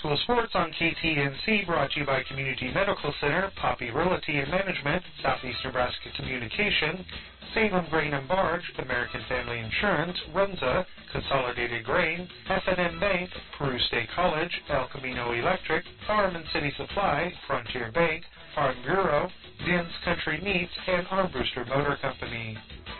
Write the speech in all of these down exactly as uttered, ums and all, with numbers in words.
school sports on K T N C, brought to you by Community Medical Center, Poppy Realty and Management, Southeast Nebraska Communication, Salem Grain and Barge, American Family Insurance, Runza, Consolidated Grain, F and M Bank, Peru State College, El Camino Electric, Farm and City Supply, Frontier Bank, Farm Bureau, Dan's Country Meats, and Armbruster Motor Company.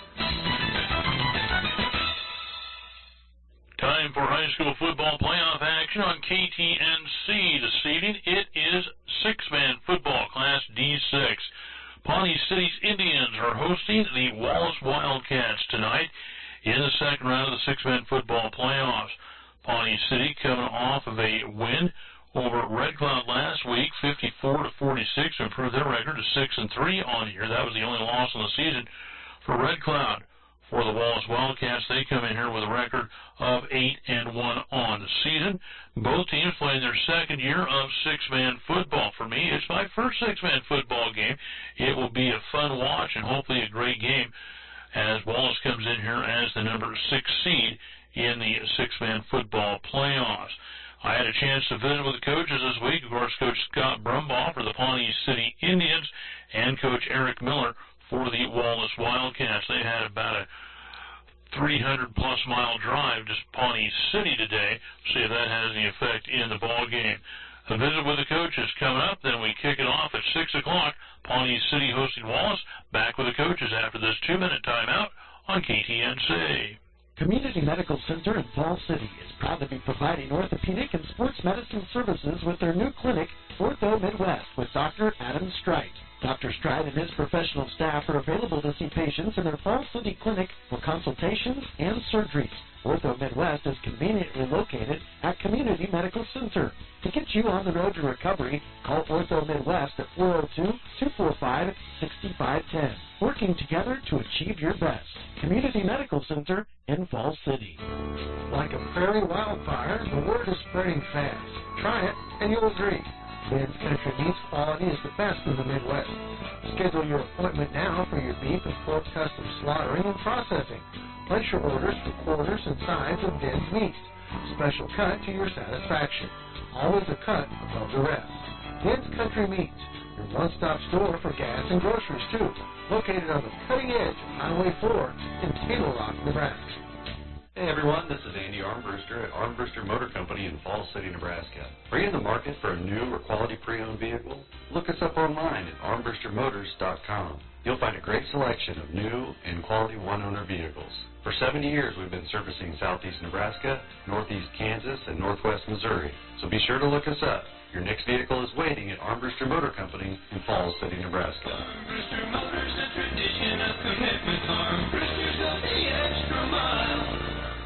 Time for high school football playoff action on K T N C this evening. It is six-man football, Class D six. Pawnee City's Indians are hosting the Wallace Wildcats tonight in the second round of the six-man football playoffs. Pawnee City coming off of a win over Red Cloud last week, fifty-four to forty-six, to improve their record to six and three on the year. That was the only loss in the season for Red Cloud. For the Wallace Wildcats, they come in here with a record of eight and one on the season. Both teams playing their second year of six-man football. For me, it's my first six-man football game. It will be a fun watch and hopefully a great game as Wallace comes in here as the number six seed in the six-man football playoffs. I had a chance to visit with the coaches this week. Of course, Coach Scott Brumbaugh for the Pawnee City Indians and Coach Eric Miller for the Wallace Wildcats. They had about a three hundred plus mile drive to Pawnee City today. See if that has any effect in the ball game. A visit with the coaches coming up. Then we kick it off at six o'clock. Pawnee City hosting Wallace. Back with the coaches after this two-minute timeout on K T N C. Community Medical Center in Falls City is proud to be providing orthopedic and sports medicine services with their new clinic, Ortho Midwest, with Doctor Adam Strite. Doctor Strite and his professional staff are available to see patients in their Falls City clinic for consultations and surgeries. Ortho Midwest is conveniently located at Community Medical Center. To get you on the road to recovery, call Ortho Midwest at four oh two, two four five, six five one zero. Working together to achieve your best. Community Medical Center in Falls City. Like a prairie wildfire, the word is spreading fast. Try it, and you'll agree. Dan's Country Meats quality is the best in the Midwest. Schedule your appointment now for your beef and pork custom slaughtering and processing. Place your orders for quarters and sides of Dan's meats. Special cut to your satisfaction. Always a cut above the rest. Dan's Country Meats, your one-stop store for gas and groceries, too. Located on the cutting edge of Highway four in Table Rock, Nebraska. Hey everyone, this is Andy Armbruster at Armbruster Motor Company in Falls City, Nebraska. Are you in the market for a new or quality pre-owned vehicle? Look us up online at armbruster motors dot com. You'll find a great selection of new and quality one-owner vehicles. For seventy years, we've been servicing southeast Nebraska, northeast Kansas, and northwest Missouri. So be sure to look us up. Your next vehicle is waiting at Armbruster Motor Company in Falls City, Nebraska. Armbruster Motors, the tradition of commitment. Armbruster's of the extra mile.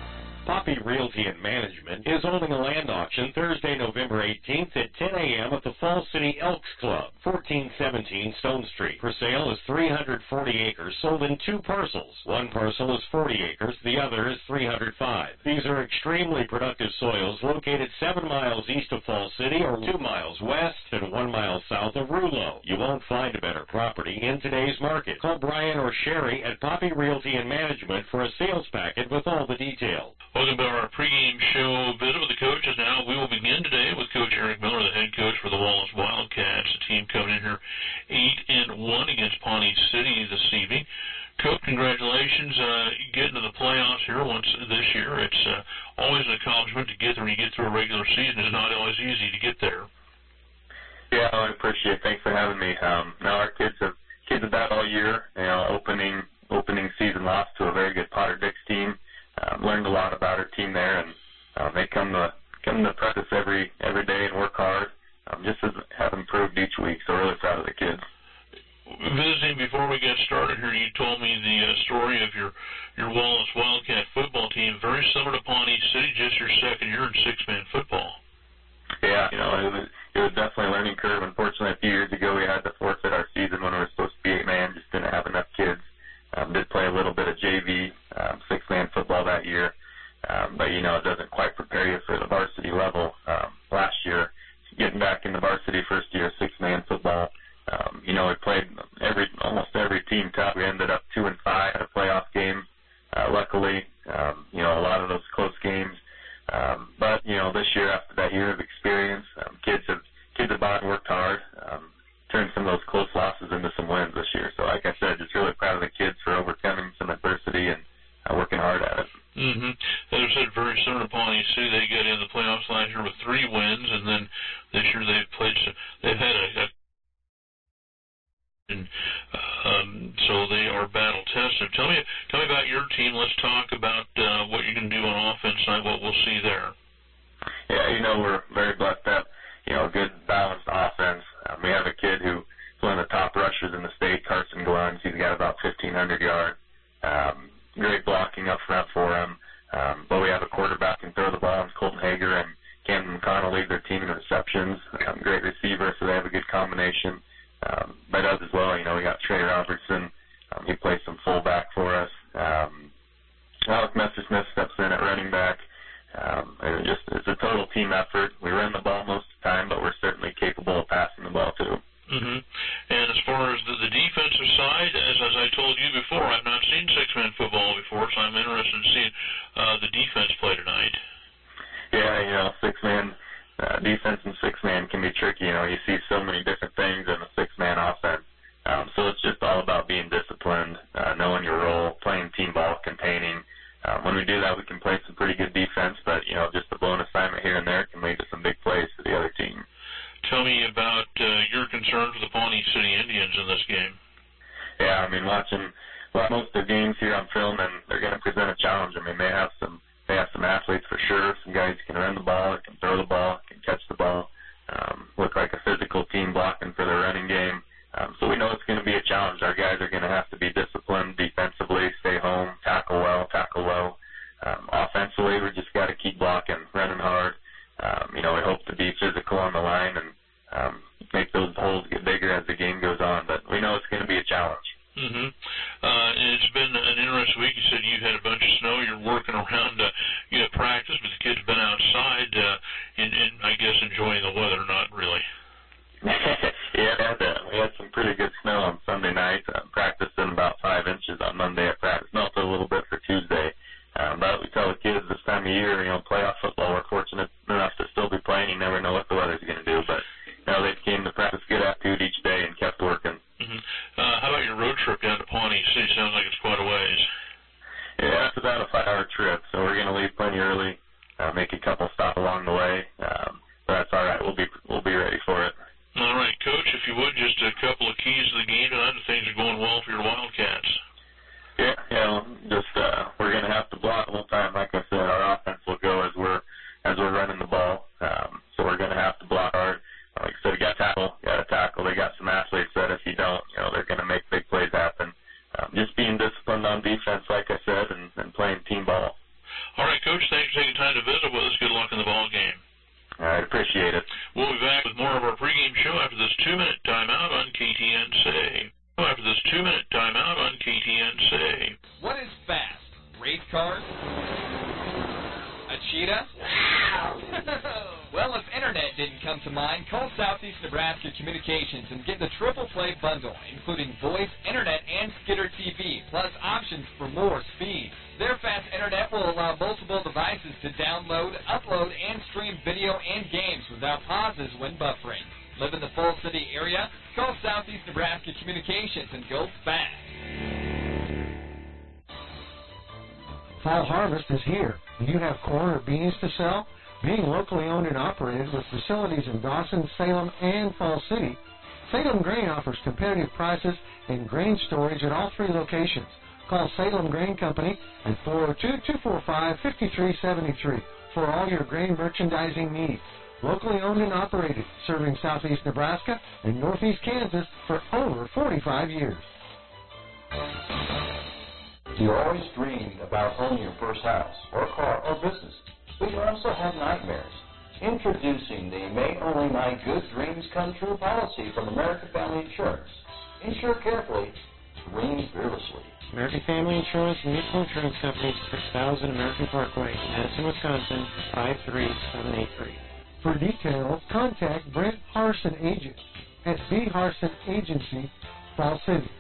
Poppy Realty and Management is holding a land auction Thursday, November eighteenth at ten a.m. at the Falls City Elks Club, fourteen seventeen Stone Street. For sale is three hundred forty acres sold in two parcels. One parcel is forty acres, the other is three hundred five. These are extremely productive soils located seven miles east of Falls City or two miles west and one mile south of Rulo. You won't find a better property in today's market. Call Brian or Sherry at Poppy Realty and Management for a sales packet with all the details. Welcome to our pregame show visit with the coaches now. We will begin today with Coach Eric Miller, the head coach for the Wallace Wildcats. The team coming in here eight and one against Pawnee City this evening. Coach, congratulations uh, getting to the playoffs here once this year. It's uh, always an accomplishment to get there when you get through a regular season. It's not always easy to get there. Yeah, I appreciate it. Thanks for having me. Um, now our kids have kids have battled all year. You know, opening opening season loss to a very good Potter Dix team. Um, learned a lot about our team there, and uh, they come to come to practice every every day and work hard. Um, just as have improved each week, so really proud of the kids. Visiting before we get started here, you told me the uh, story of your your Wallace Wildcat football team, very similar to Pawnee City, just your second year in six-man football. Yeah, you know, it was it was definitely a learning curve. Unfortunately, a few years ago, we had to forfeit our season when we were supposed to be eight-man, just didn't have enough kids. Um, did play a little bit of J V, um, six-man football that year, um, but, you know, it doesn't quite prepare you for the varsity level. Um, last year, getting back in the varsity first year, six-man football, um, you know, we played every almost every team top. We ended up two and five at a playoff game, uh, luckily, um, you know, a lot of those close games. Um, but, you know, this year, after that year of experience, this year. So like I said, just really proud of the kids for overcoming some adversity and uh, working hard at it. Mm-hmm. As I said, very similar to Pawnee City. They got in the playoffs last year with three wins, and then this year they've played. Some, they've had a, a and, um, so they are battle tested. Tell me, tell me about your team. Let's talk about uh, what you can do on offense and what we'll see there. Yeah, you know, we're very blessed to have, you know, a good balanced offense. Um, we have a kid who is one of the top rushers in the state, Carson Gluns. He's got about fifteen hundred yards. Um, great blocking up front for him. Um, but we have a quarterback who can throw the ball, and Colton Hager and Camden McConnell lead their team in receptions. Um, great receiver, so they have a good combination. Um, but us as well, you know, we got Trey Robertson. Um, he plays some fullback for us. Um, Alex Messersmith steps in at running back. Um, and just it's a total team effort. We run the ball most of the time, but we're certainly capable of passing the ball too. Mm-hmm. And as far as the, the defensive side, as, as I told you before, I've not seen six-man football before, so I'm interested in seeing uh, the defense play tonight. Yeah, you know, six-man uh, defense and six-man can be tricky. You know, you see so many different things in a six-man offense. Um, so it's just all about being disciplined, uh, knowing your role, playing team ball, containing. Um, when we do that, we can play some pretty good defense, but, you know, just a blown assignment here and there can lead to some big plays for the other team. Tell me about uh, your concern for the Pawnee City Indians in this game. Yeah, I mean, watching well, most of the games here on film, and they're going to present a challenge. I mean, they have some they have some athletes for sure, some guys who can run the ball, who can throw the ball, can catch the ball, um, look like a physical team blocking for their running game. Um, so we know it's going to be a challenge. Our guys are going to have to be disciplined defensively, stay home, tackle well, tackle low. Um, offensively, we just got to keep blocking, running hard. Um, you know, we hope to be physical on the line and um, make those holes get bigger as the game goes on. But we know it's going to be a challenge. Mm-hmm. Uh, it's been an interesting week. You said you had a bunch of snow. You're working around. Uh, you had practice, but the kids been outside uh, and, and I guess enjoying the weather. Not really. yeah, we had, uh, we had some pretty good snow on Sunday night. Uh, practiced in about five inches on Monday at practice. Melted a little bit for Tuesday. Um, but we tell the kids this time of year, you know, playoff football, we're fortunate enough to still be playing. You never know what the weather's going to do. But, you know, they came to practice good attitude each day and kept working. Mm-hmm. Uh, how about your road trip down to Pawnee City? Sounds like it's quite a ways. Yeah, it's about a five-hour trip, so we're going to leave plenty early, uh, make a couple stops along the way. Um, but that's all right. We'll be we'll be ready for it. All right, Coach, if you would, just a couple of keys to the game tonight if things are going well for your Wildcats. Yeah, you know, just uh, we're going to have to block the whole time. Like I said, our offense will go as we're as we're running the ball. Um, so we're going to have to block hard. Like I said, you got to tackle, got to tackle. They got some athletes that if you don't, you know, they're going to make big plays happen. Um, just being disciplined on defense, like I said, and, and playing team ball. All right, Coach, thanks for taking time to visit with us. Good luck in the ball game. All right, appreciate it. We'll be back with more of our pregame show after this two-minute timeout on K T N C. After this two-minute timeout on K T N C. What is fast? Race cars? A cheetah? Well, if internet didn't come to mind, call Southeast Nebraska Communications and get the triple play bundle, including voice, internet, and Skitter T V, plus options for more speed. Their fast internet will allow multiple devices to download, upload, and stream video and games without pauses when buffering. Live in the Fall City area? Call Southeast Nebraska Communications and go fast. Fall harvest is here. Do you have corn or beans to sell? Being locally owned and operated with facilities in Dawson, Salem, and Fall City, Salem Grain offers competitive prices and grain storage at all three locations. Call Salem Grain Company at four oh two, two four five, five three seven three for all your grain merchandising needs. Locally owned and operated, serving southeast Nebraska and northeast Kansas for over forty-five years. You always dreamed about owning your first house or car or business, but you also have nightmares. Introducing the May Only My Good Dreams Come True policy from American Family Insurance. Insure carefully, dream fearlessly. American Family Insurance and Mutual Insurance Company, six thousand American Parkway, Madison, Wisconsin, five three seven eight three. For details, contact Brent Harson Agent at B. Harson Agency, Fall City.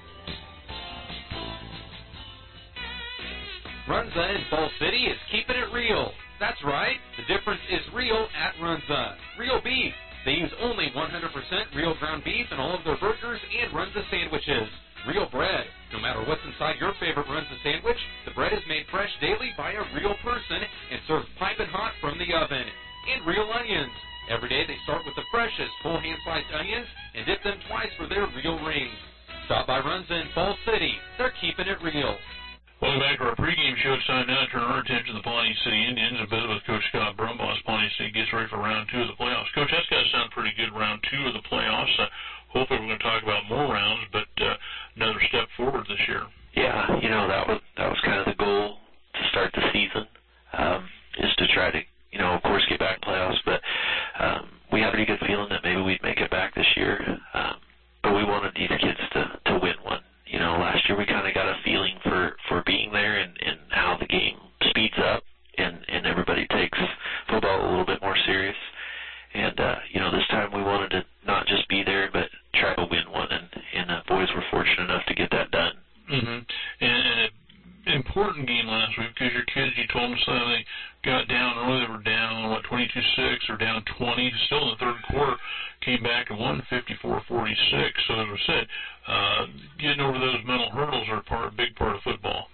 Runza in Fall City is keeping it real. That's right, the difference is real at Runza. Real beef. They use only one hundred percent real ground beef in all of their burgers and Runza sandwiches. Real bread. No matter what's inside your favorite Runza sandwich, the bread is made fresh daily by a real person and served piping hot from the oven. And real onions. Every day they start with the freshest full hand-sliced onions and dip them twice for their real rings. Stop by Runza in Falls City. They're keeping it real. Welcome back to our pregame show. It's time now to turn our attention to the Pawnee City Indians and visit with Coach Scott Brumbaugh. Pawnee City gets ready for round two of the playoffs. Coach, that's got to sound pretty good, round two of the playoffs. Uh, hopefully we're going to talk about more rounds, but uh, another step forward this year. Yeah, you know, that was that was kind of the goal to start the season, um, is to try to, you know, of course, get back in playoffs, but um, we had a pretty good feeling that maybe we'd make it back this year, um, but we wanted these kids to, to win one. You know, last year we kind of got a feeling for, for being there and, and how the game speeds up and, and everybody takes football a little bit more serious. And, uh, you know, this time we wanted to not just be there, but try to win one. And, and uh, boys were fortunate enough to get that done. Mm-hmm. And, and an important game last week because your kids, you told them so they got down early. They were down, what, twenty-two six or down twenty. Still in the third quarter, came back and won fifty-four forty-six. So as I said, uh, getting over those mental hurdles are part, a big part of football.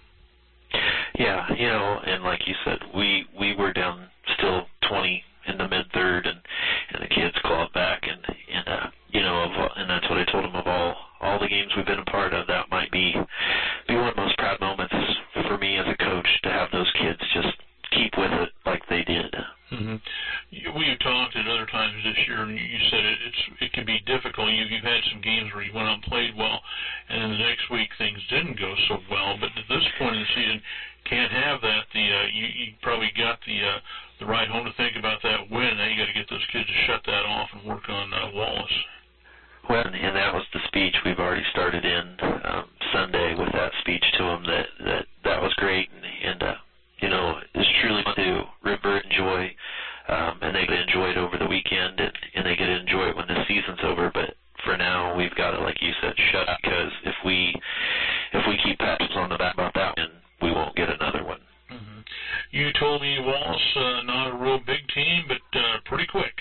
Yeah, you know, and like you said, we, we were down still twenty in the mid-third, and, and the kids clawed back. And, and uh, you know, of, and that's what I told them, of all, all the games we've been a part of, that might be, be one of the most proud moments for me as a coach, to have those kids just keep with it like they did. Mm-hmm. We have talked at other times this year, and you said it, it's it can be difficult. You, you've had some games where you went out and played well, and then the next week things didn't go so well. But at this point in the season, can't have that. The uh, you, you probably got the uh, the ride home to think about that win. Now you got to get those kids to shut that off and work on uh, Wallace. Well, and that was the speech we've already started in um, Sunday with that speech to them. That that that was great, and, and uh, you know, it's truly fun to remember, enjoy, um, and they get to enjoy it over the weekend, and, and they get to enjoy it when the season's over. But for now, we've got to, like you said, shut up, because if we if we keep pats on the back about that one, we won't get another one. Mm-hmm. You told me Wallace, uh, not a real big team, but uh, pretty quick.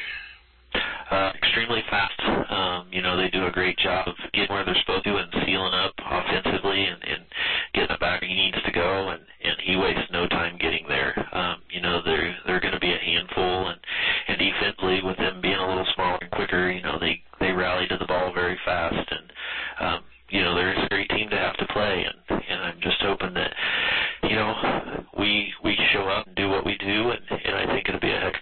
Uh, extremely fast. Um, you know, they do a great job of getting where they're supposed to and sealing up offensively and, and getting it back where he needs to go, and, and he wastes no time getting there. Um, you know, they're they're going to be a handful, and, and defensively, with them being a little smaller and quicker, you know, they, they rally to the ball very fast, and, um, you know, they're a great team to have to play, and, and I'm just hoping that, you know, we we show up and do what we do, and, and I think it'll be a heck.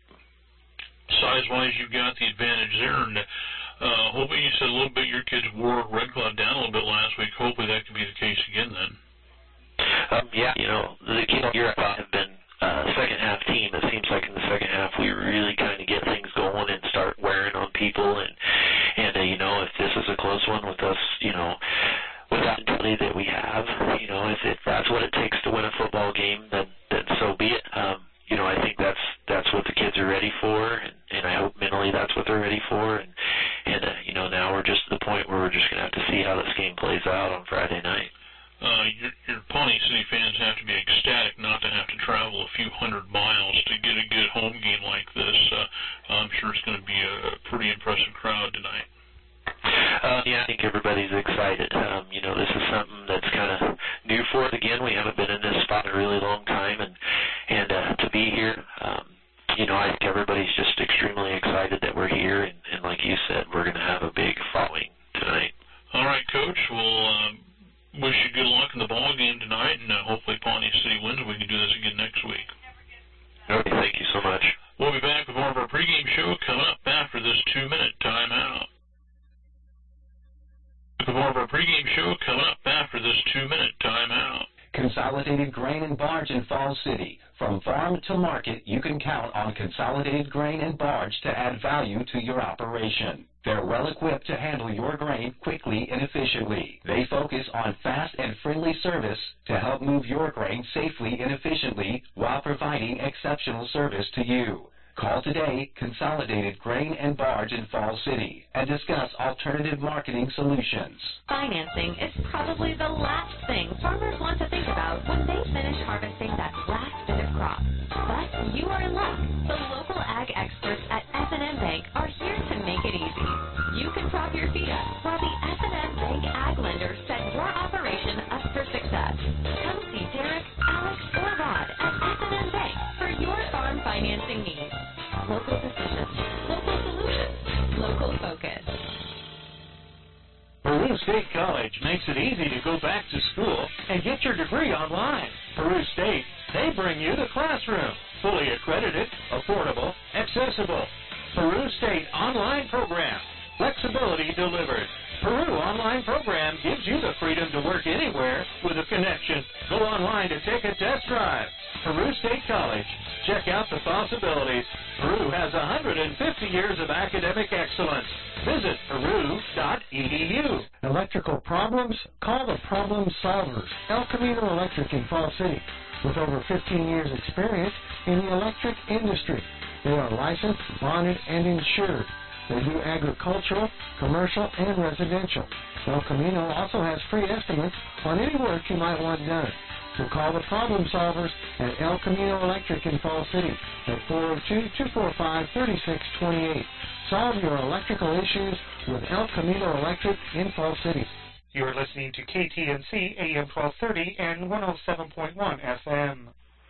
Size-wise, you've got the advantage there, and uh, hopefully you said a little bit your kids wore Red Cloud down a little bit last week. Hopefully that could be the case again then. Um, yeah, you know, the kids here have been uh, second half team. It seems like in the second half we really kind of get things going and start wearing on people, and and uh, you know, if this is a close one with us, you know, with that mentality that we have, you know, if, if that's what it takes to win a football game, then then so be it. Um, you know, I think that's that's what the kids are ready for, and, and I hope mentally that's what they're ready for. And, and uh, you know, now we're just to the point where we're just going to have to see how this game plays out on Friday night. Uh, your, your Pawnee City fans have to be ecstatic not to have to travel a few hundred miles to get a good home game like this. Uh, I'm sure it's going to be a pretty impressive crowd tonight. Uh, yeah, I think everybody's excited. Um, you know, this is something that's kind of new for us again. We haven't been in this spot in a really long time, and and uh, to be here, um, you know, I think everybody's just extremely excited that we're here, and, and like you said, we're going to have a big following tonight. All right, Coach. We'll um, wish you good luck in the ball game tonight, and uh, hopefully Pawnee City wins, and we can do this again next week. Okay, thank you so much. We'll be back with more of our pregame show coming up after this two-minute timeout. With more of our pregame show coming up after this two-minute timeout. Consolidated Grain and Barge in Falls City. From farm to market, you can count on Consolidated Grain and Barge to add value to your operation. They're well equipped to handle your grain quickly and efficiently. They focus on fast and friendly service to help move your grain safely and efficiently while providing exceptional service to you. Call today, Consolidated Grain and Barge in Falls City, and discuss alternative marketing solutions. Financing is probably the last thing farmers want to think about when they finish harvesting that last bit of crop. But you are in luck. The local ag experts at F and M Bank are here to make it easy. You can drop your fiat while the F and M Bank Ag Lender sets your operation up for success. Come see Derek, Alex, or Rod at S and M Bank for your farm financing needs. Local decisions, local solutions, local focus. Peru State College makes it easy to go back to school and get your degree online. Peru State, they bring you the classroom. Fully accredited, affordable, accessible. Peru State online program. Flexibility delivered. Peru online program gives you the freedom to work anywhere with a connection. Go online to take a test drive. Peru State College. Check out the possibilities. Peru has one hundred fifty years of academic excellence. Visit peru dot e d u. Electrical problems? Call the problem solvers. El Camino Electric in Fall City. With over fifteen years experience in the electric industry. They are licensed, bonded, and insured. They do agricultural, commercial, and residential. El Camino also has free estimates on any work you might want done. So call the problem solvers at El Camino Electric in Fall City at four oh two, two four five, three six two eight. Solve your electrical issues with El Camino Electric in Fall City. You are listening to K T N C A M twelve thirty and one oh seven point one F M.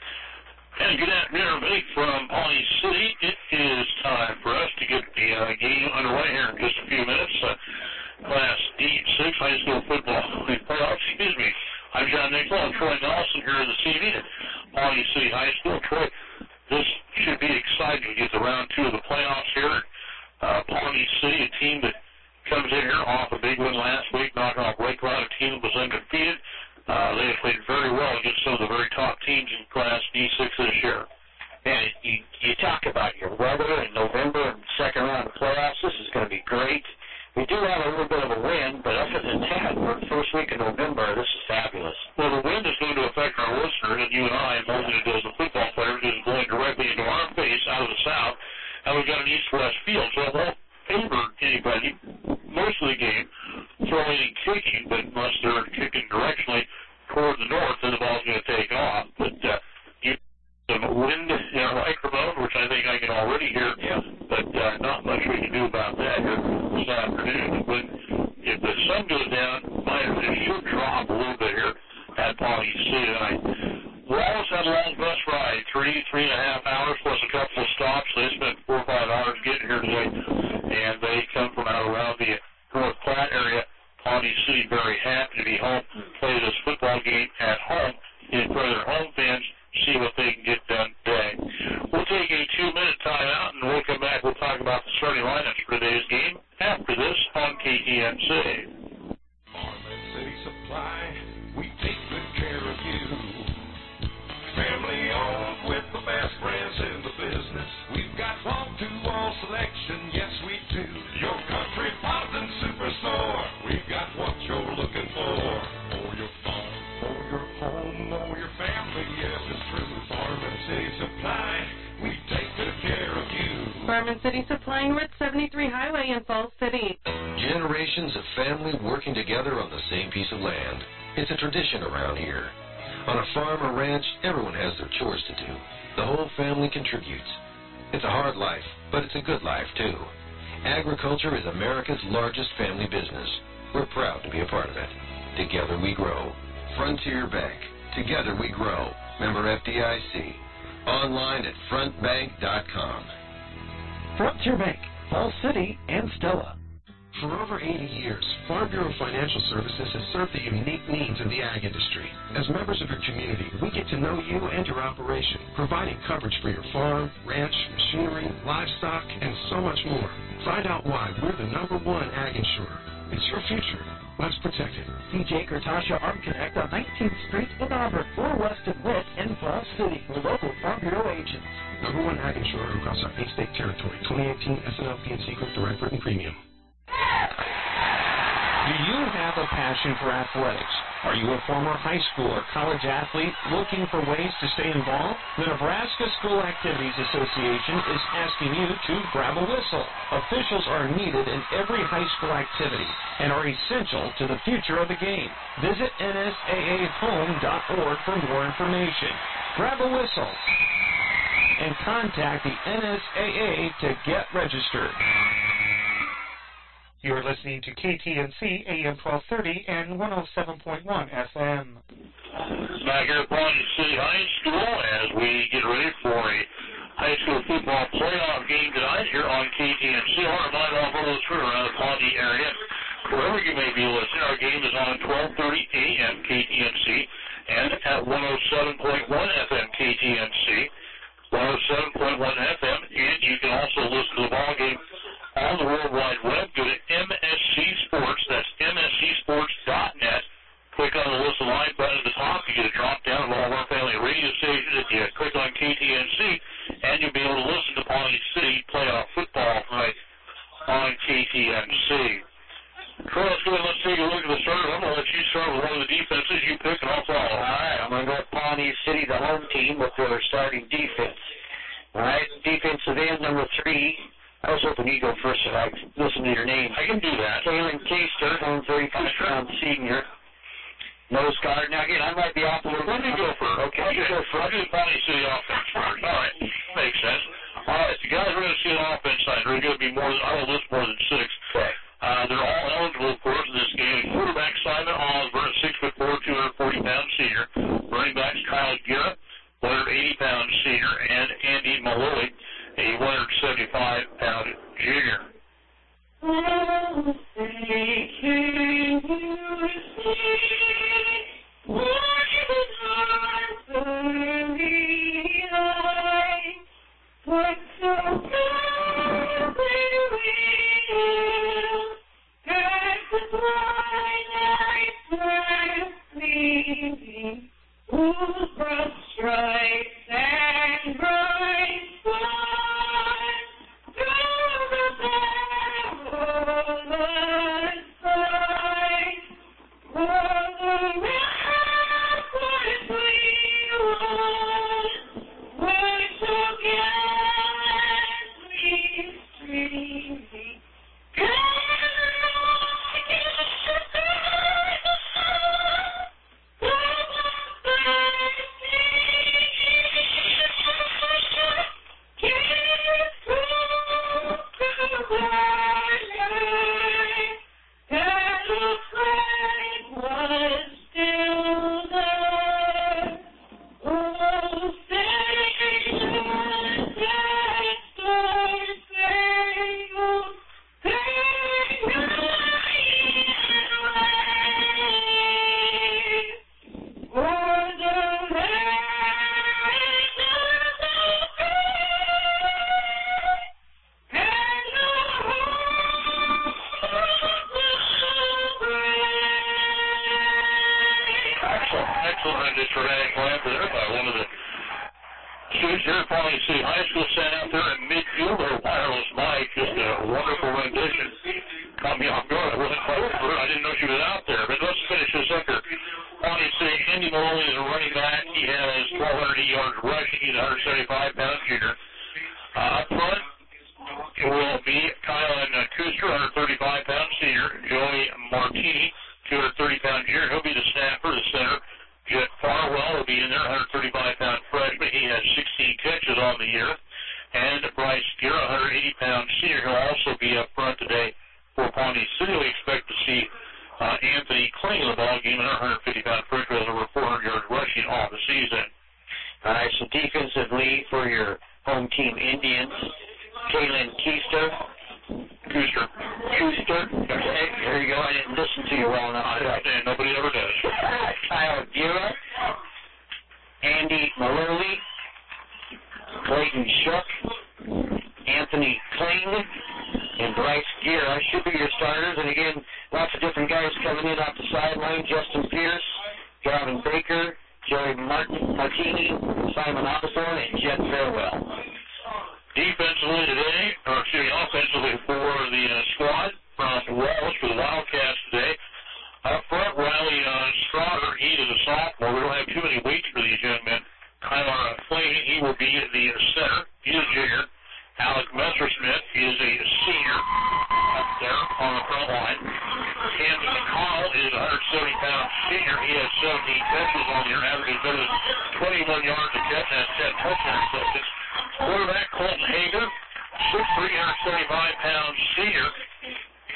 And good afternoon, everybody, from Pawnee City. It is time for us to get the uh, game underway here in just a few minutes. Uh, Class D six High School Football Playoff, excuse me. I'm John Nicola and Troy Nelson here this evening at Pawnee City High School. Troy, this should be exciting to get the round two of the playoffs here. Uh, Pawnee City, a team that comes in here off a big win last week, knocking off Wake Cloud, a team that was undefeated. Uh, they have played very well against some of the very top teams in Class D six this year. Man, you, you talk about your weather in November and second round of playoffs. This is going to be great. We do have a little bit of a wind, but other than that, for the first week of November, this is fabulous. Well, the wind is going to affect our listeners and you and I more than it does the football players. It is blowing directly into our face out of the south, and we've got an east-west field, so it won't favor anybody most of the game throwing and kicking, but unless they're kicking directionally toward the north, then the ball's going to take off. But uh, you some wind in our microphone, which I think I can already hear, yeah. but uh, not much we can do about that here this afternoon. But if the sun goes down, it should drop a little bit here at Pawnee City tonight. We'll always have a long bus ride, three, three and a half hours plus a couple of stops. They spent four or five hours getting here today, and they come from out around the North Platte area. Pawnee City very happy to be home, play this football game at home in front of their home fans, see what they can get done today. We'll take a two-minute timeout, and when we come back, we'll talk about the starting lineups for today's game after this on K T N C. Marlin City Supply, we take good care of you. Family owned with the best brands in the business. We've got wall-to-wall selection, yes we do. Your country Potten Superstore, we've got what you're looking for. For your farm, for your home, or your family, yes it's true. Marlin City Supply, we take good care of you. Marlin City Supply, North seventy-three Highway in Falls City. Generations of family working together on the same piece of land. It's a tradition around here. On a farm or ranch, everyone has their chores to do. The whole family contributes. It's a hard life, but it's a good life, too. Agriculture is America's largest family business. We're proud to be a part of it. Together we grow. Frontier Bank. Together we grow. Member F D I C. Online at front bank dot com. Frontier Bank, Falls City, and Stella. For over eighty years, Farm Bureau Financial Services has served the unique needs of the ag industry. As members of your community, we get to know you and your operation, providing coverage for your farm, ranch, machinery, livestock, and so much more. Find out why we're the number one ag insurer. It's your future. Let's protect it. D J Kurtasha Arm Connect on nineteenth Street in Auburn, or Weston Witt in Falls City, for local Farm Bureau agents. Number one ag insurer across our eight-state territory. twenty eighteen S N L P and C Group Direct Written Premium. Do you have a passion for athletics? Are you a former high school or college athlete looking for ways to stay involved? The Nebraska School Activities Association is asking you to grab a whistle. Officials are needed in every high school activity and are essential to the future of the game. Visit N S A A home dot org for more information. Grab a whistle and contact the N S A A to get registered. You're listening to K T N C A M twelve thirty and one oh seven point one F M. Back here at Pawnee City High School as we get ready for a high school football playoff game tonight here on K T N C. I want to remind all those who are around the Pawnee area, wherever you may be listening, our game is on twelve thirty A M K T N C and at one oh seven point one F M K T N C, one oh seven point one F M, and you can also listen to the ball game on the World Wide Web. Go to M S C Sports, that's M S C sports dot net. Click on the Listen Live button at the top. You get a drop down of all of our family radio stations. If you click on K T N C, and you'll be able to listen to Pawnee City playoff football tonight on K T N C. Troy, let's go ahead and let's take a look at the start. I'm going to let you start with one of the defenses you pick, and I'll follow. All right, I'm going to go with Pawnee City, the home team, with their starting defense. All right, defensive end number three. I was hoping you'd go first so I could listen to your name. I can do that. Kalen Keister, one thirty-five pound senior. Nose guard. Now, again, I might be off a little bit. Let me go first. Okay, I'll you go first. I'll do the Pawnee City offense first. All right, makes sense. All right, the guys we're going to see on offense side, there are going to be more than, I will list more than six. Okay. Uh, they're all eligible, of course, in this game. Quarterback Simon Osborne, six foot four, two hundred forty pound senior. Running backs Kyle Guerra, one hundred eighty pound senior, and Andy Malloy, a one hundred seventy-five pound junior. Oh, say, can you see what is our early light? What so proudly we hail, as the twilight turns leaving, whose broad stripes and bright stars through the perilous fight, for the ramparts we won were so gallantly streaming.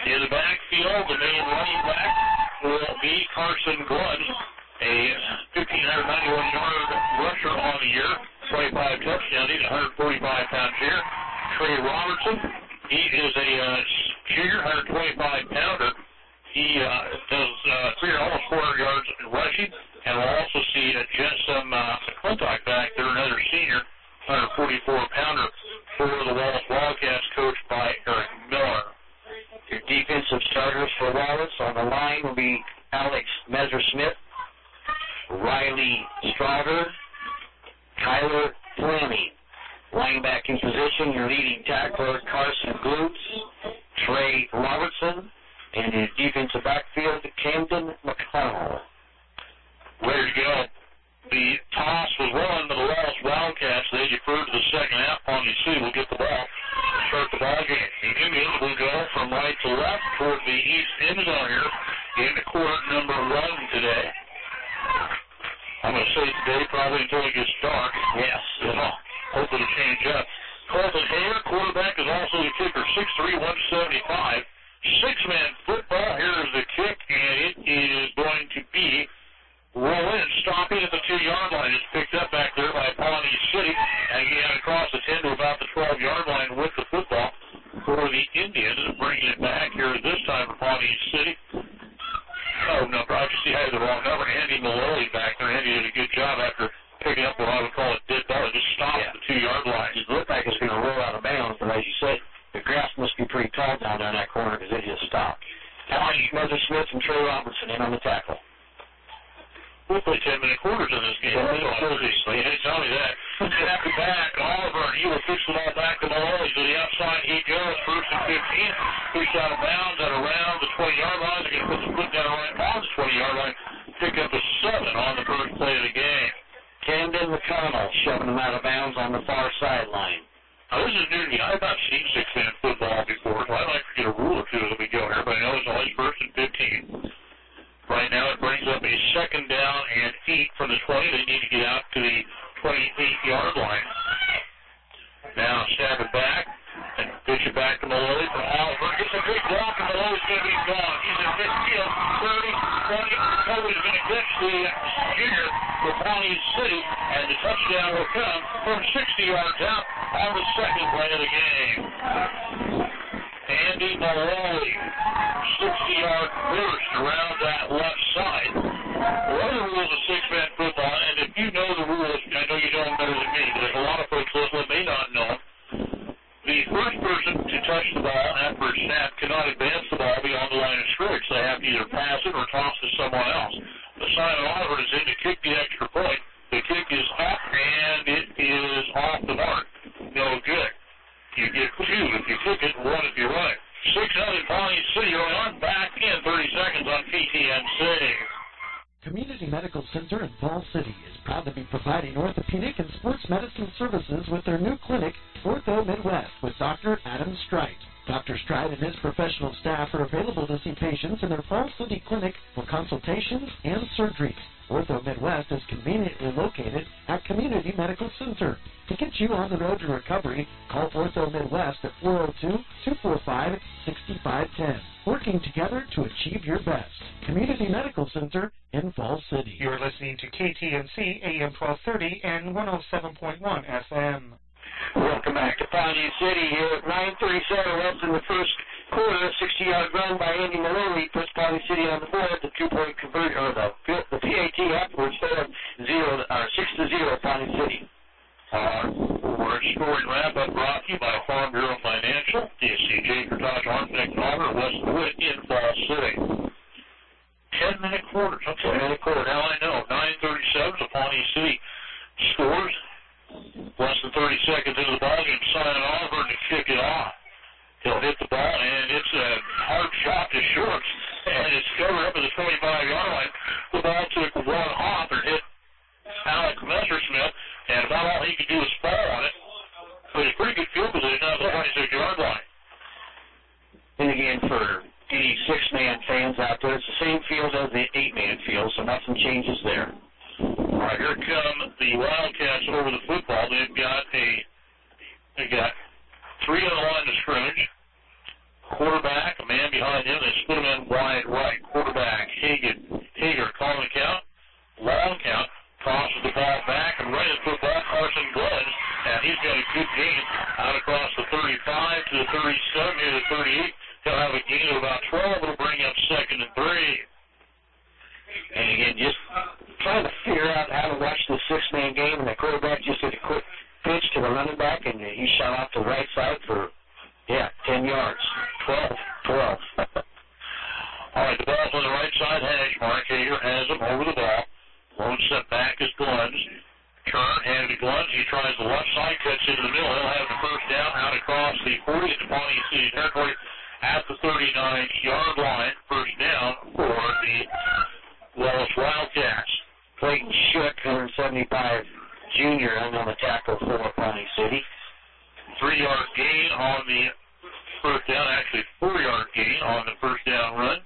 In the backfield, the main running back will be Carson Gludd, a one thousand five hundred ninety-one yard rusher on the year, twenty-five touchdowns, he's one hundred forty-five pounds here. Trey Robertson, he is a uh, junior, one hundred twenty-five pounder. He uh, does uh, three almost four hundred yards rushing, and we'll also see uh, Jensen uh, McClintock back there, another senior, one hundred forty-four pounder for the Wallace Wildcats, coached by Eric Miller. Your defensive starters for Wallace on the line will be Alex Messer-Smith, Riley Strauger, Kyler Fleming. Linebacking position, your leading tackler, Carson Glutz, Trey Robertson, and his defensive backfield, Camden McConnell. Ready to go. The toss was rolling to the Wallace Wildcats. They deferred to the second half. Pawnee City will get the ball, start the ball game. The Indians will go from right to left toward the east end zone here in quarter number one today. I'm going to say today probably until it gets dark. Yes. Yeah. Hopefully to change up. Colton Hayer, quarterback, is also the kicker, six three, one seventy-five. Six-man football. Here is the kick, and it is going to be roll in, stopping at the two-yard line. It's picked up back there by Pawnee City, and he had across the ten to about the twelve-yard line with the football for the Indians, bringing it back here this time for Pawnee City. Oh, no, I just had the wrong number. Andy Malloy back there. Andy did a good job after picking up what I would call a dead ball. It just stopped Yeah. at the two-yard line. It looked like it's going to roll out of bounds, but as you said, the grass must be pretty tall down there in that corner because it just stopped. Alex Messer-Smith and Trey Robertson in on the tackle. We'll play ten-minute quarters in this game. ten-minute So, quarters. They didn't tell me that. Snap it back. Oliver, he will fix the ball back to Malloy. To the outside he goes. First and fifteen. Pushed out of bounds at around the twenty-yard line. They're going to put the foot down right on the twenty-yard line. Pick up a seven on the first play of the game. Camden McConnell shoving them out of bounds on the far sideline. Now, this is new to me. I've not seen six-man football before, so I'd like to get a rule or two as we go here, but I know it's always first and fifteen. Right now it brings up a second down and eight from the twenty. They need to get out to the twenty-eight-yard line. Now snap it back and pitch it back to Malloy for Oliver. Gets a big block and Malloy's going to be gone. He's in midfield, thirty, twenty. Nobody's going to catch the junior for Pawnee City, and the touchdown will come from sixty yards out on the second play of the game. Andy Malloy, sixty-yard burst around that left side. One of the rules of six-man football, and if you know the rules, I know you know them better than me, but there's a lot of folks listening that may not know them. The first person to touch the ball after a snap cannot advance the ball beyond the line of scrimmage. They have to either pass it or toss to someone else. The sign of Oliver is in to kick the extra point. The kick is up, and it is off the mark. No good. You get two if you kick it, one if you run it. six nothing Pawnee City. You're on back in thirty seconds on K T N C. Community Medical Center in Falls City is proud to be providing orthopedic and sports medicine services with their new clinic, Ortho Midwest, with Doctor Adam Strite. Doctor Strite and his professional staff are available to see patients in their Falls City clinic for consultations and surgeries. Ortho Midwest is conveniently located at Community Medical Center. To get you on the road to recovery, call Ortho Midwest at four oh two, two four five, six five one zero. Working together to achieve your best. Community Medical Center in Falls City. You're listening to K T N C A M twelve thirty and one oh seven point one F M. Welcome back to Pawnee City here at nine thirty-seven left in the first quarter. sixty-yard run by Andy Maloney puts Pawnee City on the board. The two-point conversion, or the, the P A T afterwards, failed zero, or six to zero Pawnee City. Uh, we're scoring wrap-up brought to you by Farm Bureau Financial, D S C J, Kurtage, Armstead, and Auburn, West Wood in Falls City. Ten-minute quarters. Okay. Ten-minute quarter. Now I know. nine thirty-seven, so Pawnee City scores. Less than thirty seconds into the ballgame, Simon Oliver to kick it off. He'll hit the ball, and it's a hard shot to short, and it's covered up at the twenty-five-yard line. The ball took one hop and hit Alex Messer-Smith, and about all he could do was fall on it. But it's pretty good field position out of the twenty-six-yard line. And again, for any six-man fans out there, it's the same field as the eight-man field, so nothing changes there. All right, here come the Wildcats over the football. They've got a, they got three on the line of scrimmage. quarterback, a man behind him. They split him in wide right. Quarterback, Hager, Hager calling the count. Long count. Tosses the ball back and right at football, Carson Glenn. And he's got a good gain out across the thirty-five to the thirty-seven, near the thirty-eight. He'll have a gain of about twelve. It'll bring up second and three. And again, just trying to figure out how to watch the six-man game, and the quarterback just did a quick pitch to the running back, and he shot off to the right side for, yeah, ten yards. twelve. twelve. All right, the ball's on the right side hash mark. Hager has him over the ball. Lone set back is Gluns. Turn, handed to Gluns. He tries the left side, cuts into the middle. He'll have the first down out across the forty into Pawnee City territory at the thirty-nine-yard line. First down for the Wallace Wildcats. Clayton Shook, one seventy-five junior, on the tackle for Pawnee City. Three-yard gain on the first down, actually four-yard gain on the first down run.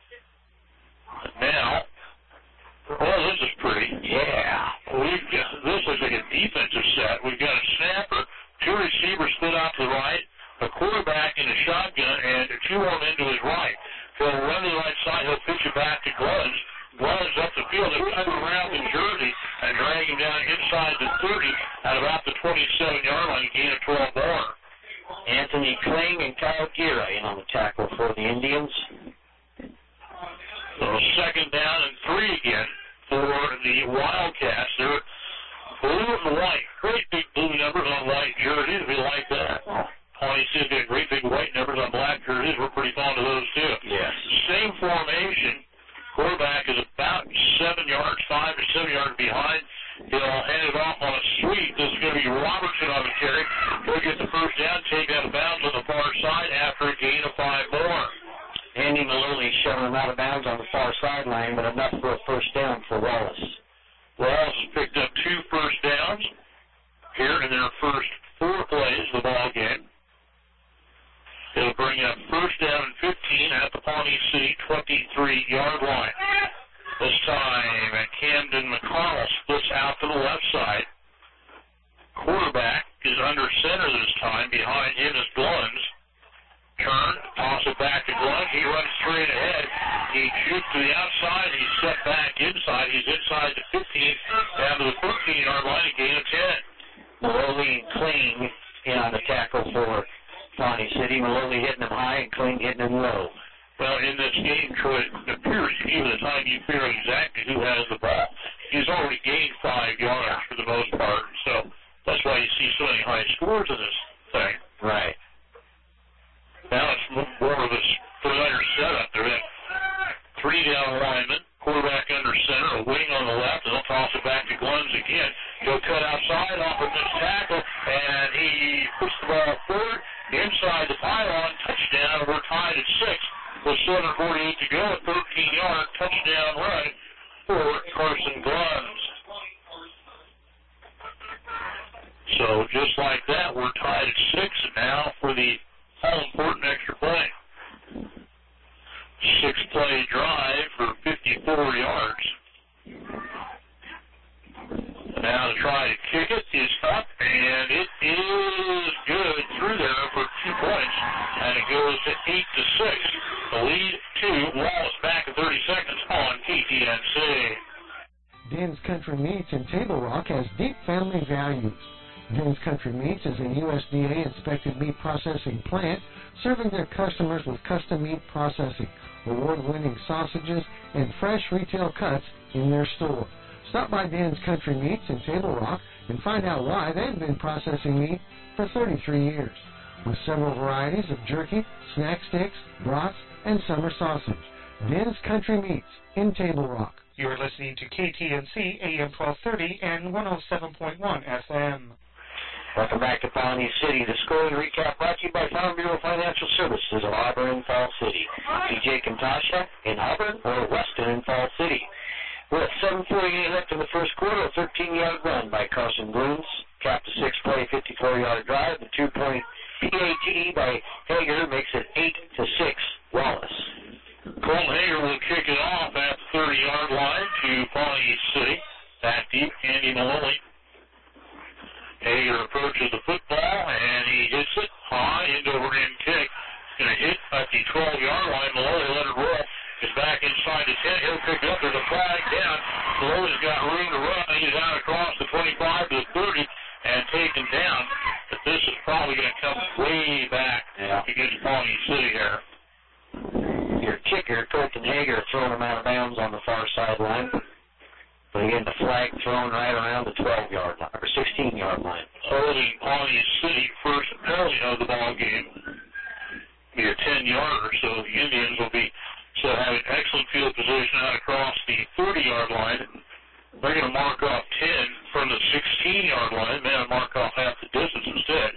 Now, well, this is pretty. Yeah. We've got, this looks like a defensive set. We've got a snapper, two receivers split out to the right, a quarterback in a shotgun, and two on into his right. He'll run to the right side. He'll pitch it back to Gluns. Gluns up the field. They'll cut him around in Jersey and drag him down inside the thirty at about the twenty-seven-yard line, gain of twelve more. Anthony Kling and Kyle Gira in on the tackle for the Indians. So second down and three again for the Wildcats. They're blue and white. Great big blue numbers on white jerseys. We like that. Pawnee City's got great big white numbers on black jerseys. We're pretty fond of those, too. Yes. Same formation. Quarterback is about seven yards, five to seven yards behind. He'll hand it off on a sweep. This is going to be Robertson on the carry. He'll get the first down, take out of bounds on the far side after a gain of five more. Andy Maloney shoving him out of bounds on the far sideline, but enough for a first down for Wallace. Wallace has picked up two first downs here in their first four plays of the ball game. It'll bring up first down and fifteen at the Pawnee City twenty-three-yard line. This time, Camden McConnell splits out to the left side. Quarterback is under center this time. Behind him is Gluns. Turn, toss it back to Gluns. He runs straight ahead. He shoots to the outside. He's set back inside. He's inside the fifteen, down to the thirteen-yard line, a gain of ten. Maloney and Kling in on the tackle for Pawnee City. Maloney hitting him high and Kling hitting him low. Well, in this game, Troy, it appears to you by the time you figure out exactly who has the ball, he's already gained five yards for the most part. So that's why you see so many high scores in this thing. Right. Now it's more of a familiar setup. They're in three down linemen, quarterback under center, a wing on the left, and they'll toss it back to Gluns again. He'll cut outside off of this tackle, and he puts the ball forward inside the pylon. Touchdown. We're tied at six with seven forty-eight to go. A thirteen-yard touchdown run for Carson Gluns. So just like that, we're tied at six now for the all-important extra play. Six-play drive for fifty-four yards. Now to try to kick it is up, and it is good through there for two points, and it goes to eight to six. The lead to Wallace back in thirty seconds on K T N C. Dan's Country Meats in Table Rock has deep family values. Dan's Country Meats is a U S D A-inspected meat processing plant serving their customers with custom meat processing, award-winning sausages, and fresh retail cuts in their store. Stop by Dan's Country Meats in Table Rock and find out why they've been processing meat for thirty-three years. With several varieties of jerky, snack sticks, brats, and summer sausage. Dan's Country Meats in Table Rock. You're listening to K T N C A M twelve thirty and one oh seven point one F M. Welcome back to Pawnee City. The scoring recap brought to you by Farm Bureau Financial Services of Auburn and Fall City. P J Kantasha in Auburn or Weston in Fall City. We're at seven forty-eight left in the first quarter. A thirteen-yard run by Carson Gluns. Capped a six-play, fifty-four-yard drive. The two-point P A T by Hager makes it eight to six Wallace. Cole Hager will kick it off at the thirty-yard line to Pawnee City. Back deep, Andy Maloney. Hager approaches the football, and he hits it high, end over end kick. going to hit at the twelve-yard line. Malloy let it roll. Is back inside the ten. He'll pick it up. There's a flag down. Malloy's got room to run. He's out across the twenty-five to the thirty and taken down. But this is probably going to come way back yeah. against Pawnee City here. Your kicker, Colton Hager, throwing him out of bounds on the far sideline. But again, the flag thrown right around the twelve-yard line, or sixteen-yard line. Holding Pawnee City first penalty of the ball game. Be a ten-yarder, so the Indians will be so having excellent field position out across the thirty-yard line. They're going to mark off ten from the sixteen-yard line. They're going to mark off half the distance instead.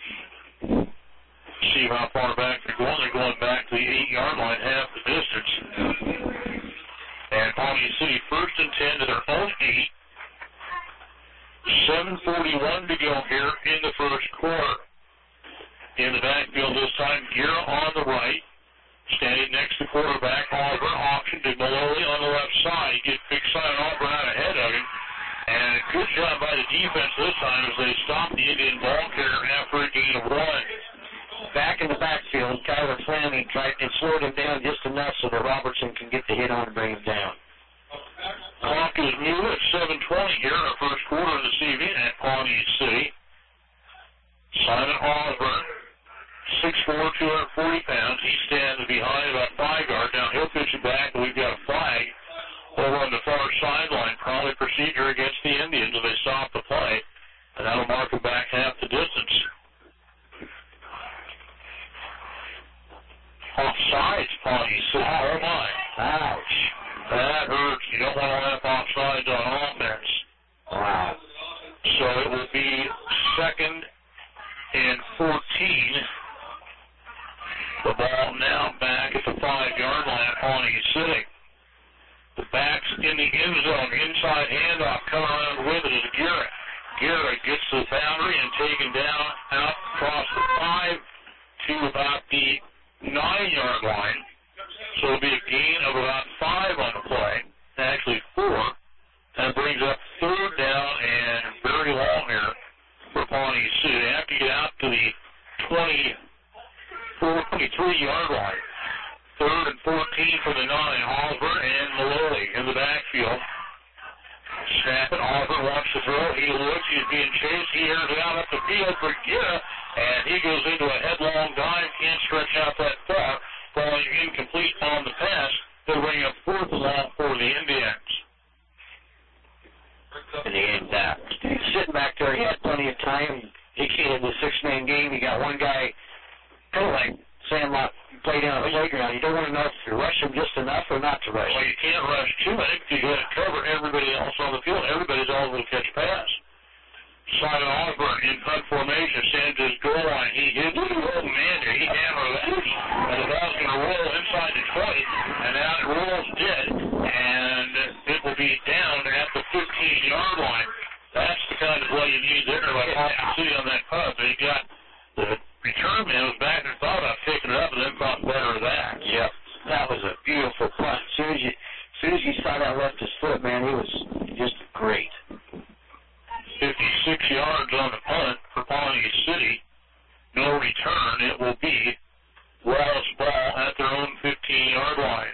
See how far back they're going. They're going back to the eight-yard line, half the distance. And Pawnee City first and ten to their own eight. seven forty-one to go here in the first quarter. In the backfield this time, Gira on the right. Standing next to quarterback, Oliver, option to Malloy on the left side. He gets big side Oliver out ahead of him. And a good job by the defense this time as they stop the Indian ball carrier after a gain of one. Back in the backfield, Kyler Fleming tried and slowed him down just enough so that Robertson can get the hit on and bring him down. Clock is new at seven twenty here in the first quarter of this evening at Pawnee City. Simon Oliver, six four, two hundred forty pounds. He stands behind about five yards. Now he'll pitch it back, and we've got a flag over on the far sideline. Probably procedure against the Indians if they stop the play, and that'll mark him back half the distance. Offsides, Pawnee City. Oh, my. Ouch. That hurts. You don't want to have offsides on offense. Wow. So it will be second and fourteen. The ball now back at the five-yard line at Pawnee City. The back's in the end zone. Inside handoff coming around with it is Garrett. Garrett gets to the boundary and taken down out across the five to about the nine-yard line. So it'll be a gain of about five on the play, actually four. That brings up third down and very long here for Pawnee City. They have to get out to the twenty-four, twenty-three-yard line. Third and fourteen for the nine. Oliver and Malloy in the backfield. Snap it. Oliver wants to throw. He looks. He's being chased. He airs it out up the field for Gira, and he goes into a headlong dive. Can't stretch out that far. Falling incomplete on the pass. They'll bring up fourth and long for the Indians. And he aimed that. Sitting back there, he had plenty of time. He can't in the six-man game. He got one guy kind of like Sandlot play down the playground. You don't want to know if you rush him just enough or not to rush him. Well, you can't rush too many because you got to cover everybody else on the field. Everybody's eligible to catch a pass. Simon Oliver in punt formation stands his goal line. He hits the goal man. He hammered that. And the ball's going to roll inside the twenty. And now it rolls dead. And it will be down at the fifteen-yard line. That's the kind of play you need there by Pawnee City on that punt. But he got the return man was back and thought about picking it up and then thought better of that. Yep. That was a beautiful punt. As soon as you, as soon as you saw that left his foot, man, he was just great. fifty-six yards on the punt for Pawnee City. No return. It will be Wallace ball at their own fifteen-yard line.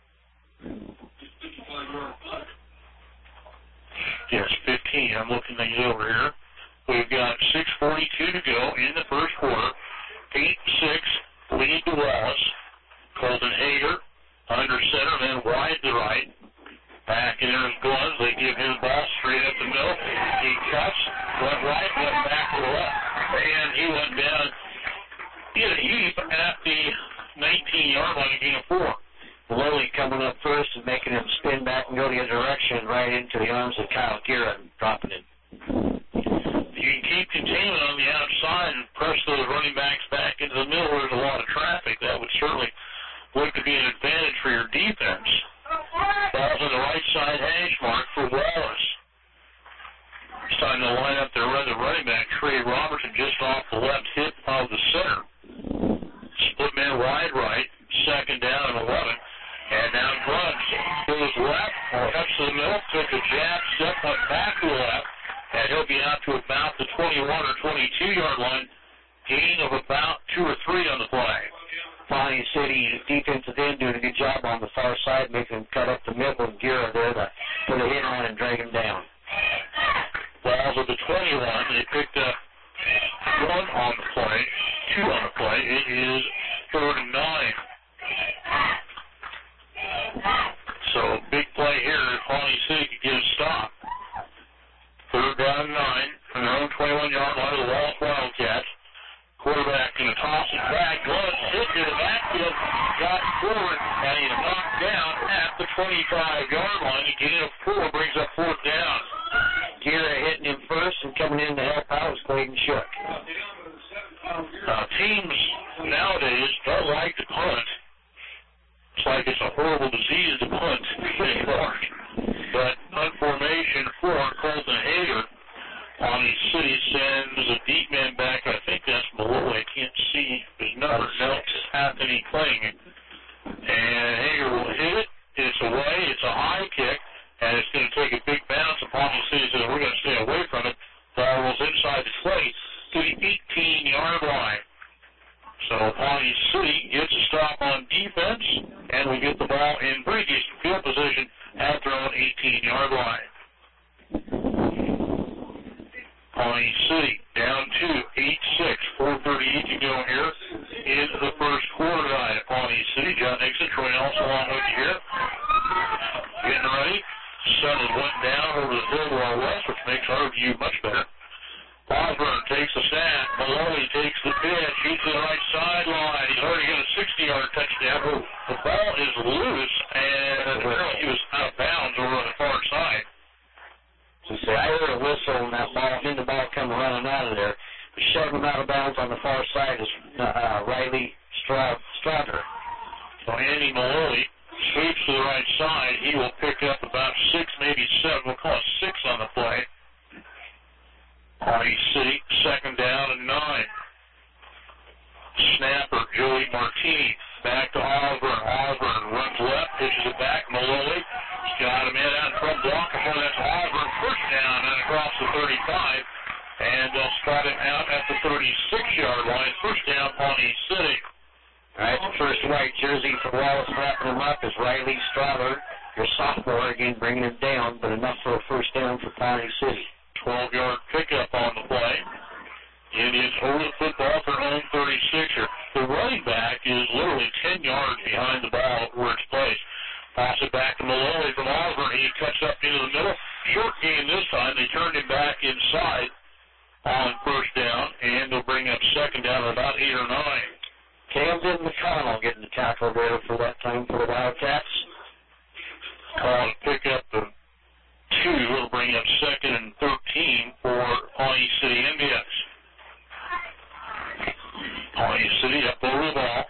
Yes, fifteen. I'm looking things over here. We've got six forty-two to go in the first quarter. eight six lead to Wallace. Colton Hager under center, then wide to right. Back in his gloves, they give his ball straight up the middle. He cuts, went right, went back to the left, and he went down in a heap at the nineteen-yard line, gain of four. Lilly coming up first and making him spin back and go the other direction right into the arms of Kyle Gira and dropping it. You can keep containment on the outside and press those running backs back into the middle where there's a lot of traffic. That would certainly look to be an advantage for your defense. Ball's on the right side hash mark for Wallace. It's time to line up their other running back, Trey Robertson, just off the left hip of the center. Split man wide right, second down and eleven. And now runs, goes left, cuts to the middle, took a jab, step, went back to the left, and he'll be out to about the twenty-one or twenty-two-yard line, gain of about two or three on the play. Pawnee City defensive end doing a good job on the far side, making him cut up the middle, and Gira there to put a hit on and drag him down. Balls at the twenty-one. They picked up one on the play, two on the play. It is third and nine. So big play here. Pawnee City could get a stop. Third down and nine from their own twenty-one-yard line of the Wallace Wildcats. Quarterback going to toss it back. Gloves hit to the backfield. Got forward, and he's knocked down at the twenty-five-yard line. A gain of four brings up fourth down. Gira hitting him first, and coming in to help out was Clayton Shook. Uh, teams nowadays don't like to punt. It's like it's a horrible disease to punt anymore. But punt formation for Colton Hager. Pawnee City sends a deep man back. I think that's below. I can't see his number. No, it's Anthony Kling. And Hager will hit it. It's away. It's a high kick. And it's going to take a big bounce. And Pawnee City says, we're going to stay away from it. Ball rolls inside the twenty to the eighteen-yard line. So Pawnee City gets a stop on defense. And we get the ball in pretty decent field position at their own eighteen-yard line. Pawnee City down to eight six, four thirty-eight to go here in the first quarter line at Pawnee City. John Nixon, Troy Nelson along with you here. Getting ready. Sun has went down over the hill to our west, which makes our view much better. Osborne takes the snap. Maloney takes the pitch. Shoots to the right sideline. He's already got a sixty-yard touchdown. The ball is loose, and apparently he was out of bounds over on the far side. So say, I heard a whistle and that ball, then the ball come running out of there. We shoved him out of bounds on the far side is uh, Riley Strouder. So Andy Maloney sweeps to the right side. He will pick up about six, maybe seven. We'll call it six on the play. Pawnee City, second down and nine. Snapper, Joey Martini. Back to Osborne. Osborne runs left, pitches it back. Maloney got him in out in front block. Before that's Osborne. First down and across the thirty-five. And they'll start him out at the thirty-six-yard line. First down, Pawnee City. All right, the first white jersey for Wallace wrapping him up is Riley Strouder, your sophomore, again bringing him down, but enough for a first down for Pawnee City. twelve-yard pickup on the play. The Indians hold the football for home thirty-sixer. The running back is literally ten yards behind the ball where it's placed. Pass it back to Maloney from Osborne. He cuts up into the middle. Short gain this time. They turned him back inside on first down, and they'll bring up second down at about eight or nine. Camden McConnell getting the tackle there for that time for the Wildcats. Call and pick up the two. It'll bring up second and thirteen for Pawnee City Indians. Pawnee City up over the ball.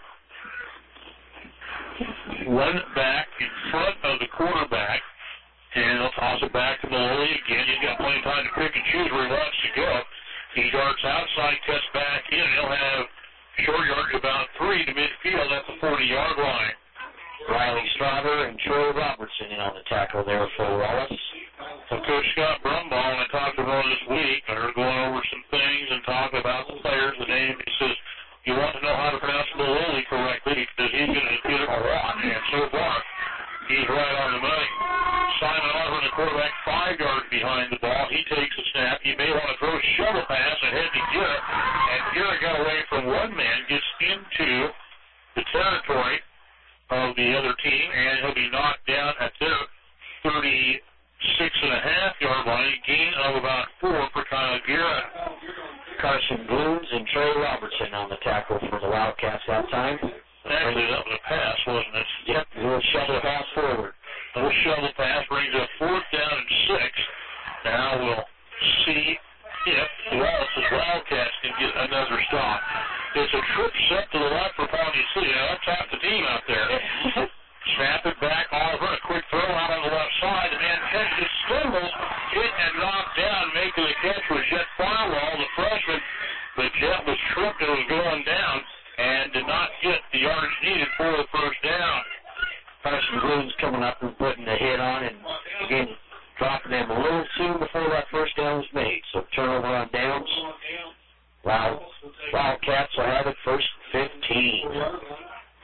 One back in front of the quarterback. And they'll toss it back to Maloney again. He's got plenty of time to pick and choose where he wants to go. He darts outside, cuts back in, and he'll have short yardage about three to midfield at the forty-yard line. Riley Strouder and Troy Robertson in on the tackle there for Wallace. So Coach Scott Brumbaugh, and I talked to him this week, they're going over some things and talking about the players. The name, he says, you want to know how to pronounce Maloney correctly because he's going to get it a lot. And so far, he's right on the money. Simon Osborne, the quarterback, five yards behind the ball. He takes a snap. He may want to throw a shovel pass ahead to Gira. And Gira got away from one man, gets into the territory of the other team, and he'll be knocked down at their thirty-six and a half yard line. A gain of about four for Kyle Gira. Carson Glooms and Trey Robertson on the tackle for the Wildcats that time. Actually, that was a pass, wasn't it? Yep, a little shovel pass forward. A little shovel pass brings up fourth down and six. Now we'll see if the Wallace's Wildcats can get another stop. It's a trip set to the left for Pawnee City. Now, that's half the team out there. Snap it back, Oliver, a quick throw out on the left side. The man catches, stumbles, hit and knocked down. Making the catch was Jet Farwell, the freshman. But Jet was tripped and was going down and did not get the yardage needed for the first down. Carson Glooms coming up and putting the hit on and, again, dropping them a little soon before that first down was made. So turnover on downs. Wild, Wildcats will have it first fifteen.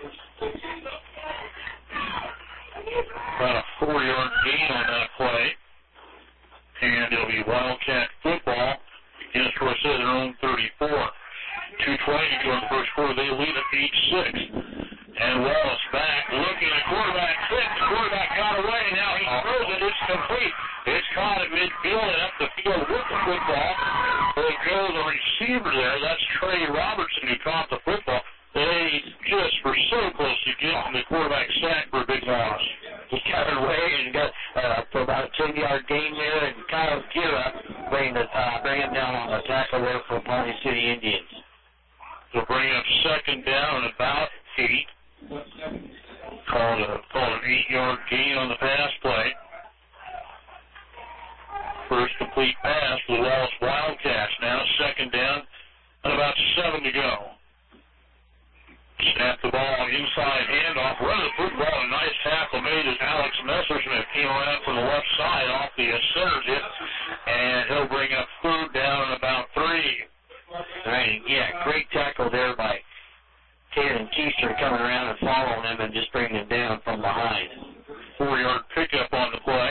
and it'll be Wildcat football against Rorsett, their own thirty-four. two twenty to go in the first quarter. They lead at eight six. And Wallace back, looking at quarterback fit. The quarterback got away. Now he throws it. It's complete. It's caught at midfield and up the field with the football. There goes a receiver there. That's Trey Robertson who caught the football. They just were so close to getting the quarterback sack for a big loss. He got away and got uh, for about a ten-yard gain there, and Kyle Gira bring, the, uh, bring him down on the tackle there for Pawnee City Indians. They'll bring up second down and about eight. Called, a, called an eight-yard gain on the pass play. First complete pass for the Wallace Wildcats. Now second down and about seven to go. Snap the ball inside handoff. Run the football. A nice tackle made as Alex Messersmith came around from the left side off the center dip, and he'll bring up third down and about three. Right, yeah, great tackle there by Taylor Keister coming around and following him and just bringing him down from behind. Four-yard pickup on the play.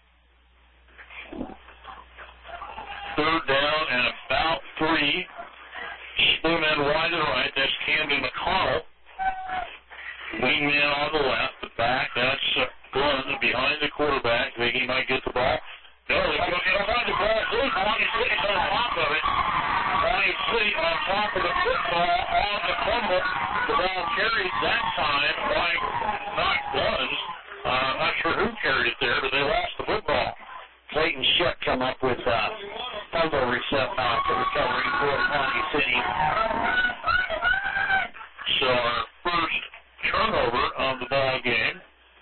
Third down and about three. Split end wide to the right. That's Camden McConnell. Wingman on the left. The back, that's uh, Glenn behind the quarterback. Think he might get the ball. No, he's going to get behind the ball. Pawnee City's on top of it. Pawnee City on top of the football on the fumble. The ball carried that time by not Glenn's. Uh, I'm not sure who carried it there, but they lost the football. Clayton Shuck come up with uh, fumble reception uh, for recovery for Pawnee City. So our first turnover of the ball game.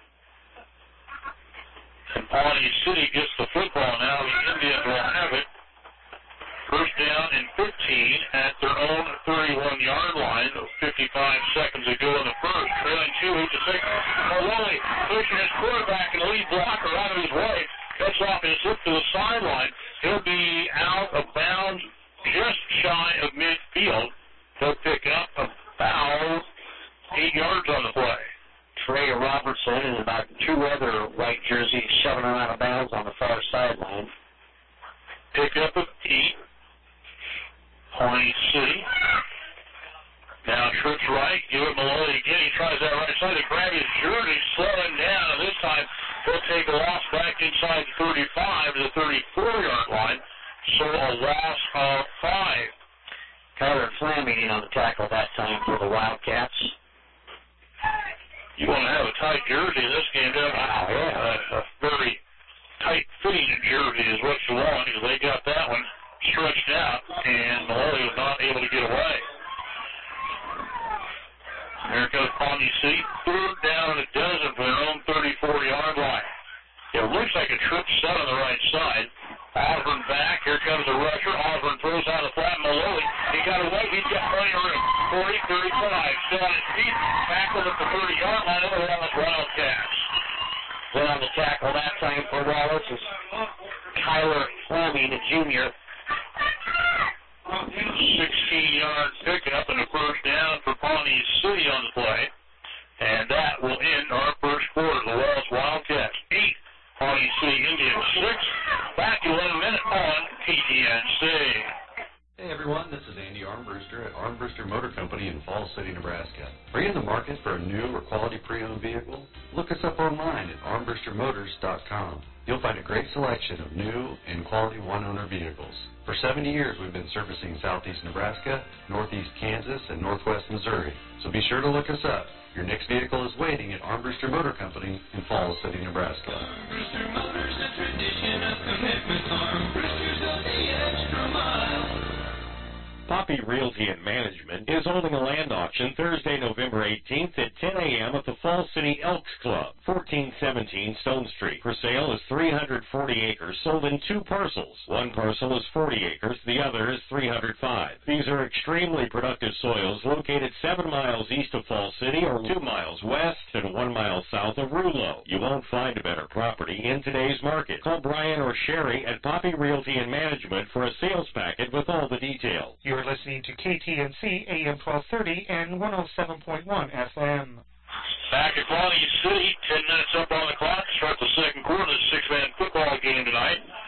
And Pawnee City gets the football now. The Indians will have it. First down and fifteen at their own thirty-one-yard line. fifty-five seconds ago in the first. Trailing two, eight to six. Maloney pushing his quarterback and lead blocker out of his way. Cuts off his hip to the sideline. He'll be out of bounds just shy of midfield. He'll pick up about eight yards on the play. Trey Robertson and about two other white jerseys shoving him out of bounds on the far sideline. Pick up of eight. Pawnee City. Now trips right, give it Maloney again. He tries that right side to grab his jersey, slow him down, and this time he'll take a loss back inside the thirty-five to the thirty-four-yard line. So a loss of five. Tyler Flamini on the tackle that time for the Wildcats. You want to have a tight jersey in this game, don't you? Wow, yeah. A, a very tight-fitting jersey is what you want, because they got that one stretched out, and Maloney was not able to get away. Here goes Pawnee City. Third down and a dozen for their own thirty-four-yard line. It looks like a trip set on the right side. Osborne back. Here comes the rusher. Osborne throws out the flat. Maloney. He got away. He's got plenty of room. forty, thirty-five. Still on his feet. Tackled at the thirty-yard line of the Wallace Wildcats. Then on the tackle that time for Wallace is Kyler Fleming, a junior. sixteen-yard pickup and a first down for Pawnee City on the play. And that will end our first quarter. The Wallace Wildcats eight, Pawnee City Indians six. Back eleven minutes on K T N C. Hey everyone, this is Andy Armbruster at Armbruster Motor Company in Falls City, Nebraska. Are you in the market for a new or quality pre-owned vehicle? Look us up online at armbruster motors dot com. You'll find a great selection of new and quality one-owner vehicles. For seventy years, we've been servicing southeast Nebraska, northeast Kansas, and northwest Missouri. So be sure to look us up. Your next vehicle is waiting at Armbruster Motor Company in Falls City, Nebraska. Armbruster Motors, a tradition of commitment. Armbruster's of the extra mile. Poppy Realty and Management is holding a land auction Thursday, November eighteenth at ten a.m. at the Falls City Elks Club, fourteen seventeen Stone Street. For sale is three hundred forty acres sold in two parcels. One parcel is forty acres, the other is three hundred five. These are extremely productive soils located seven miles east of Falls City or two miles west and one mile south of Rulo. You won't find a better property in today's market. Call Brian or Sherry at Poppy Realty and Management for a sales packet with all the details. You're listening to K T N C A M twelve thirty and one oh seven point one F M. Back at Pawnee City, ten minutes up on the clock to start the second quarter of the six-man football game tonight.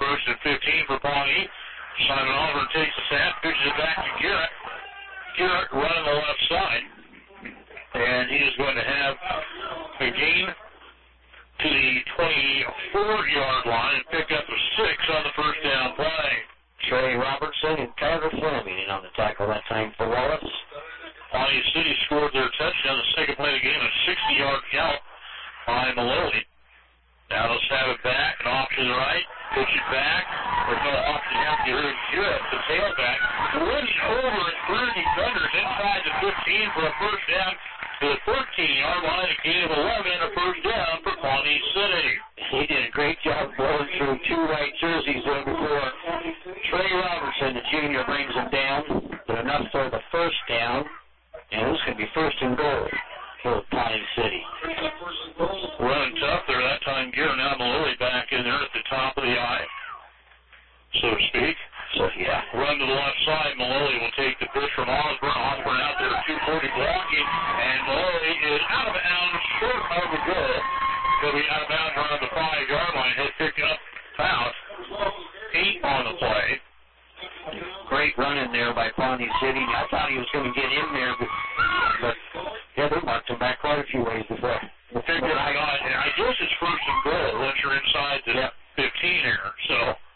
First and fifteen for Pawnee. Simon Oliver takes the snap, pitches it back to Garrett. Garrett running the left side. And he is going to have a gain to the twenty-four-yard line and pick up a six on the first down play. Trey Robertson and Tyler Fleming in on the tackle that time for Wallace. Pawnee City scored their touchdown, the second play of the game, a sixty-yard count by Maloney. Now let's have it back and off to the right. Pitch it back. There's no option after you heard Garrett, the tailback. Running over and through defenders inside the fifteen for a first down to the thirteen-yard line. A gain of eleven and a first down for Pawnee City. He did a great job blowing through two white jerseys there before Trey Robertson, the junior, brings him down. But enough for the first down. And this could be first and goal for Pawnee City. Running tough there that time. Garrett, now Malloy back in there at the top of the eye, so to speak. So, yeah. Run to the left side. Malloy will take the pitch from Osborne. Osborne out there at two forty blocking. And Malloy is out of bounds, short of the goal. He'll be out of bounds around the five-yard line. He'll pick up out. Eight on the play. Great run in there by Pawnee City. I thought he was going to get in there, but, but yeah, they marked him back quite a few ways before. Well, I, I guess it's first and goal once you're inside the yep. fifteen here. So,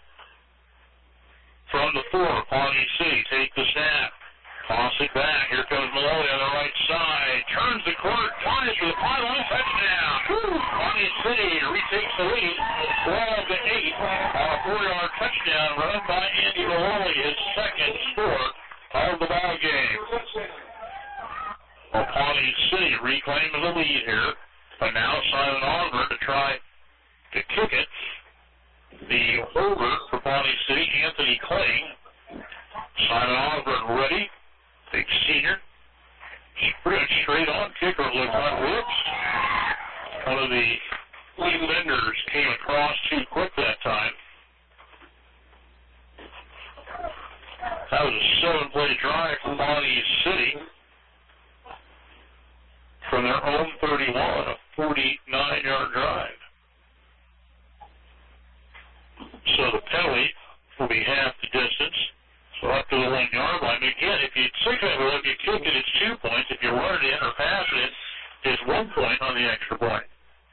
from the four, Pawnee City take the snap. Toss it back. Here comes Malloy on the right side. Turns the court. Tries for the pylon. Touchdown. Pawnee City retakes the lead. twelve to eight on a four-yard touchdown run by Andy Malloy. His second score of the ball game. Well, Pawnee City reclaims the lead here. But now Simon Oliver to try to kick it. The holder for Pawnee City, Anthony Clay. Simon Oliver ready. Big senior. Sprint straight on. Kicker looks like whoops. One of the defenders came across too quick that time. That was a seven-play drive for Pawnee City. From their own thirty-one, a forty-nine-yard drive. So the penalty will be half the distance. So up to the one-yard line. But again, if you six it, if you kick it, it's two points. If you run it in or pass it, it's one point on the extra point.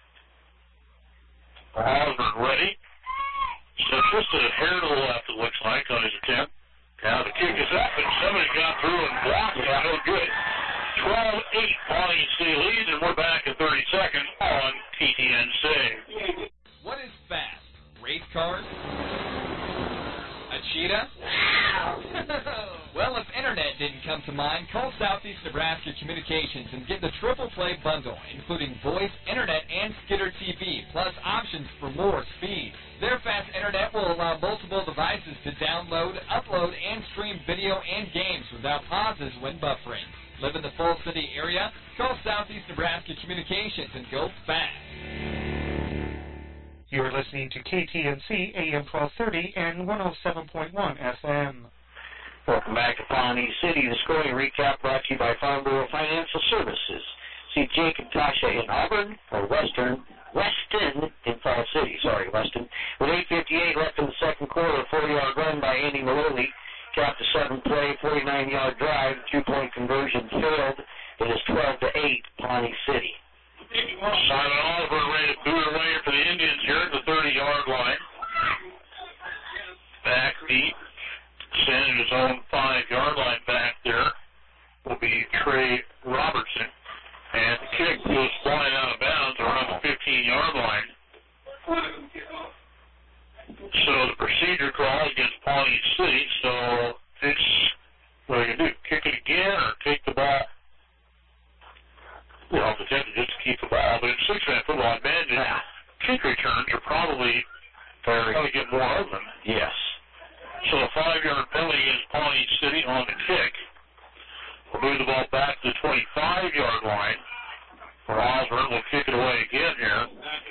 Osborne ready. So just a hair to the left, it looks like, on his attempt. Now the kick is up, and somebody got through and blocked it. No good. twelve eight, Pawnee City leads, and we're back in thirty seconds on T T N C. What is fast? Race cars? A cheetah? Well, if internet didn't come to mind, call Southeast Nebraska Communications and get the triple play bundle, including voice, internet, and Skitter T V, plus options for more speed. Their fast internet will allow multiple devices to download, upload, and stream video and games without pauses when buffering. Live in the Fall City area? Call Southeast Nebraska Communications and go fast. You're listening to K T N C A M twelve thirty and one oh seven point one F M. Welcome back to Pawnee City. The scoring recap brought to you by Farm Bureau Financial Services. See Jake and Tasha in Auburn or Western, Weston in Fall City. Sorry, Weston. With eight fifty-eight left in the second quarter, a forty-yard run by Andy Maloney. Capped a seven-play, forty-nine-yard drive. Two-point conversion failed. It is twelve to eight, Pawnee City. Simon Oliver ready to boot away for the Indians here at the thirty-yard line. Back deep. Sending his own five-yard line back there will be Trey Robertson. And the kick goes flying out of bounds around the fifteen-yard line. So the procedure call against Pawnee City. So it's, what are you going to do? Kick it again or take the ball? Well, potentially just to keep the ball. But in six-man football, I imagine kick returns are probably going to get more of them. Yes. So a five-yard penalty against Pawnee City on the kick. We'll move the ball back to the twenty-five-yard line. For Osborne, we'll kick it away again here.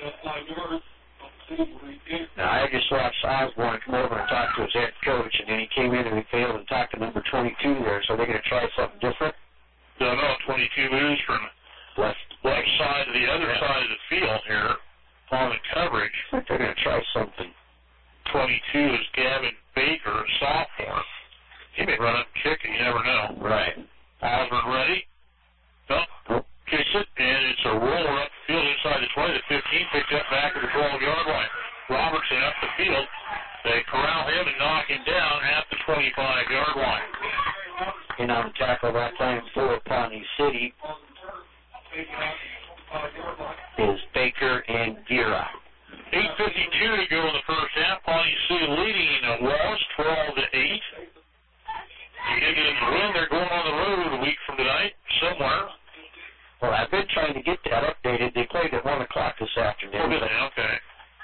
Now, I just watched Osborne come over and talk to his head coach, and then he came in and he failed and talked to number twenty-two there. So they're going to try something different? No, no, twenty-two moves from left, left side to the other yeah. side of the field here on the coverage. I think they're going to try something. twenty-two is Gavin Baker, a sophomore. He may run up and kick it. You never know. Right. Osborne ready. Nope. Kicks it, and it's a roller up the field inside the twenty. The fifteen picks up back at the twelve-yard line. Robertson up the field. They corral him and knock him down at the twenty-five-yard line. And on the tackle that time for Pawnee City is Baker and Gira. eight fifty-two to go in the first half. Pawnee City leading Wallace twelve to eight. The Indians win. They're going on the road a week from tonight somewhere. Well, I've been trying to get that updated. They played at one o'clock this afternoon. Oh, okay.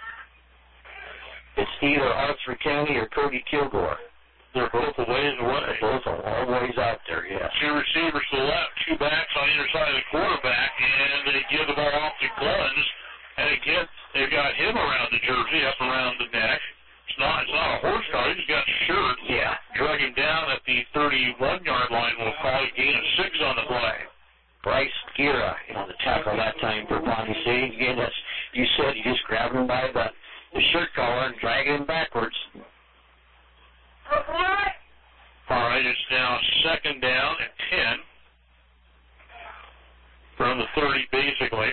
It's either Arthur County or Cody Kilgore. They're both a ways away. Both a long ways out there, yeah. Two receivers to the left, two backs on either side of the quarterback, and they give the ball off to Gluns. And again, they've got him around the jersey, up around the neck. It's not, it's not a horse car. He's got a shirt. Yeah. Drug him down at the thirty-one-yard line. We'll call it gain of six on the play. Bryce Gira on the tackle that time for Pawnee City. Again, that's, you said you just grabbed him by the, the shirt collar and drag him backwards. All right, it's now second down and ten from the thirty, basically.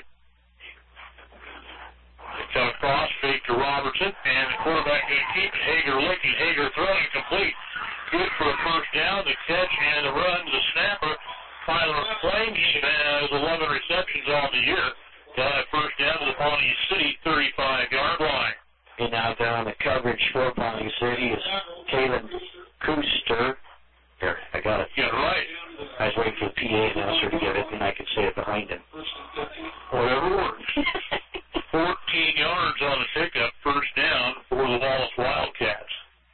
They come across, fake to Robertson, and the quarterback going to keep it. Hager looking, Hager throwing complete. Good for a first down. The catch and the run, the snapper. Tyler Flame, he has eleven receptions on the year. Got a first down to the Pawnee City thirty-five-yard line. And now down the coverage for Pawnee City is Kalen Kuster. There, I got it. Yeah, right. I was waiting for the P A announcer to get it, and I could say it behind him. Whatever works. fourteen yards on the pickup, first down for the Wallace Wildcats.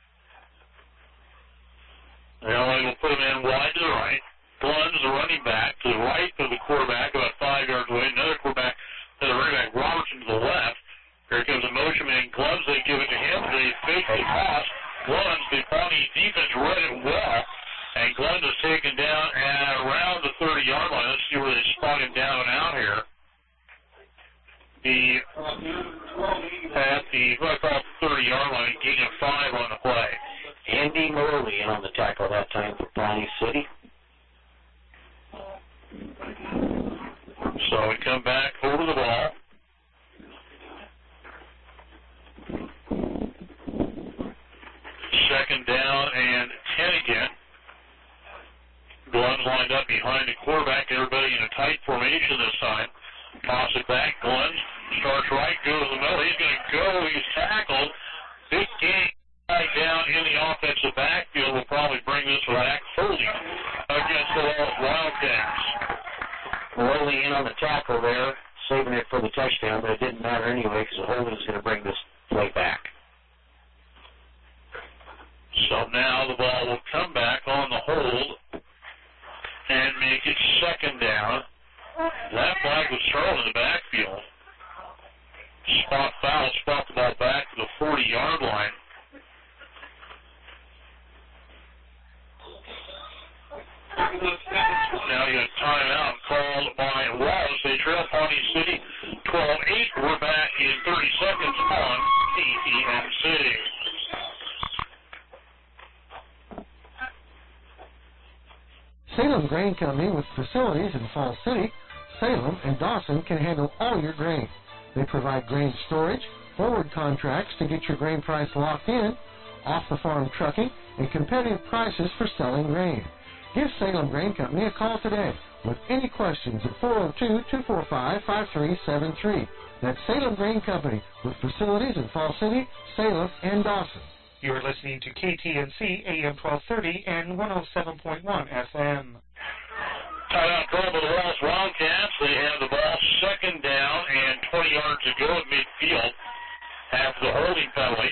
Now they will put him in wide to the right. Gluns, the running back, to the right of the quarterback, about five yards away. Another quarterback to the running back, Robertson to the left. Here comes a motion man. Gluns, they give it to him. They fake the pass. Gluns, the Pawnee defense read it well. And Gluns is taken down at around the thirty-yard line. Let's see where they spot him down and out here. The, at the, what I call it, the thirty-yard line, gain of five on the play. Andy Morley in on the tackle that time for Pawnee City. So we come back over the ball. Second down and ten again. Gluns lined up behind the quarterback. Everybody in a tight formation this time. Toss it back. Gluns starts right, goes to the middle. He's going to go. He's tackled. Big game right down in the offensive backfield. Will probably bring this back holding against the Wallace Wildcats. Morley in on the tackle there, saving it for the touchdown, but it didn't matter anyway because the holding is going to bring this play back. So now the ball will come back on the hold and make it second down. That flag was thrown in the backfield. Spot foul, spot the ball back to the forty-yard line. Now you got timeout called by Wallace. They trail Pawnee City twelve eight. We're back in thirty seconds on K T M C. Salem Grain Company, with facilities in Falls City, Salem, and Dawson, can handle all your grain. They provide grain storage, forward contracts to get your grain price locked in, off-the-farm trucking, and competitive prices for selling grain. Give Salem Grain Company a call today with any questions at four oh two, two four five, five three seven three. That's Salem Grain Company, with facilities in Falls City, Salem, and Dawson. You are listening to K T N C A M twelve thirty and one oh seven point one F M. Timeout call by the Wallace Wildcats. They have the ball second down and twenty yards to go at midfield after the holding penalty.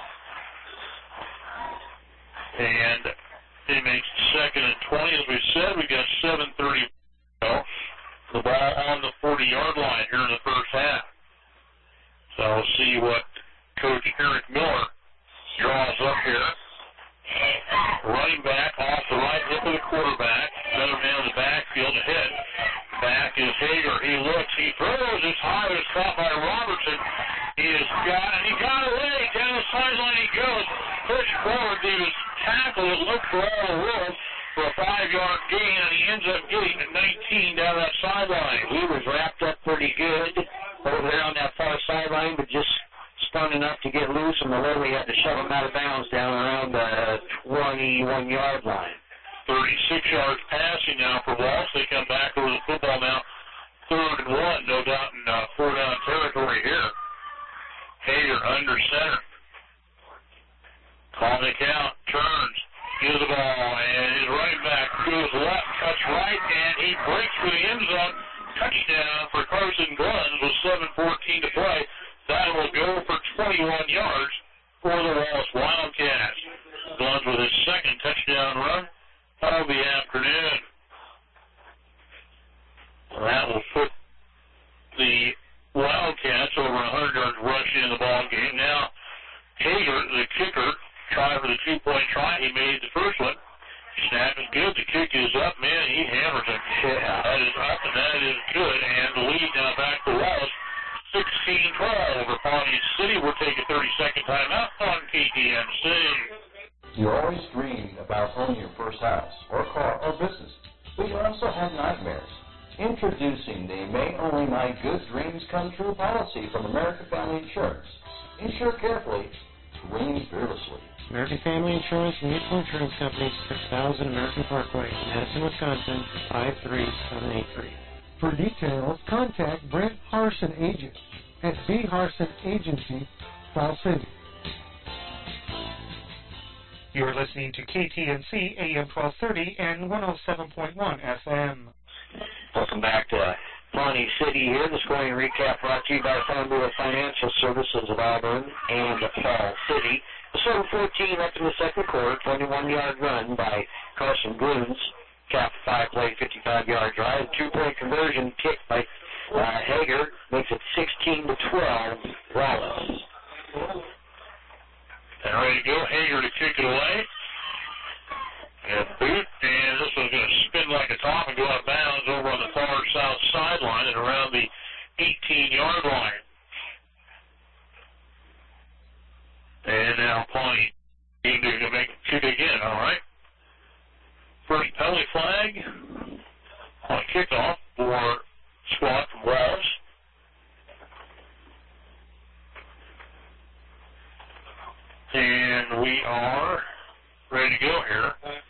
And it makes second and twenty. As we said, we got seven thirty to go. The ball on the forty-yard line here in the first half. So we'll see what Coach Eric Miller draws up here. Running back off the right hip of the quarterback. Another man in the backfield ahead. Back is Hager, he looks, he throws as high as caught by Robertson. He has got, and he got away. Down the sideline he goes. Push forward to his tackle. It looked for all the world for a five-yard gain, and he ends up getting to nineteen down that sideline. He was wrapped up pretty good over there on that far sideline, but just spun enough to get loose, and Malloy had to shove him out of bounds down around the twenty-one-yard line. thirty-six yards passing now for Walsh. They come back over the football now. Third and one, no doubt in uh, four-down territory here. Hager under center. Calling the count, turns, gives the ball, and his running back goes left, cuts right, and he breaks for the end zone. Touchdown for Carson Gluns with seven fourteen to play. That will go for twenty-one yards for the Wallace Wildcats. Gluns with his second touchdown run of the afternoon. That will put the Wildcats over one hundred yards rushing in the ball game. Now, Hager, the kicker, tried for the two-point try. He made the first one. Snap is good. The kick is up. Man, he hammers it. Yeah. That is up, and that is good. And the lead now back to Wallace, sixteen twelve over Pawnee City. We'll take a thirty-second timeout on K T M C. You always dreamed about owning your first house or car or business, but you also had nightmares. Introducing the May Only My Good Dreams Come True policy from American Family Insurance. Insure carefully, dream fearlessly. American Family Insurance and Mutual Insurance Company, six thousand American Parkway, Madison, Wisconsin, five three seven eight three. For details, contact Brent Harson Agent at B. Harson Agency, Fall City. You're listening to K T N C A M twelve thirty and one oh seven point one F M. Welcome back to Pawnee City here. The scoring recap brought to you by Farm Bureau Financial Services of Auburn and Fall City. seven fourteen left in the second quarter, twenty-one-yard run by Carson Gluns. Cap five play, fifty-five-yard drive. Two-point conversion kick by uh, Hager makes it sixteen to twelve. Wallace. And ready to go. Hager to kick it away. And boot, and this one's going to spin like a top and go out of bounds over on the far south sideline and around the eighteen-yard line. And now Pawnee going to make a kick again, all right? First penalty flag on kickoff for squad from Wallace. And we are ready to go here.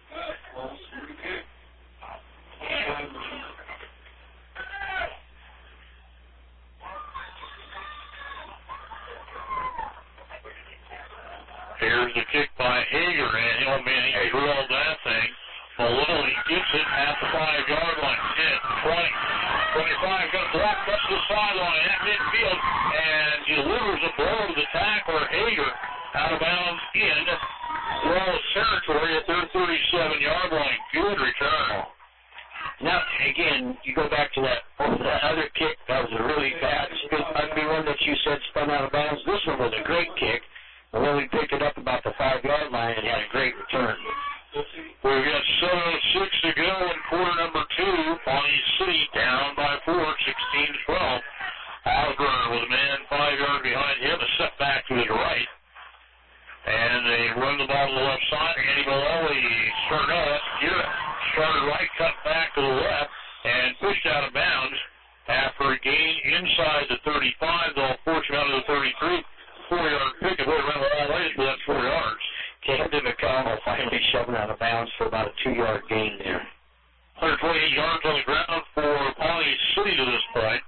Here's the kick by Hager, and oh man, he drilled that thing. Maloney gets it at the five-yard line. ten, twenty, twenty-five, got a block, cuts to the sideline at midfield, and delivers a blow to the tackler, Hager, out of bounds in Wallace territory at their thirty-seven-yard line. Good return. Now, again, you go back to that, oh, that other kick. That was a really bad, ugly one that you said spun out of bounds. This one was a great kick. Maloney picked it up about the five-yard line and had a great return. We've got seven oh six to go in quarter number two. Pawnee City down by four, sixteen to twelve. Osborne with a man five yards behind him, a step back to his right. And they run the ball to the left side. Andy Malloy started out, started right, cut back to the left, and pushed out of bounds after a gain inside the thirty-five. They'll force him out of the thirty-three. Four-yard pick and around the wall ways, but that's four yards. Camden McConnell finally shoving out of bounds for about a two-yard gain there. one hundred twenty-eight yards on the ground for Pawnee City to this point.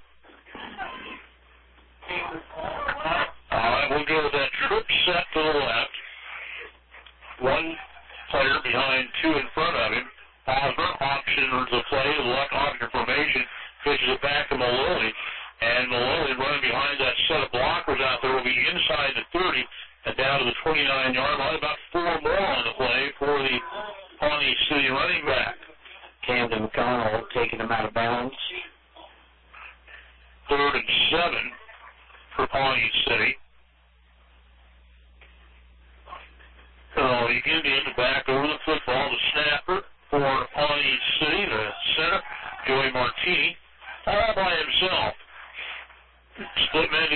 All right, we'll go with that trip set to the left. One player behind, two in front of him. Osborne options the play, the left option formation, pitches it back to Maloney. And Maloney running behind that set of blockers out there will be inside the thirty and down to the twenty-nine-yard line. About four more on the play for the Pawnee City running back. Camden McConnell taking him out of bounds. Third and seven for Pawnee City. So the Indians back over the football. The snapper for Pawnee City, the center, Joey Martini. All by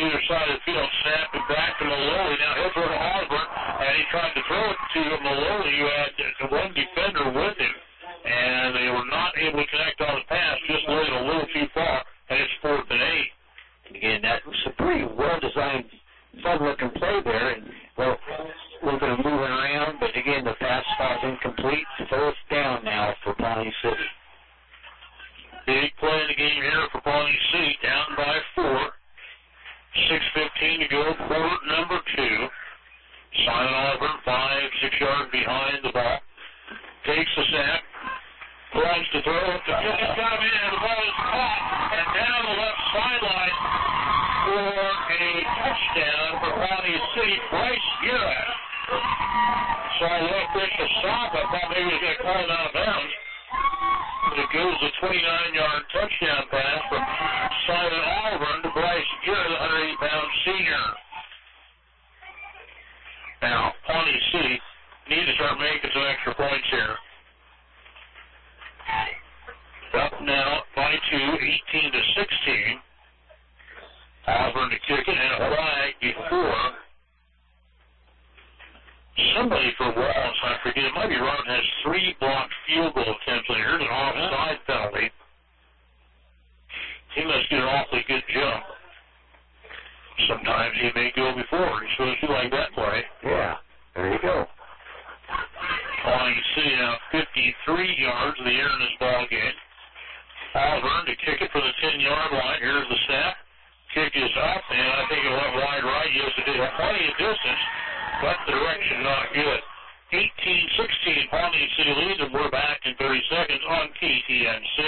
either side of the field, snap it back to Maloney. Now he'll throw to Osborne, and he tried to throw it to Maloney, who had one defender with him, and they were not able to connect on the pass, just laid a little too far, and it's fourth and eight. Again, that was a pretty well-designed, fun-looking play there, and, well, a little bit of moving around, but again, the pass falls incomplete. Fourth down now for Pawnee City. Big play in the game here for Pawnee City, down by four. six fifteen to go, quarter number two. Simon Oliver, five, six yards behind the ball. Takes the snap, plunge to throw. The kick has got him in, and the ball is caught. And down the left sideline for a touchdown for Pawnee City, Bryce Garrett. So I left this to stop. I thought maybe he was going to call it out of bounds. But it goes a twenty-nine-yard touchdown pass from Simon Oliver to Bryce Garrett, the one hundred eight pound senior. Now, Pawnee City need to start making some extra points here. Up now by two, eighteen to sixteen. Auburn to kick it, and a flag before. Somebody for Wallace, I forget, it might be Ron, has three blocked field goal attempts, and here's an offside penalty. He must get an awfully good jump. Sometimes he may go before. He's supposed to like that play. Yeah, there you go. Pawnee City now fifty-three yards in the air in this ball game. Auburn to kick it for the ten-yard line. Here's the snap. Kick is up, and I think it went wide right. Yes, it did. Plenty of distance, but the direction not good. eighteen sixteen, Pawnee City leads, and we're back in thirty seconds on K T N C.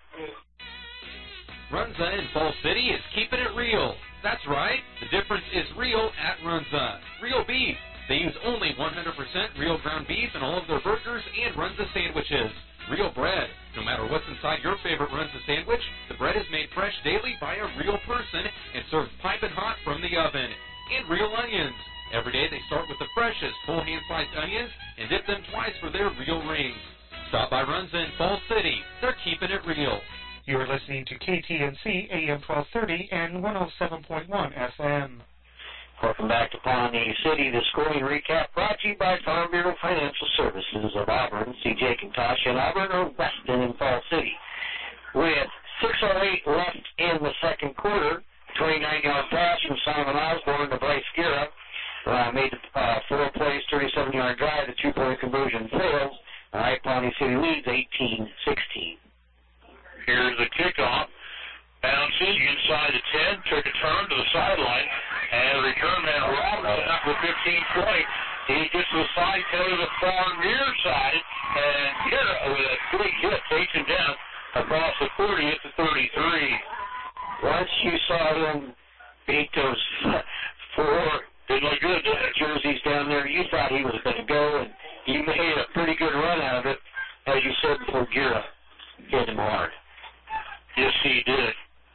Runza in Fall City is keeping it real. That's right. The difference is real at Runza. Real beef. They use only one hundred percent real ground beef in all of their burgers and Runza sandwiches. Real bread. No matter what's inside your favorite Runza sandwich, the bread is made fresh daily by a real person and served piping hot from the oven. And real onions. Every day they start with the freshest full hand-sliced onions and dip them twice for their real rings. Stop by Runza in Fall City. They're keeping it real. You are listening to K T N C A M twelve thirty and one oh seven point one F M. Welcome back to Pawnee City. The scoring recap brought to you by Farm Bureau Financial Services of Auburn. C J Kintosh in Auburn or Weston in Fall City. With six oh eight left in the second quarter, twenty-nine-yard pass from Simon Osborne to Bryce Garrett. Uh, made uh, four plays, thirty-seven-yard drive. The two-point conversion fails. All right, Pawnee City leads eighteen sixteen. Here's the kickoff. Bouncing inside the ten, took a turn to the sideline, and return man Robinson up with fifteen twenty. He gets to the side, to the far near side, and Garrett with a big hit takes him down across the forty at the thirty-three. Once you saw him beat those four didn't look good, did it? jerseys down there, you thought he was going to go, and he made a pretty good run out of it. As you said before, Garrett hit him hard. Yes, he did.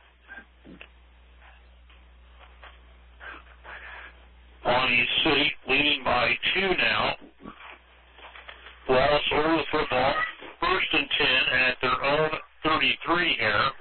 Pawnee City leading by two now. Wallace over the football. First and ten at their own thirty-three here.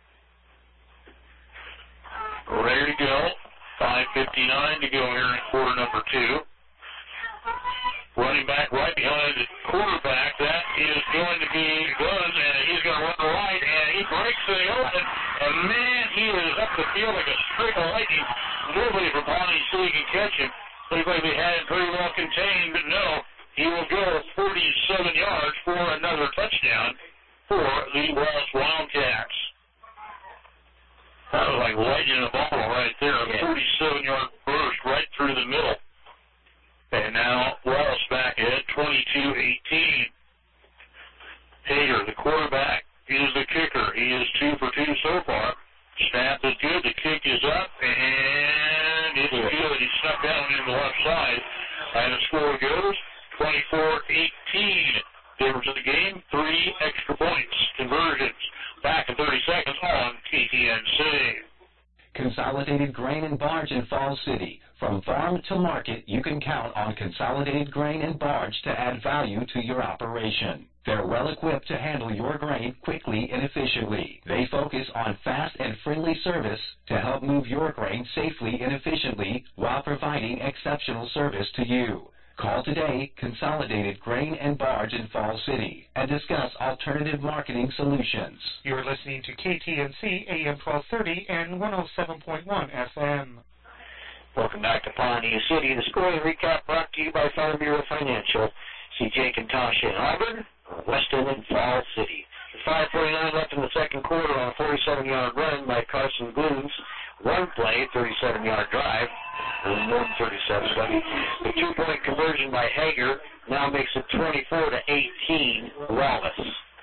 Ready to go. five fifty-nine to go here in quarter number two. Running back right behind the quarterback. That is going to be Guns, and he's going to run right, and he breaks the open. And man, he is up the field like a streak of lightning. Nobody from Pawnee City can catch him. Looks like they had him pretty well contained, but no, he will go forty-seven yards for another touchdown for the Wallace Wildcats. That was like lightning in a bottle right there. A forty-seven-yard burst right through the middle. And now Wallace back ahead, twenty-two eighteen. Hager, the quarterback, is the kicker. He is two for two so far. Snap is good. The kick is up, and it's good. He snuck down in the left side. And the score goes twenty-four eighteen. Difference of the game, three extra points. Conversions. Back in thirty seconds on K T N C. Consolidated Grain and Barge in Falls City. From farm to market, you can count on Consolidated Grain and Barge to add value to your operation. They're well equipped to handle your grain quickly and efficiently. They focus on fast and friendly service to help move your grain safely and efficiently while providing exceptional service to you. Call today, Consolidated Grain and Barge in Falls City, and discuss alternative marketing solutions. You're listening to K T N C A M twelve thirty and one oh seven point one F M. Welcome back to Pawnee City. The scoring recap brought to you by Farm Bureau Financial. See Jake and Tasha in Auburn, Weston and Falls City. five forty-nine left in the second quarter on a forty-seven-yard run by Carson Glooms. One play, thirty-seven-yard drive, and one thirty-seven. The two-point conversion by Hager now makes it twenty-four to eighteen. Wallace.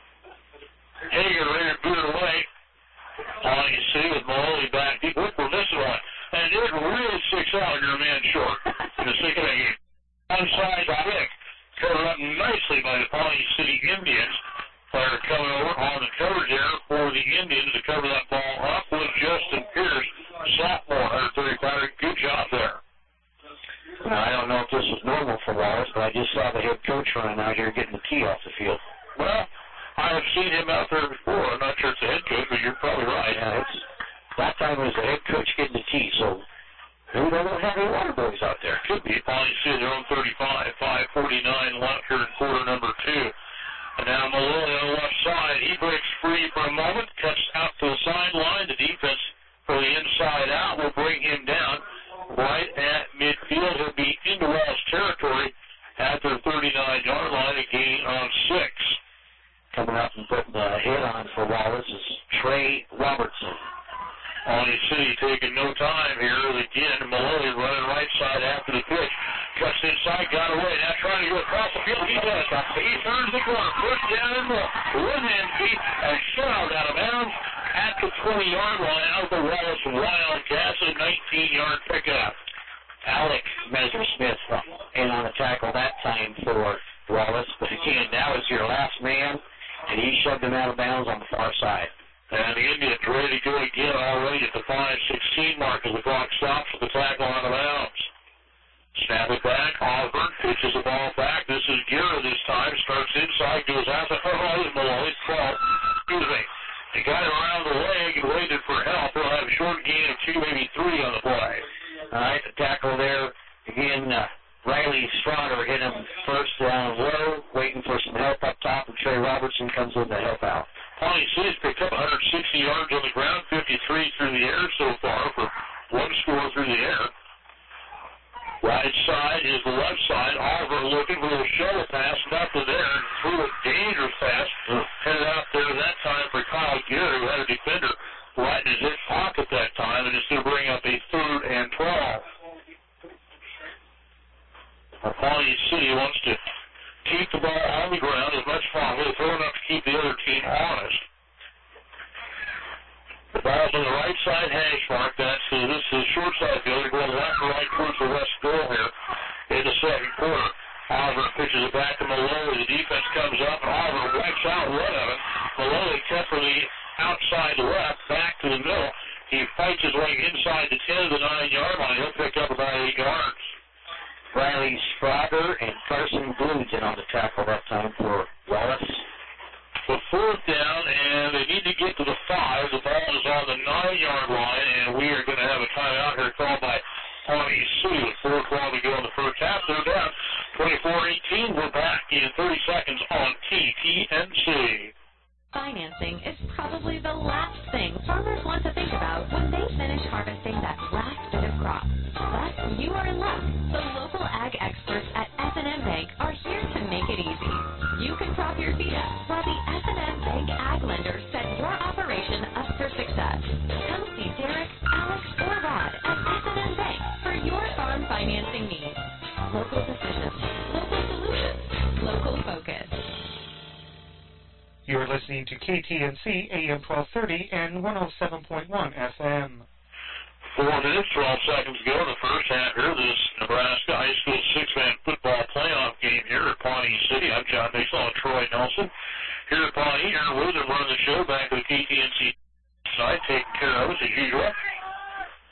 Hager ready to boot it away. All you see with Maloney back deep. Look for this one. And it really sticks out your man short in the second game. Onside pick. Covered up nicely by the Pawnee City Indians. Player coming over on the coverage there for the Indians to cover that ball up with Justin Pierce, sophomore, one thirty-five. Good job there. Now, I don't know if this is normal for Wallace, but I just saw the head coach running out here getting the tee off the field. Well, I have seen him out there before. I'm not sure it's the head coach, but you're probably right. Yeah, it's, that time it was the head coach getting the tee, so maybe they don't have any water boys out there. Could be. Pawnee City, their own thirty-five, five forty-nine left here in quarter number two. And now Maloney on the left side. He breaks free for a moment, cuts out to the sideline. The defense for the inside out will bring him down right at midfield. He'll be into Wallace territory at their thirty-nine-yard line, a gain on six. Coming up and putting the hit on for Wallace is Trey Robertson. Pawnee City taking no time here. Again, Maloney running right side after the pitch. Cuts inside, got away. Now trying to go across the field. He does. He turns the corner. Push down in the one-hand feet and shot out of bounds at the twenty-yard line out of the Wallace Wildcats. A nineteen-yard pickup. Alec Messer-Smith in on the tackle that time for Wallace. But again, that was your last man, and he shoved him out of bounds on the far side. And the Indians ready to go again already at the five sixteen mark as the clock stops with the tackle out of bounds. Snap it back. Osborne pitches the ball back. This is Guerra this time. Starts inside, goes out. Oh, it's Maloney's fault. Excuse me. He got it around the leg and waited for help. He'll have a short gain of two, maybe three on the play. All right, the tackle there. Again, uh, Riley Strotter hit him first down low, waiting for some help up top, and Trey Robertson comes in to help out. Pawnee City's picked up one hundred sixty yards on the ground, fifty-three through the air so far for one score through the air. Right side is the left side. Oliver looking for a shovel pass, nothing there, and threw a dangerous pass. Headed out there that time for Kyle Gear, who had a defender right in his hip pocket that time, and it's going to bring up a third and twelve. Pawnee City wants to keep the ball on the ground as much as possible, throw enough to keep the other team honest. The ball's on the right side hash mark. That's uh, this is short side field. They're going left or right towards the west goal here in the second quarter. Oliver pitches it back to Maloney. The defense comes up, and Oliver wipes out one of it. Maloney cut for the outside left, back to the middle. He fights his way inside the ten to the nine-yard line. He'll pick up about eight yards. Riley Strotter and Carson Bloomington on the tackle that time for Wallace. The fourth down, and they need to get to the five. The ball is on the nine-yard line, and we are going to have a timeout here called by Pawnee City with four twelve to go in the first half. They're down twenty-four eighteen. We're back in thirty seconds on K T N C. Financing is probably the last thing farmers want to think about when they finish harvesting that last bit of crop. But you are in luck. The local ag experts at F and M Bank are here to make it easy. You can crop your feet up while the F and M Bank ag lenders set your operation up for success. Come see Derek, Alex, or Rod at F and M Bank for your farm financing needs. Local decisions, local solutions, local focus. You're listening to K T N C A M twelve thirty and one oh seven point one F M. Four minutes, twelve seconds to go in the first half here. This Nebraska High School six-man football playoff game here at Pawnee City. I'm John Mason and Troy Nelson. Here at Pawnee, Aaron Wilson running the show back to the K T N C side, taking care of us as usual.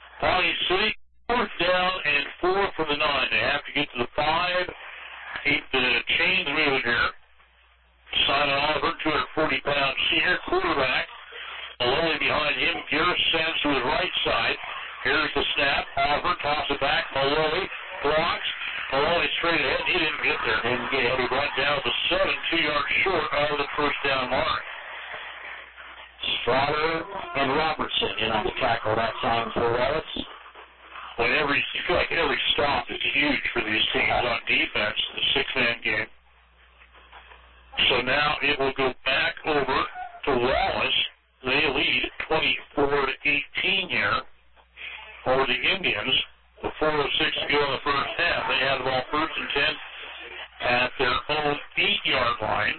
the chains moving here. Simon Oliver, two hundred forty pound senior quarterback. Maloney behind him. Garrett sends to his right side. Here's the snap. Oliver tosses it back. Maloney blocks. Maloney straight ahead. He didn't get there. Didn't get it. He brought down the seven, two yards short of the first down mark. Straughter and Robertson in on the tackle that time for Wallace. When every, you feel like every stop is huge for these teams on defense, the six-man game. So now it will go back over to Wallace. They lead twenty-four to eighteen here over the Indians. With four oh six to go in the first half, they had the ball first and ten at their own eight-yard line.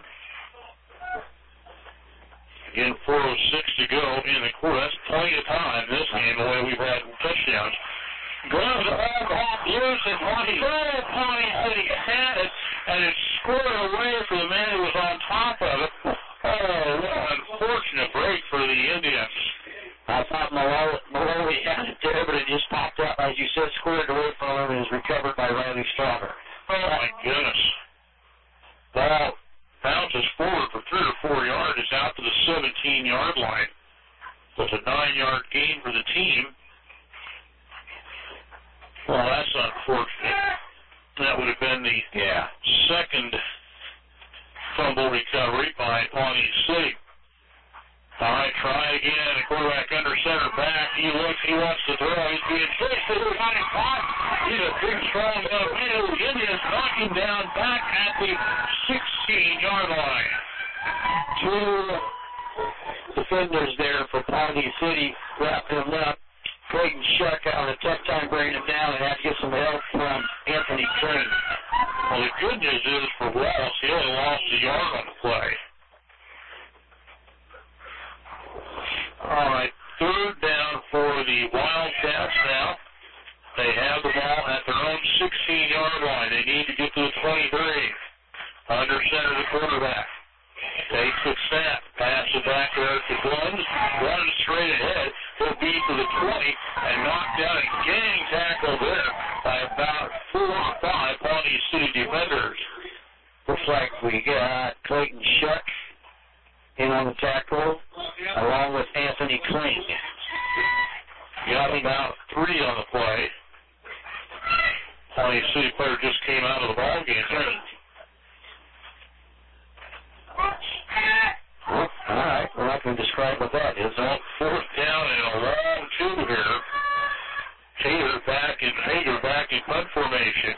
Again, four oh six to go in the quarter. That's plenty of time in this game, the way we've had touchdowns. Gloves all off loose, and Pawnee Pawnee City had it, and it squared away for the man who was on top of it. Oh, what an unfortunate break for the Indians. I thought Maloney had it there, but it just popped out, as you said, squared away from him, and is recovered by Riley Straughter. Oh, my goodness. Ball bounces forward for three or four yards. It's out to the seventeen-yard line. So it's a nine-yard gain for the team. Well, that's unfortunate. That would have been the yeah. second fumble recovery by Pawnee City. All right, try again. The quarterback under center back. He looks, he wants to throw. He's being chased. He's got him caught. He's a big, strong man. The Indians knock him down back at the sixteen-yard line. Two defenders there for Pawnee City wrapping him up. Clayton Shuck having a tough time bringing him down and had to get some help from Anthony Crane. Well, the good news is for Wallace, he only lost a yard on the play. All right, third down for the Wildcats now. They have the ball at their own sixteen-yard line. They need to get to the twenty-three. Under center the quarterback. Takes the snap, passes it back there to Glenn, runs straight ahead. He'll be to the twenty and knocked down a gang tackle there by about four or five Pawnee City defenders. Looks like we got Clayton Shuck in on the tackle, along with Anthony Kling. Got about three on the play. Pawnee City player just came out of the ball game. Well, all right, well, I can describe what that is. Well, fourth down and a long two here. Taylor back in Taylor back in punt formation.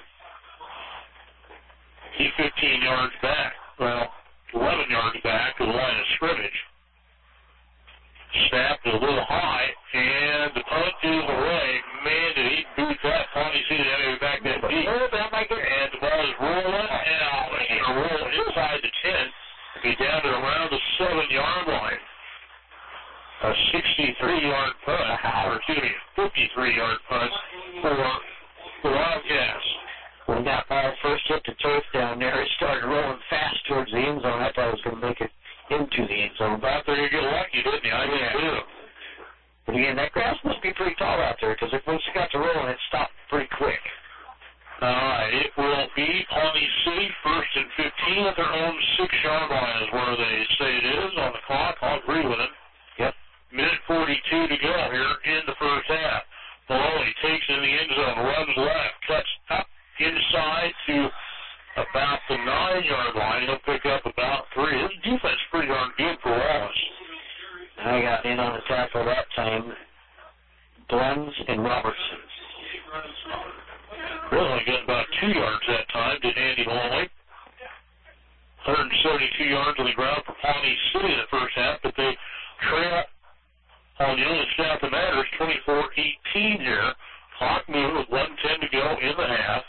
He's fifteen yards back. Well, eleven yards back to the line of scrimmage. Snapped a little high, and the punt is away. Man, did he boot that. Pawnee City had to back that deep. And the ball is rolling out. It's going to roll inside the ten. Be down to around the seven-yard line. A sixty-three-yard punt, or excuse me, fifty-three-yard punt for the Wildcats. When that ball first hit the turf down there, it started rolling fast towards the end zone. I thought it was going to make it into the end zone. Thought they were going to get lucky, didn't you? I did too. But again, that grass must be pretty tall out there, because once it got to rolling, it stopped pretty quick. All right, it will be Pawnee City first and fifteen at their own six-yard line is where they say it is on the clock. I'll agree with them. Yep. Minute forty-two to go here in the first half. Maloney takes in the end zone, runs left, cuts up inside to about the nine-yard line. He'll pick up about three. His defense is pretty darn good for Wallace. I got in on the tackle that time. Blends and Robertson. Really only got about two yards that time, did Andy Maloney. one hundred seventy-two yards on the ground for Pawnee City in the first half, but they trail on the only snap that matters, twenty-four eighteen here. Clock move with one ten to go in the half.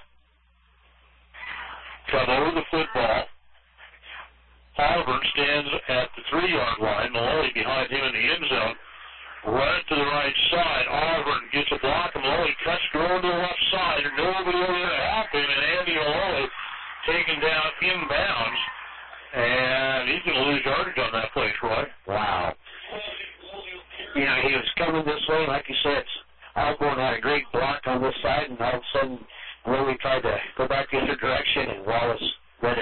Come over the football. Oliver stands at the three-yard line. Maloney behind him in the end zone. Run it to the right side. Oliver gets a block, and Maloney cuts going to the left side. There's nobody over there to help him, and Andy Maloney taken down inbounds. And he's going to lose yardage on that play, Troy. Wow. You know, he was coming this way, like you said, Osborne had a great block on this side, and all of a sudden, Maloney tried to go back the other direction, and Wallace read it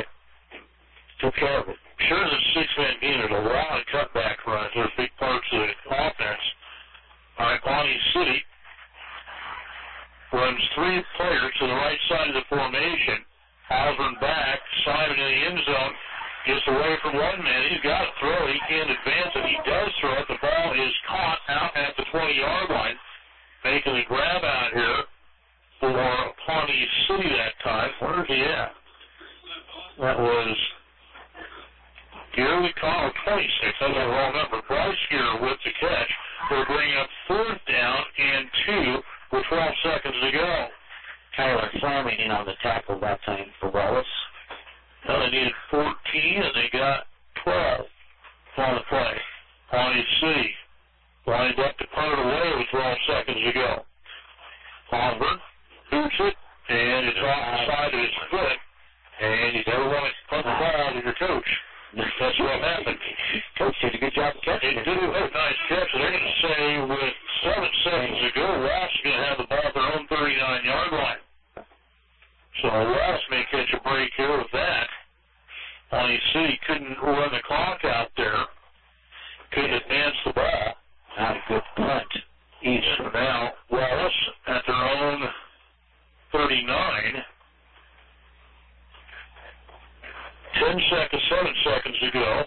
end zone. Gets away from one man. He's got to throw it. He can't advance it. He does throw it. The ball is caught out at the twenty-yard line. Making the grab out here for Pawnee City that time. Where is he at? That was Gary Connell, twenty-six. That's the wrong number. Bryce here with the catch. We're bringing up fourth down and two with twelve seconds to go. Tyler Fleming in on the tackle that time for Wallace. Well, they needed fourteen, and they got twelve on the play. Pawnee City lined up to punt it away with twelve seconds to go. Osborne shoots it, and it's off the side of his foot, and you never want to punt the ball to your coach. That's what happened. Coach did a good job catching it. it. They did a nice catch. They're going to say with seven seconds to go, Ross is going to have the ball at their own thirty-nine-yard line. So Ross may catch a break here with that. Pawnee City couldn't run the clock out there. Couldn't advance the ball. Not a good punt. East for now. Wallace at their own thirty-nine. Ten seconds, seven seconds to go.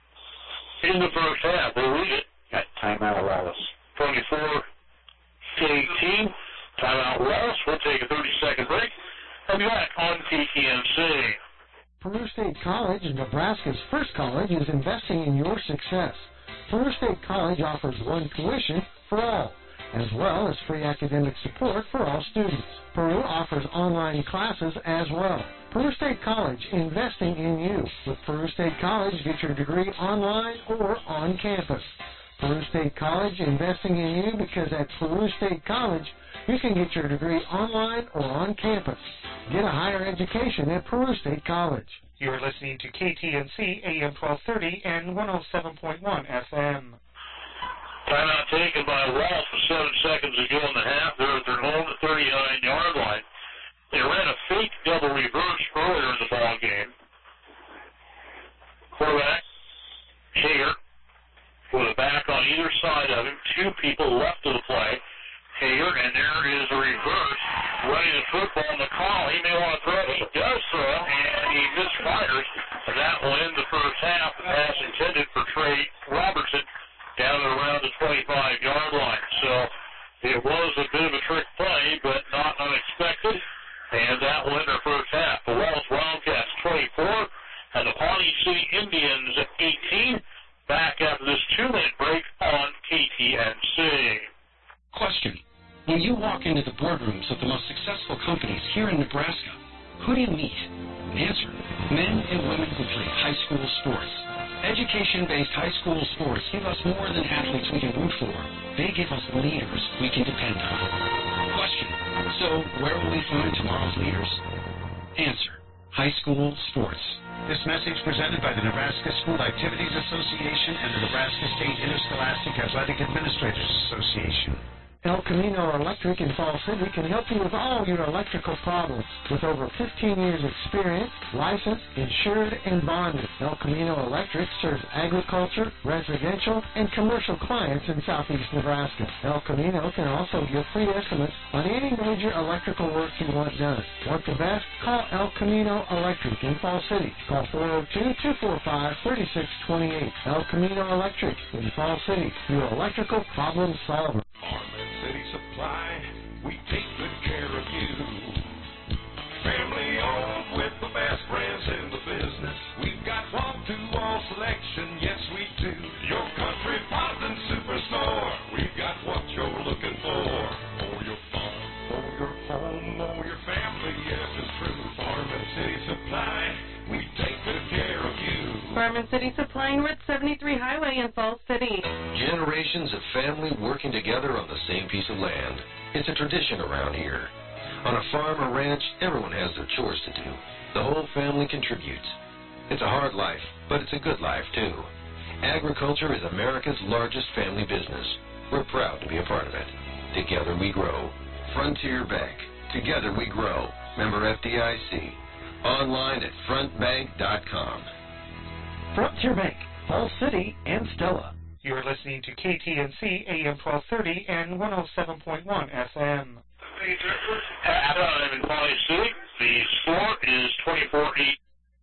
In the first half, we'll read it. Got timeout Wallace. twenty-four to eighteen. Timeout Wallace. We'll take a thirty-second break. I'll be back on K T N C. Peru State College, Nebraska's first college, is investing in your success. Peru State College offers one tuition for all, as well as free academic support for all students. Peru offers online classes as well. Peru State College, investing in you. With Peru State College, get your degree online or on campus. Peru State College, investing in you because at Peru State College, you can get your degree online or on campus. Get a higher education at Peru State College. You're listening to K T N C A M twelve thirty and one oh seven point one F M. Timeout taken by Wallace with seven seconds to go in the half. They're at their own thirty-nine-yard line. They ran a fake double reverse earlier in the ball game. Quarterback, Hager, with a back on either side of him. Two people left of the play. Hager, and there is a reverse running the football in the call. He may want to throw it. He does throw, and he misfires. And that will end the first half. The pass intended for Trey Robertson down at around the twenty-five-yard line. So it was a bit of a trick play, but not unexpected. And that will end our first half. The Wallace Wildcats twenty-four and the Pawnee City Indians eighteen. Back after this two-minute break on K T N C. Question. When you walk into the boardrooms of the most successful companies here in Nebraska, who do you meet? Answer. Men and women who play high school sports. Education-based high school sports give us more than athletes we can root for. They give us leaders we can depend on. Question. So, where will we find tomorrow's leaders? Answer. High school sports. This message presented by the Nebraska School Activities Association and the Nebraska State Interscholastic Athletic Administrators Association. El Camino Electric in Fall City can help you with all your electrical problems. With over fifteen years experience, licensed, insured, and bonded, El Camino Electric serves agriculture, residential, and commercial clients in southeast Nebraska. El Camino can also give free estimates on any major electrical work you want done. Want the best? Call El Camino Electric in Fall City. Call four oh two, two four five, three six two eight. El Camino Electric in Fall City, your electrical problem solver. Farming City Supply, we take good care of you. Family owned with the best brands in the business. We've got wall-to-wall selection, yes we do. Your country Potvin Superstore, we've got what you're looking for. For your farm, for your home, for your family, yes it's true. Farming City Supply, we take good care of you. Farming City Supply and Route seventy-three Highway in Falls City. Generations of family working together on the same piece of land. It's a tradition around here. On a farm or ranch, everyone has their chores to do. The whole family contributes. It's a hard life, but it's a good life, too. Agriculture is America's largest family business. We're proud to be a part of it. Together we grow. Frontier Bank. Together we grow. Member F D I C. Online at front bank dot com. Frontier Bank, Falls City, and Stella. You're listening to K T N C A M twelve thirty and one oh seven point one F M. Halftime in Pawnee City. The score is twenty-four eight.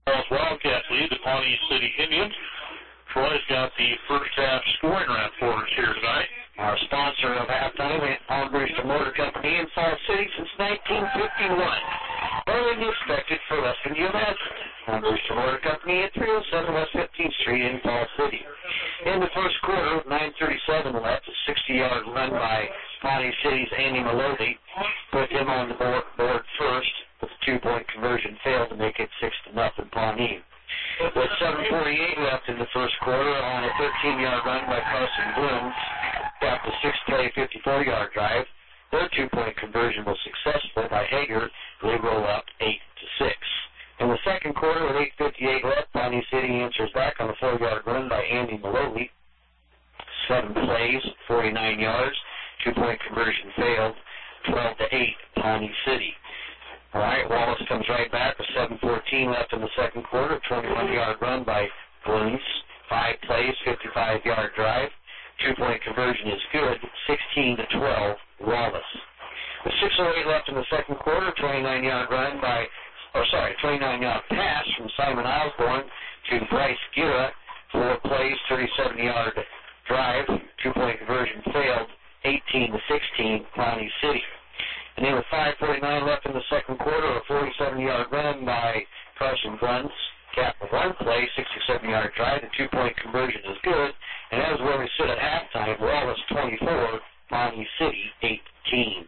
Falls Wildcats lead the Pawnee City Indians. Troy's got the first half scoring rap for us here tonight. Our sponsor of halftime at Armbruster Motor Company in Falls City since nineteen fifty-one. Early than expected for less than you imagined. Armbruster Motor Company at three oh seven West fifteenth Street in Falls City. In the first quarter, with nine thirty-seven left, a sixty-yard run by Pawnee City's Andy Maloney put him on the board, board first, but the two-point conversion failed to make it six to nothing Pawnee. With seven forty-eight left in the first quarter, on a thirteen-yard run by Carson Bloom, capped a six-play, fifty-four-yard drive. Their two-point conversion was successful by Hager. They roll up eight to six. In the second quarter, with eight fifty-eight left, Pawnee City answers back on a four-yard run by Andy Maloney. Seven plays, forty-nine yards. Two-point conversion failed. twelve to eight, Pawnee City. All right, Wallace comes right back with seven fourteen left in the second quarter. twenty-one-yard run by Blooms. Five plays, fifty-five-yard drive. Two-point conversion is good. sixteen to twelve, Wallace. With six oh eight left in the second quarter, twenty-nine-yard run by, or sorry, twenty-nine-yard pass from Simon Osborne to Bryce Gira. Four plays, thirty-seven-yard drive. Two-point conversion failed. eighteen to sixteen, Pawnee City. And then with five forty-nine left in the second quarter, a forty-seven-yard run by Carson Bruns. Cap with one play, sixty-seven-yard drive. The two-point conversion is good. And that is where we sit at halftime. Wallace twenty-four, Pawnee City eighteen.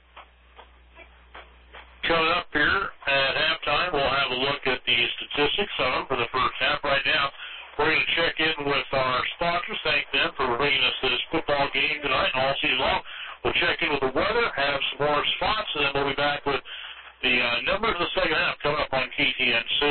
Coming up here at halftime, we'll have a look at the statistics on them for the first half. Right now, we're going to check in with our sponsors. Thank them for bringing us this football game tonight and all season long. We'll check in with the weather, have some more spots, and then we'll be back with the uh, numbers of the second half coming up on K T N C.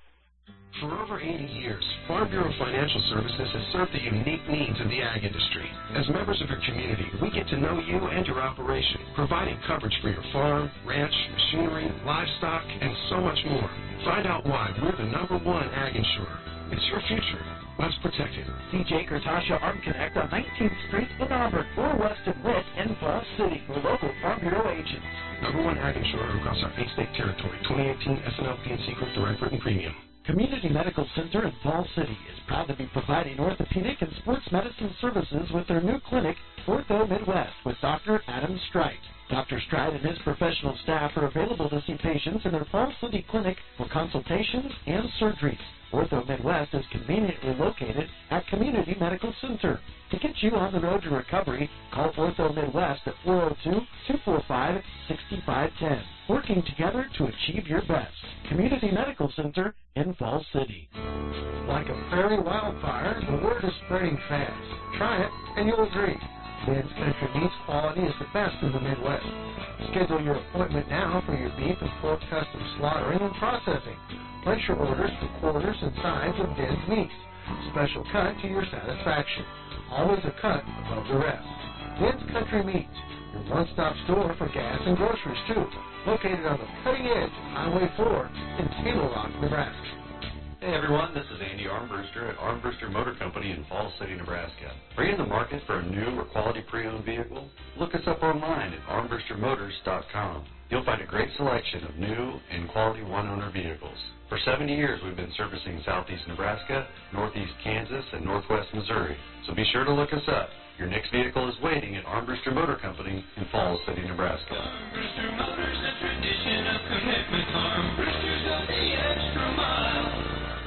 For over eighty years, Farm Bureau Financial Services has served the unique needs of the ag industry. As members of your community, we get to know you and your operation, providing coverage for your farm, ranch, machinery, livestock, and so much more. Find out why we're the number one ag insurer. It's your future. Let's protect it. D J Kurtasha Arm Connect on nineteenth Street in Auburn or Weston Witt in Falls City. We're local Farm Bureau agents. Number one ag insurer across our eight-state territory. twenty eighteen S N L P and C Group Direct Written Premium. Community Medical Center in Falls City is proud to be providing orthopedic and sports medicine services with their new clinic, Ortho Midwest, with Doctor Adam Strite. Doctor Strite and his professional staff are available to see patients in their Falls City clinic for consultations and surgeries. Ortho Midwest is conveniently located at Community Medical Center. To get you on the road to recovery, call Ortho Midwest at four oh two, two four five, six five one zero. Working together to achieve your best. Community Medical Center in Falls City. Like a prairie wildfire, the word is spreading fast. Try it, and you'll agree. Ben's Country Meats quality is the best in the Midwest. Schedule your appointment now for your beef and pork custom slaughtering and processing. Place your orders for quarters and sides of Ben's meats. Special cut to your satisfaction. Always a cut above the rest. Ben's Country Meats, your one-stop store for gas and groceries, too. Located on the cutting edge of Highway four in Table Rock, Nebraska. Hey everyone, this is Andy Armbruster at Armbruster Motor Company in Falls City, Nebraska. Are you in the market for a new or quality pre-owned vehicle? Look us up online at armbruster motors dot com. You'll find a great selection of new and quality one-owner vehicles. For seventy years, we've been servicing southeast Nebraska, northeast Kansas, and northwest Missouri. So be sure to look us up. Your next vehicle is waiting at Armbruster Motor Company in Falls City, Nebraska. Armbruster Motors, a tradition of commitment. Armbruster's of the extra mile.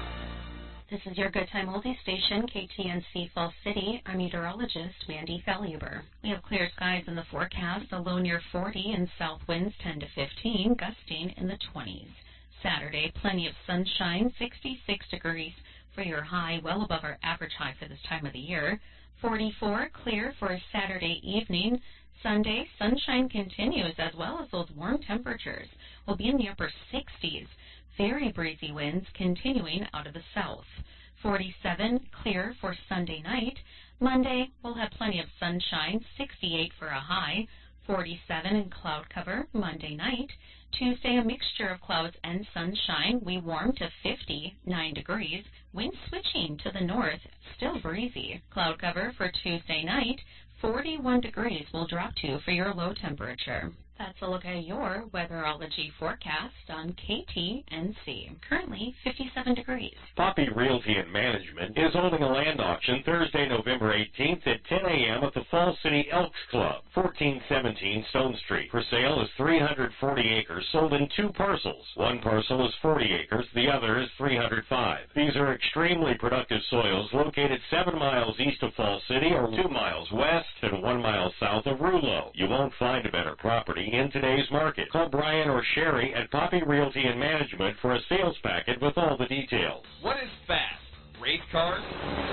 This is your Good Time Oldies station, K T N C Falls City. I'm meteorologist Mandy Faluber. We have clear skies in the forecast, a low near forty and south winds ten to fifteen, gusting in the twenties. Saturday, plenty of sunshine, sixty-six degrees for your high, well above our average high for this time of the year. forty-four, clear for a Saturday evening. Sunday, sunshine continues as well as those warm temperatures. We'll be in the upper sixties. Very breezy winds continuing out of the south. forty-seven, clear for Sunday night. Monday, we'll have plenty of sunshine, sixty-eight for a high. forty-seven in cloud cover Monday night. Tuesday, a mixture of clouds and sunshine. We warm to fifty-nine degrees. Wind switching to the north, still breezy. Cloud cover for Tuesday night. forty-one degrees will drop to for your low temperature. That's a look at your weatherology forecast on K T N C. Currently fifty-seven degrees. Poppy Realty and Management is holding a land auction Thursday, November eighteenth at ten a.m. at the Falls City Elks Club, fourteen seventeen Stone Street. For sale is three hundred forty acres sold in two parcels. One parcel is forty acres, the other is three hundred five. These are extremely productive soils located seven miles east of Falls City or two miles west and one mile south of Rulo. You won't find a better property in today's market. Call Brian or Sherry at Poppy Realty and Management for a sales packet with all the details. What is fast? Race cars?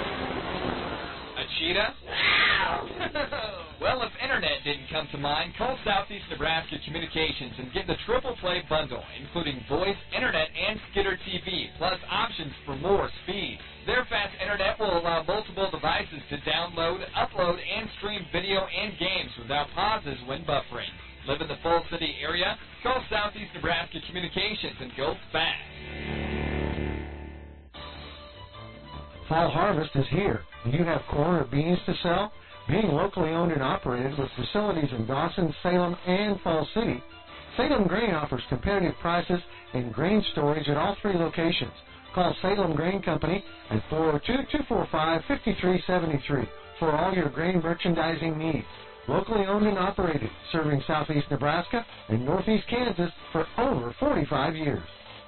A cheetah? Well, if internet didn't come to mind, call Southeast Nebraska Communications and get the triple play bundle, including voice, internet, and Skitter T V, plus options for more speed. Their fast internet will allow multiple devices to download, upload, and stream video and games without pauses when buffering. Live in the Falls City area? Call Southeast Nebraska Communications and go fast. Fall harvest is here. Do you have corn or beans to sell? Being locally owned and operated with facilities in Dawson, Salem, and Falls City, Salem Grain offers competitive prices and grain storage at all three locations. Call Salem Grain Company at four oh two, two four five, five three seven three for all your grain merchandising needs. Locally owned and operated, serving southeast Nebraska and northeast Kansas for over forty-five years.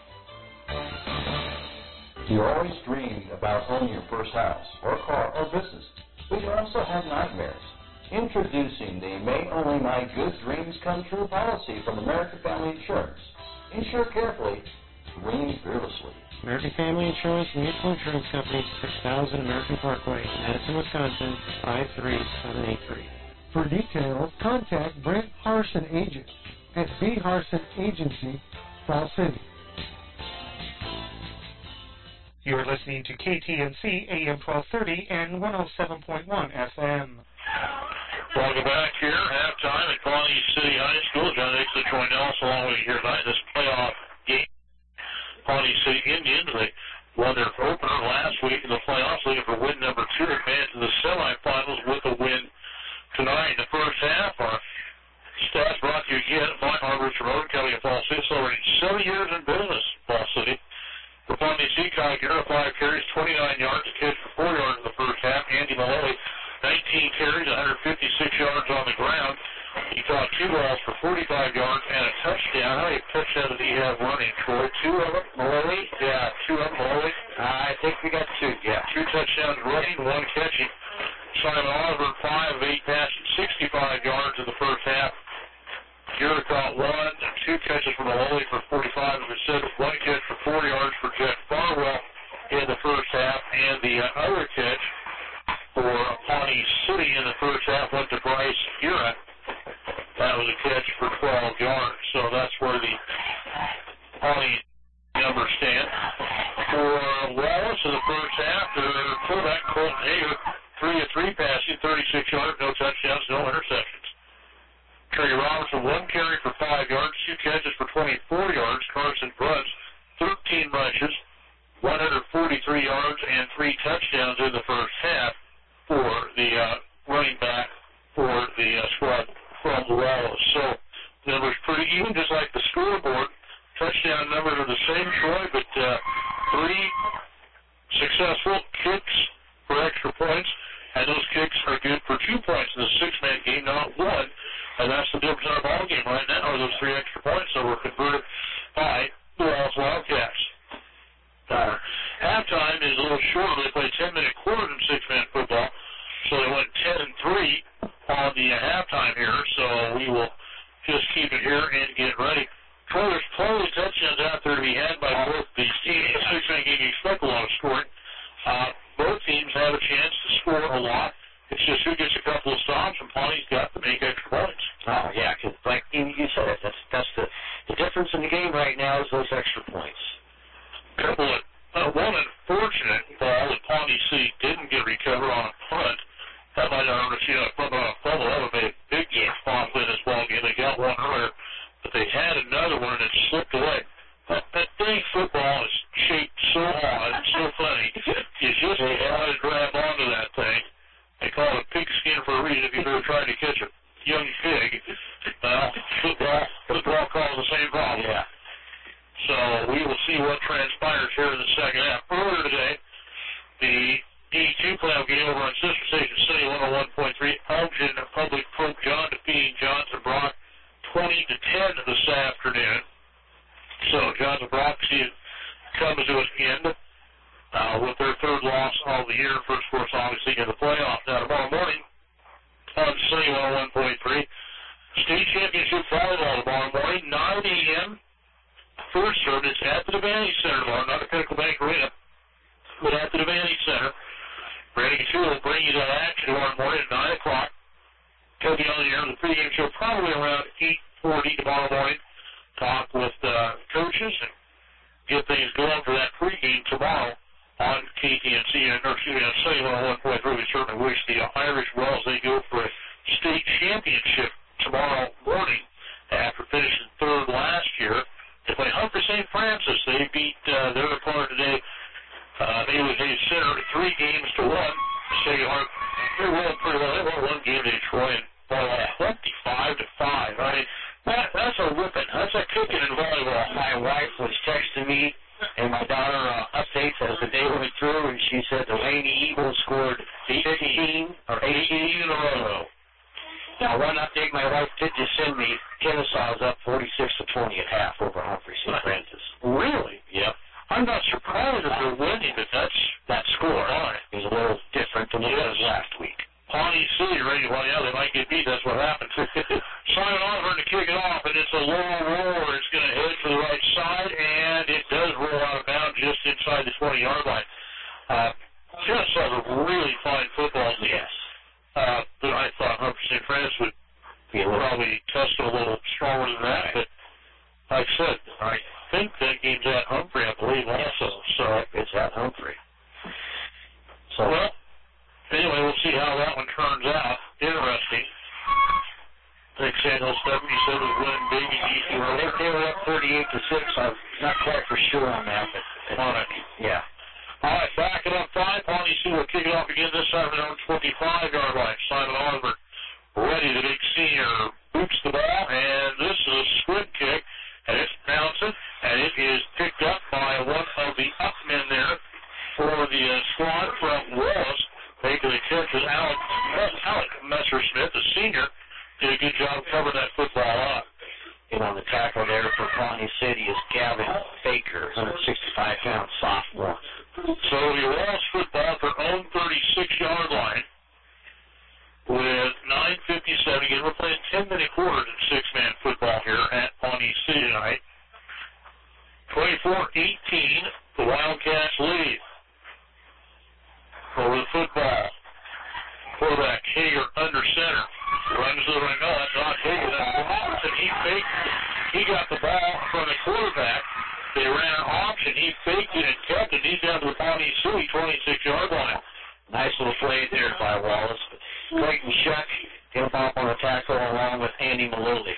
You always dreamed about owning your first house or car or business, but you also have nightmares. Introducing the May Only My Good Dreams Come True policy from American Family Insurance. Insure carefully, dream fearlessly. American Family Insurance Mutual Insurance Company, six thousand American Parkway, Madison, Wisconsin, five three seven eight three. For details, contact Brent Harson Agent at B. Harson Agency, Falls City. You are listening to K T N C A M twelve thirty and one oh seven point one F M. Welcome back here. Halftime at Pawnee City High School. John Dixon joined us along with you here tonight in this playoff game. Pawnee City Indians, they won their opener last week in the playoffs, looking for win number two to advance to the semifinals with a win tonight. In the first half, our stats brought to you again by Harvester Motor Company of Falls City, celebrating seven years in business, Falls City. For Pawnee City, Kyle Garrett, five carries, twenty-nine yards, a catch for four yards in the first half. Andy Malloy, nineteen carries, one hundred fifty-six yards on the ground. He caught two balls for forty-five yards and a touchdown. How many touchdowns did he have running, Troy? Two of them, Malloy? Yeah, two of them, Malloy. I think we got two, yeah. Two touchdowns running, one catching. Simon Oliver, five of eight passing, sixty-five yards in the first half. Garrett caught one, two catches for Malloy for forty-five, as we said, one catch for four yards for Jeff Farwell in the first half, and the uh, other catch for Pawnee City in the first half went to Bryce Garrett. That was a catch for twelve yards, so that's where the Pawnee numbers stand. For Wallace in the first half, their quarterback, Colton Hager, three of three passing, thirty-six yards, no touchdowns, no interceptions. Trey Robinson, one carry for five yards, two catches for twenty-four yards. Carson Bruns, thirteen rushes, one hundred forty-three yards, and three touchdowns in the first half for the uh, running back for the uh, squad from Wallace. So the numbers pretty even, just like the scoreboard. Touchdown numbers are the same, Troy, but uh, three successful kicks for extra points, and those kicks are good for two points in the six-man game, not one. And that's the difference in our ball game right now, are those three extra points that were converted by the Wallace Wildcats. Uh, halftime is a little shorter. They played ten-minute quarters in six-man football, so they went ten and three on the uh, halftime here. So we will just keep it here and get ready. Troy, there's plenty of touchdowns out there to be had by both these teams. In the six-man game, you expect a lot of scoring. Uh, both teams have a chance to score a lot. It's just who gets a couple of stops, and Pawnee's got to make extra points. Oh, yeah, because like you said, it, that's, that's the, the difference in the game right now is those extra points. Couple of, uh, one unfortunate ball that Pawnee City didn't get recovered on a punt. That might not have seen a punt on a fumble. That would have made a big response in this ball game. They got one earlier, but they had another one, and it slipped away. That, that dang football is shaped so odd and so funny. You just try to grab onto that thing. They call it pigskin for a reason if you've ever tried to catch a young pig. Well, football here in the second half. Earlier today, the D two playoff game over on Sister Station City one oh one point three. Elgin Public Pope John defeating Johnson Brock twenty to ten this afternoon. So Johnson Brock comes to an end uh, with their third loss of the year. First, of course, obviously in the playoff. Now tomorrow morning on City one oh one point three, state championship volleyball tomorrow morning, nine a.m. First serve. It's at the Devaney Center tomorrow, not the Pinnacle Bank Arena, but at the Devaney Center. Brandon Couture will bring you that action tomorrow morning at nine o'clock. He'll be on the air with the pregame show probably around eight forty tomorrow morning. Talk with uh, coaches and get things going for that pregame tomorrow on K T N C. And or excuse me, on Sunny one oh one point three. We certainly wish the Irish well as they go for a state championship tomorrow morning after finishing third last year. They play Humphrey Saint Francis. They beat uh, their opponent today. Uh, they was a center three games to one. City Hart pretty well, pretty well. They won one game to Detroit and won twenty-five to five. I mean, that, that's a whipping. That's a kicking in volleyball. My wife was texting me, and my daughter uh, updates as the day went through, and she said the Laney Eagles scored fifteen or eighteen in a row. Now, one update my wife did just send me, Kennesaw's up forty-six to twenty at half over Humphrey Saint Francis. Really? Yep. I'm not surprised that they're winning, but that's that score is a little different than it was last week. Pawnee City ready. Well, yeah, they might get beat. That's what happened. Simon Oliver to kick it off, and it's a low roller. It's going to head for the right side, and it does roll out of bounds just inside the twenty-yard line. Uh, just saw the really fine football. Yes. Uh, but I thought Humphrey Saint Francis would yeah, probably test it a little stronger than that, but like I said, I think that game's at Humphrey, I believe, also. So it's at Humphrey. So, well, anyway, we'll see how that one turns out. Interesting. I think San Jose seventy-seven is winning big in D C. Well, they, they were up thirty-eight to six. I'm not quite for sure on that, but on it. Yeah. All right, back it up five. Pawnee City will kick it off again this time around twenty-five-yard line. Simon Oliver ready. The big senior boots the ball, and this is a squib kick, and it's bouncing, and it is picked up by one of the up men there for the uh, squad from Wallace. Making the catch is Alec, Alec Messersmith, the senior, did a good job covering that football up. And on the tackle there for Pawnee City is Gavin Baker, one sixty-five pound sophomore. So the Wallace football at their own thirty-six-yard line with nine fifty-seven. Again, we're playing ten-minute quarters in six-man football here at Pawnee City tonight. twenty-four eighteen, the Wildcats lead. Over the football. Quarterback Hager under center. Runs to the right. No, that's not Hager. That's Robinson. He faked. He got the ball from the quarterback. They ran an option. He faked it and kept it. He's down to the Pawnee City twenty-six-yard line. Nice little play there by Wallace. Clayton Shuck him off on the tackle along with Andy Maloli.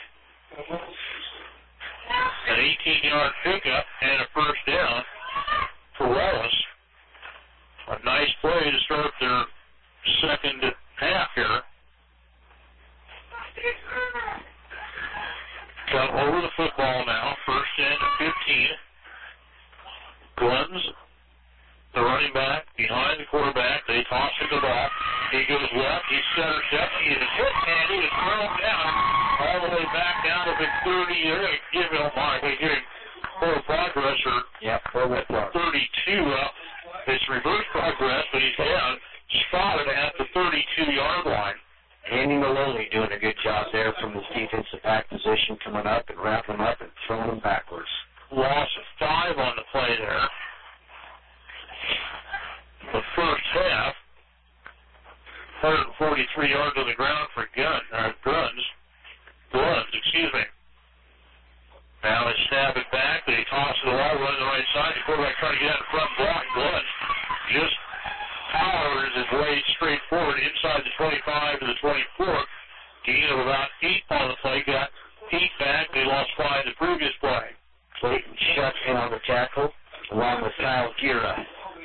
An eighteen-yard pickup and a first down for Wallace. A nice play to start their second half here. Come over the football now. First and fifteen. Gluns, the running back, behind the quarterback. They toss him the ball. He goes left. He centers up. He is hit, and he is thrown down all the way back down to the thirty. They're going to give him, my way here, forward progress, or yep, forward progress. thirty-two. Uh, it's reverse progress, but he's down, spotted at the thirty-two-yard line. Andy Maloney doing a good job there from his defensive back position, coming up and wrapping him up and throwing him backwards. Loss of five on the play there. The first half, one hundred forty-three yards on the ground for Gun, uh, Guns. Guns, excuse me. Now they snap it back. They toss it along, run the right side. The quarterback trying to get out in front block. Guns just powers his way straight forward inside the twenty-five to the twenty-four. Gain of about eight on the play. Got eight back. They lost five the previous play. Clayton Shuck in on the tackle, along with Kyle Gira.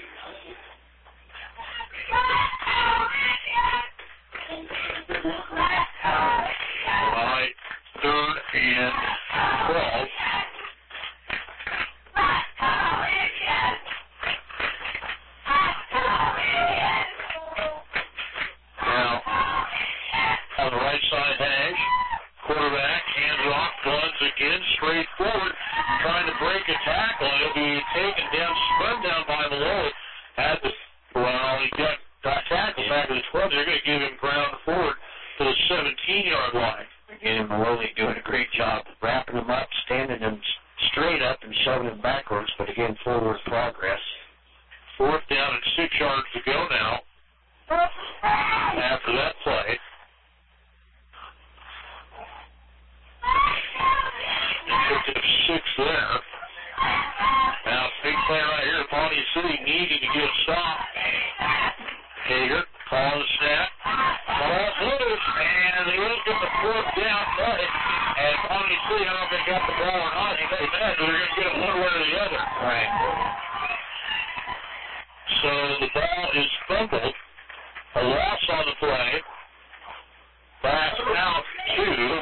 All right, third and twelve. fifteen-yard line. Again, Maloney doing a great job wrapping them up, standing them straight up and shoving them backwards, but again, forward progress. Fourth down and six yards to go now after that play. Took it six there. Now, big play right here. Pawnee City needing to get a stop. Hager calling the snap. Ball loose, and they will get the fourth down play. And Pawnee City, I don't know if they got the ball or not. They may, they're going to get it one way or the other. Right. So the ball is fumbled. A loss on the play. Back out to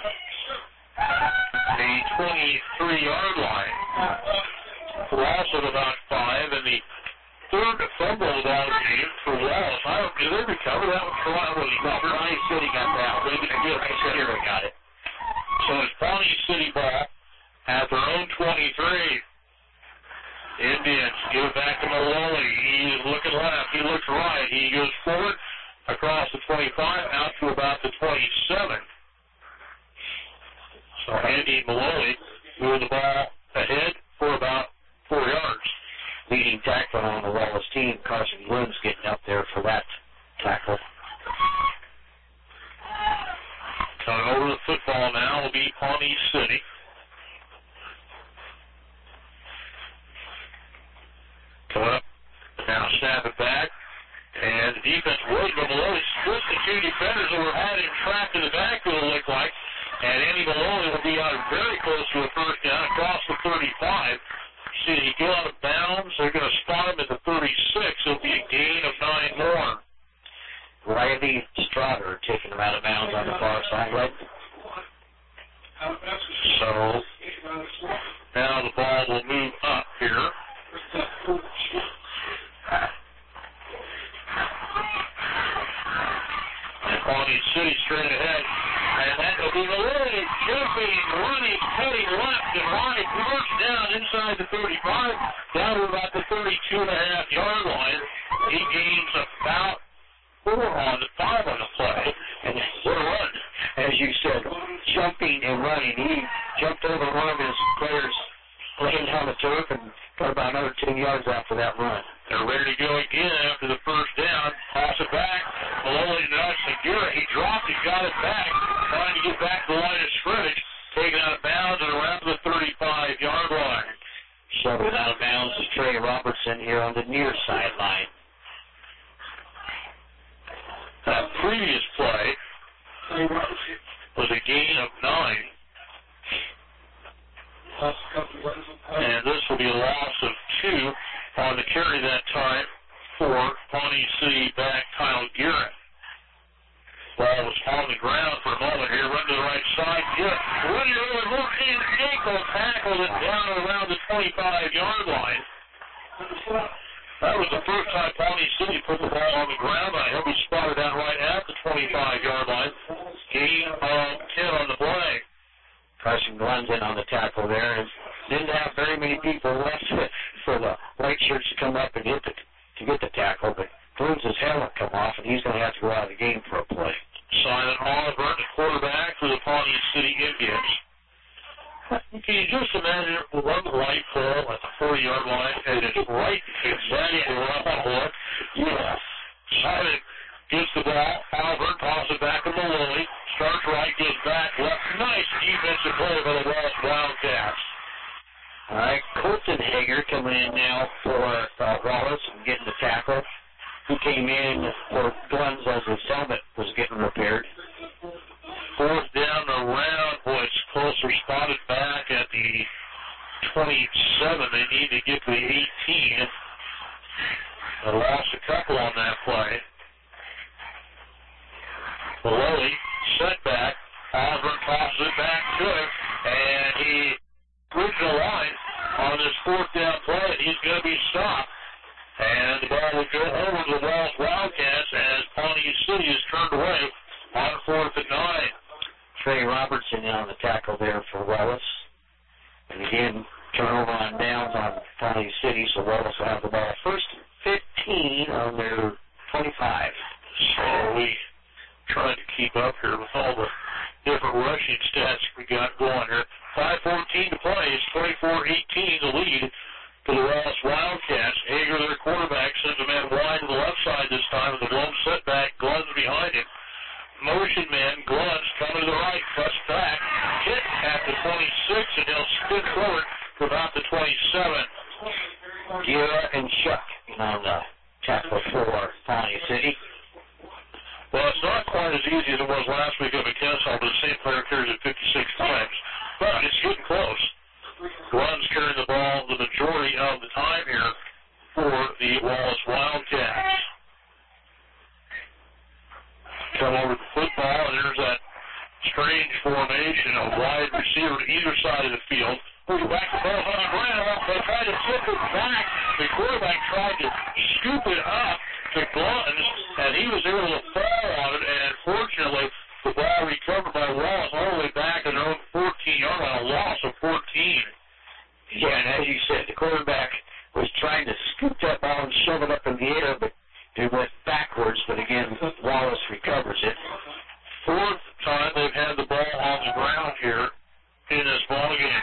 the twenty-three-yard line. Loss of about five, and the third fumble of all game for Wallace. I don't, did they recover that one? Carolina really recovered. Pawnee City got that. They did good. Pawnee got it. So it's Pawnee City ball at their own twenty-three. Indians give it back to Maloney. He is looking left. He looks right. He goes forward across the twenty-five out to about the twenty-seven. So Andy Maloney moving the ball ahead for about four yards. Leading tackler on the Wallace team, Carson Glenn's getting up there for that tackle. Coming over the football now will be Pawnee City. Coming up, now snap it back. And the defense was Maloney split the two defenders that were had him trapped in the backfield, it looked like. And Andy Maloney will be out very close to a first down across the thirty-five. See, he go out of bounds. They're going to spot him at the thirty-six. It'll be a gain of nine more. Riley Strotter taking him out of bounds on the far sideline. So now the ball will move up here. And Pawnee City straight ahead. And that will be Maloney jumping, running, cutting left and right. First down inside the thirty-five, down to about the thirty-two and a half yard line. He gains about four on the five on the play. And what a run. As you said, jumping and running. He jumped over one of his players laying down the turf and got about another ten yards after that run. They're ready to go again after the first down. Toss it back. Maloney nuts and Garrett. He dropped it, got it back. Trying to get back to the line of scrimmage. Taken out of bounds and around the thirty-five yard line. Shoved it out of bounds is Trey Robertson here on the near sideline. That previous play was a gain of nine. And this will be a loss of two on the carry that time for Pawnee City back Kyle Garrett. Ball was on the ground for a moment here. Run to the right side. Good. Run your over. Look in. Ankle tackled it down around the twenty-five yard line. That was the first time Pawnee City put the ball on the ground. I hope he spotted that right at the twenty-five yard line. Gain of ten on the play. Carson Glenn's in on the tackle there. And didn't have very many people left for the white shirts to come up and get the, to get the tackle, but Glenn's helmet come off, and he's going to have to go out of the game for a play. Simon Oliver, the quarterback for the Pawnee City Indians. Can you just imagine one light pole at the forty yard line, and it's right exactly where I want. Yeah. Simon gets the ball. Oliver tosses it back to Maloney. Starts right, goes back left. Nice defensive play by the Wallace Wildcats. All right, Colton Hager coming in now for uh, Wallace and getting the tackle. He came in for Glenn's as his helmet was getting repaired. Fourth down around, boy, it's closer, spotted back at the twenty-seven. They need to get to the eighteen. They lost a couple on that play. Maloney, set back. Oliver tosses it back to him, and he reached the line on this fourth down play, and he's going to be stopped. And the ball will go over to the Wallace Wildcats as Pawnee City is turned away on fourth and nine. Trey Robertson on the tackle there for Wallace. And again, turnover on downs on Pawnee City, so Wallace will have the ball first fifteen on their twenty-five. So we tried to keep up here with all the rushing stats we got going here. five fourteen to play. It's twenty-four eighteen the lead for the Wallace Wildcats. Hager, their quarterback, sends a man wide to the left side this time with a blown setback. Glenn's behind him. Motion man, Glenn's coming to the right, cuts back, hit at the twenty-six, and he'll spin forward to about the twenty-seven. Gira and Shuck on the tackle for Pawnee City. Well, it's not quite as easy as it was last week at McKenna, but the same player carries it fifty-six times. But it's getting close. Glenn's carrying the ball the majority of the time here for the Wallace Wildcats. Come over the football, and there's that strange formation of wide receiver to either side of the field. Moving back the ball on the ground. They tried to tip it back. The quarterback tried to scoop it up to Glenn's, and he was able to fall on it, and unfortunately, the ball recovered by Wallace all the way back in their own fourteen-yard line, a loss of fourteen. Yeah, and as you said, the quarterback was trying to scoop that ball and shove it up in the air, but it went backwards, but again, Wallace recovers it. Fourth time they've had the ball on the ground here in this ball game.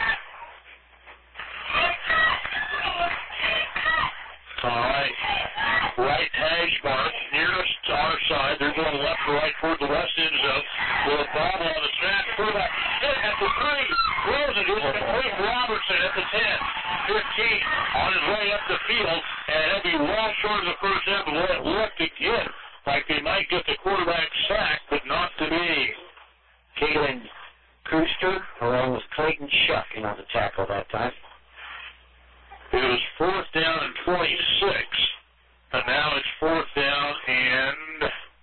All right. Right hash mark nearest to our side. They're going left to right toward the west end zone with a ball on the snap. Quarterback hit at the three. Throws it. It's complete. Robertson at the ten. fifteen on his way up the field. And he'll be well short of the first half. But it looked again like they might get the quarterback sacked, but not to be. Kalen Kuster along with Clayton Shuck in on the tackle that time. It was fourth down and twenty-six, and now it's fourth down and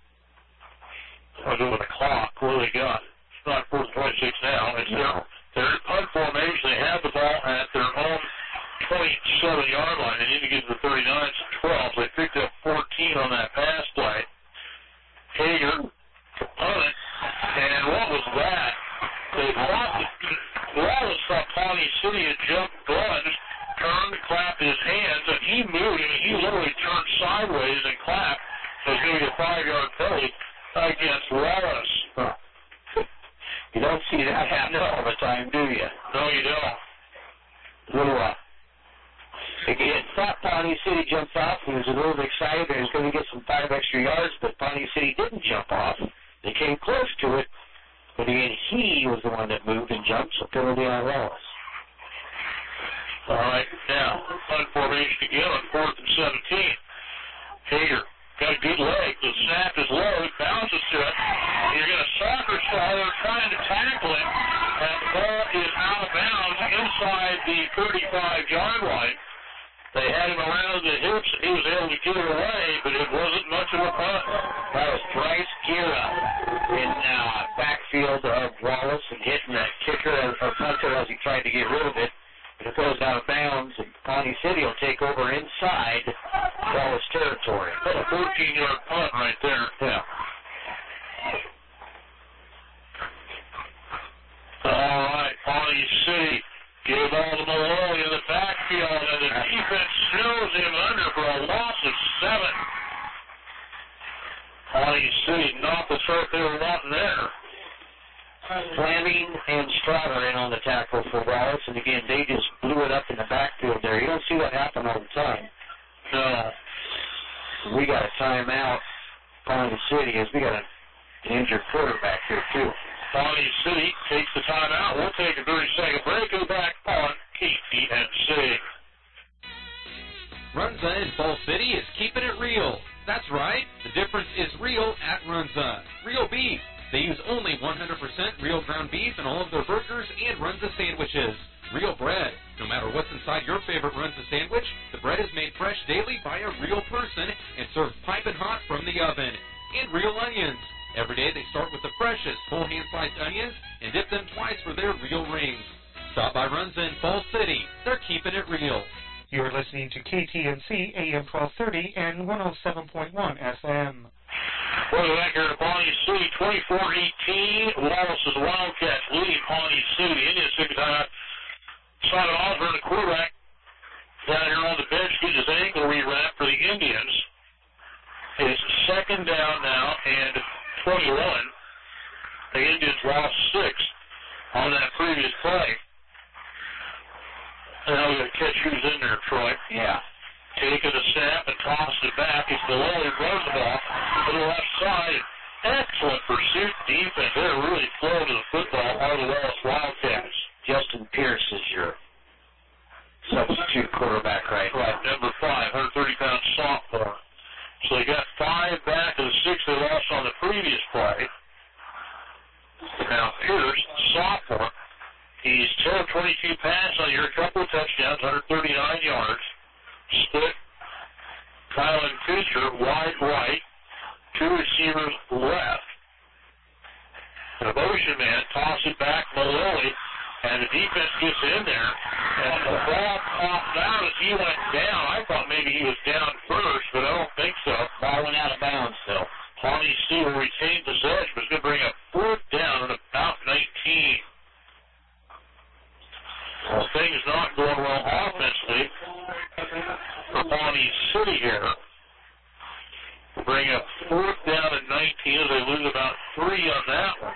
I'll go with the clock. What do they got? It's not fourth and twenty-six now. It's no. their, their punt formation. They have the ball at their own twenty-seven-yard line. They need to get to the thirty-nine. It's twelve. They picked up fourteen on that pass play. Hager to punt it, and what was that? They blocked it. Wallace thought Pawnee City had jumped Glenn's. Turned, clapped his hands, and he moved, and he literally turned sideways and clapped. So it's going to be a five-yard penalty against Wallace. Huh. You don't see that happen all the time, do you? No, you don't. Little, uh, again, thought Pawnee City jumped off. He was a little excited and he was going to get some five extra yards, but Pawnee City didn't jump off. They came close to it, but again, he was the one that moved and jumped, so penalty on Wallace. All right, now, punt formation again on fourth and seventeen. Hager got a good leg. The snap is low. He bounces to it. You're going to soccer style. They're trying to tackle it. And the ball is out of bounds inside the thirty-five-yard line. They had him around the hips. He was able to get it away, but it wasn't much of a punt. That was Bryce Gira in uh, backfield of Wallace and hitting that kicker or punter as he tried to get rid of it. It goes out of bounds, and Pawnee City will take over inside Wallace territory. What a fourteen-yard punt right there. Yeah. All right, Pawnee City gave all to Malloy in the backfield, and the defense snows him under for a loss of seven. Pawnee City not the start they were wanting there. Fleming and Strauder in on the tackle for Wallace, and again, they just blew it up in the backfield there. You don't see that happen all the time. No. We got a timeout, Pawnee City, as we got an injured quarterback here, too. Pawnee City takes the timeout. We'll take a thirty-second break. Go back on K T N C. Runza in Fall City is keeping it real. That's right. The difference is real at Runza. Real beef. They use only one hundred percent real ground beef in all of their burgers and Runza sandwiches. Real bread. No matter what's inside your favorite Runza sandwich, the bread is made fresh daily by a real person and served piping hot from the oven. And real onions. Every day they start with the freshest whole hand-sliced onions and dip them twice for their real rings. Stop by Runza in Fall City. They're keeping it real. You're listening to K T N C A M twelve thirty and one oh seven point one F M. Welcome back here to Pawnee City, twenty-four eighteen. Wallace's Wildcats leading Pawnee City. The Indians took a timeout. Simon Osborne, the quarterback, down here on the bench, gets his ankle rewrapped for the Indians. It's second down now and twenty-one. The Indians lost six on that previous play. And now we've got to catch who's in there, Troy. Yeah. Taking a snap and tossing it back. It's Malloy runs the ball to the left side. Excellent pursuit defense. They're really flowing to the football out of the Wallace Wildcats. Justin Pierce is your substitute quarterback, right? Right, number five, one hundred thirty pound sophomore. So they got five back of the six they lost on the previous play. Now Pierce, sophomore, he's ten of twenty-two passes on your couple of touchdowns, one hundred thirty-nine yards. Split Kylan Fisher wide right, two receivers left. And a motion man tosses it back Malloy, and the defense gets in there, and the ball popped out as he went down. I thought maybe he was down first, but I don't think so. Ball went out of bounds still. Pawnee City will retain possession, but it's going to bring up fourth down at about nineteen. Well, things not going well offensively for Pawnee City here. We'll bring up fourth down at nineteen as they lose about three on that one.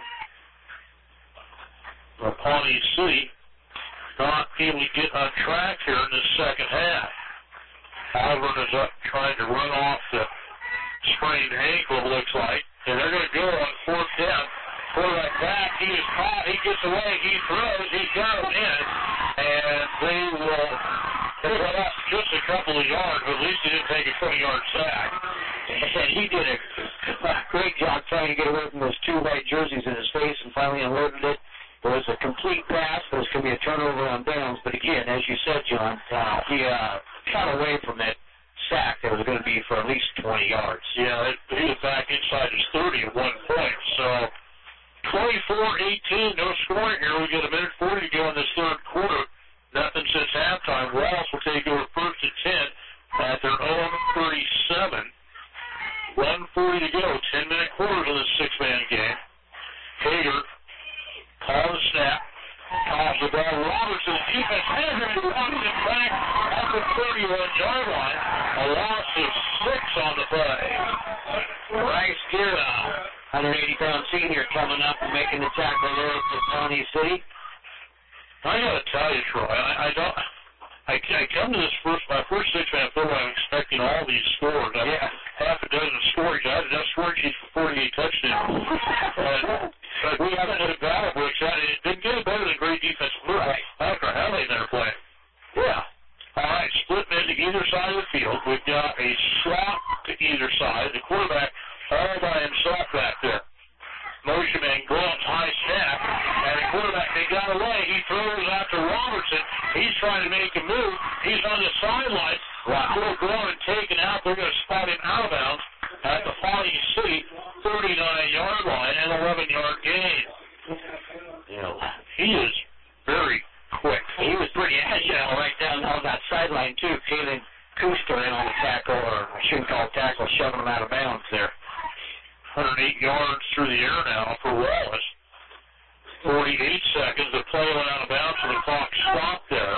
Well, Pawnee City not able to get on track here in the second half. Auburn is up trying to run off the sprained ankle, it looks like. And they're going to go on fourth down. Quarterback back, he is caught, he gets away, he throws, he's got him in. And they will pick up just a couple of yards, but at least he didn't take a twenty-yard sack. And he did a great job trying to get away from those two white jerseys in his face and finally unloaded it. It was a complete pass. There was going to be a turnover on downs. But again, as you said, John, uh, he uh, got away from that sack that was going to be for at least twenty yards. Yeah, it, he was back inside his thirty at one point. So twenty-four eighteen, no scoring here. We got a minute forty to go in this third quarter. Nothing since halftime. Wallace will take over first and ten at their own thirty-seven. one forty to go. ten-minute quarters in this six-man game. Hager call the snap. Toss the ball. Robertson, defense has him and comes it back at the thirty-one yard line. A loss of six on the play. Bryce Gira, one hundred eighty pound senior, coming up and making the tackle there for Pawnee City. I got to tell you, Troy, I, I don't. I, I come to this first, my first six-man football, I'm expecting all these scores. I yeah. Half a dozen scoring. I had enough scoring sheets for forty-eight touchdowns. and, but we haven't had a battle breaks out. It didn't get better than great defensive work. Right. I don't know how they never play. Yeah. All right, split men to either side of the field. We've got a slot to either side. The quarterback all by himself back there. Motion man gloves, high snap, and the quarterback, they got away. He throws out to Robertson. He's trying to make a move. He's on the sideline. Wow. Little Gorman taken out. They're going to spot him out of bounds at the Pawnee City thirty-nine yard line and eleven yard gain. You know, he is very quick. He was pretty agile right down on that sideline, too. Kalen Kuster in on the tackle, or I shouldn't call it tackle, shoving him out of bounds there. one hundred eight yards through the air now for Wallace. forty-eight seconds. The play went out of bounds, so the clock stopped there.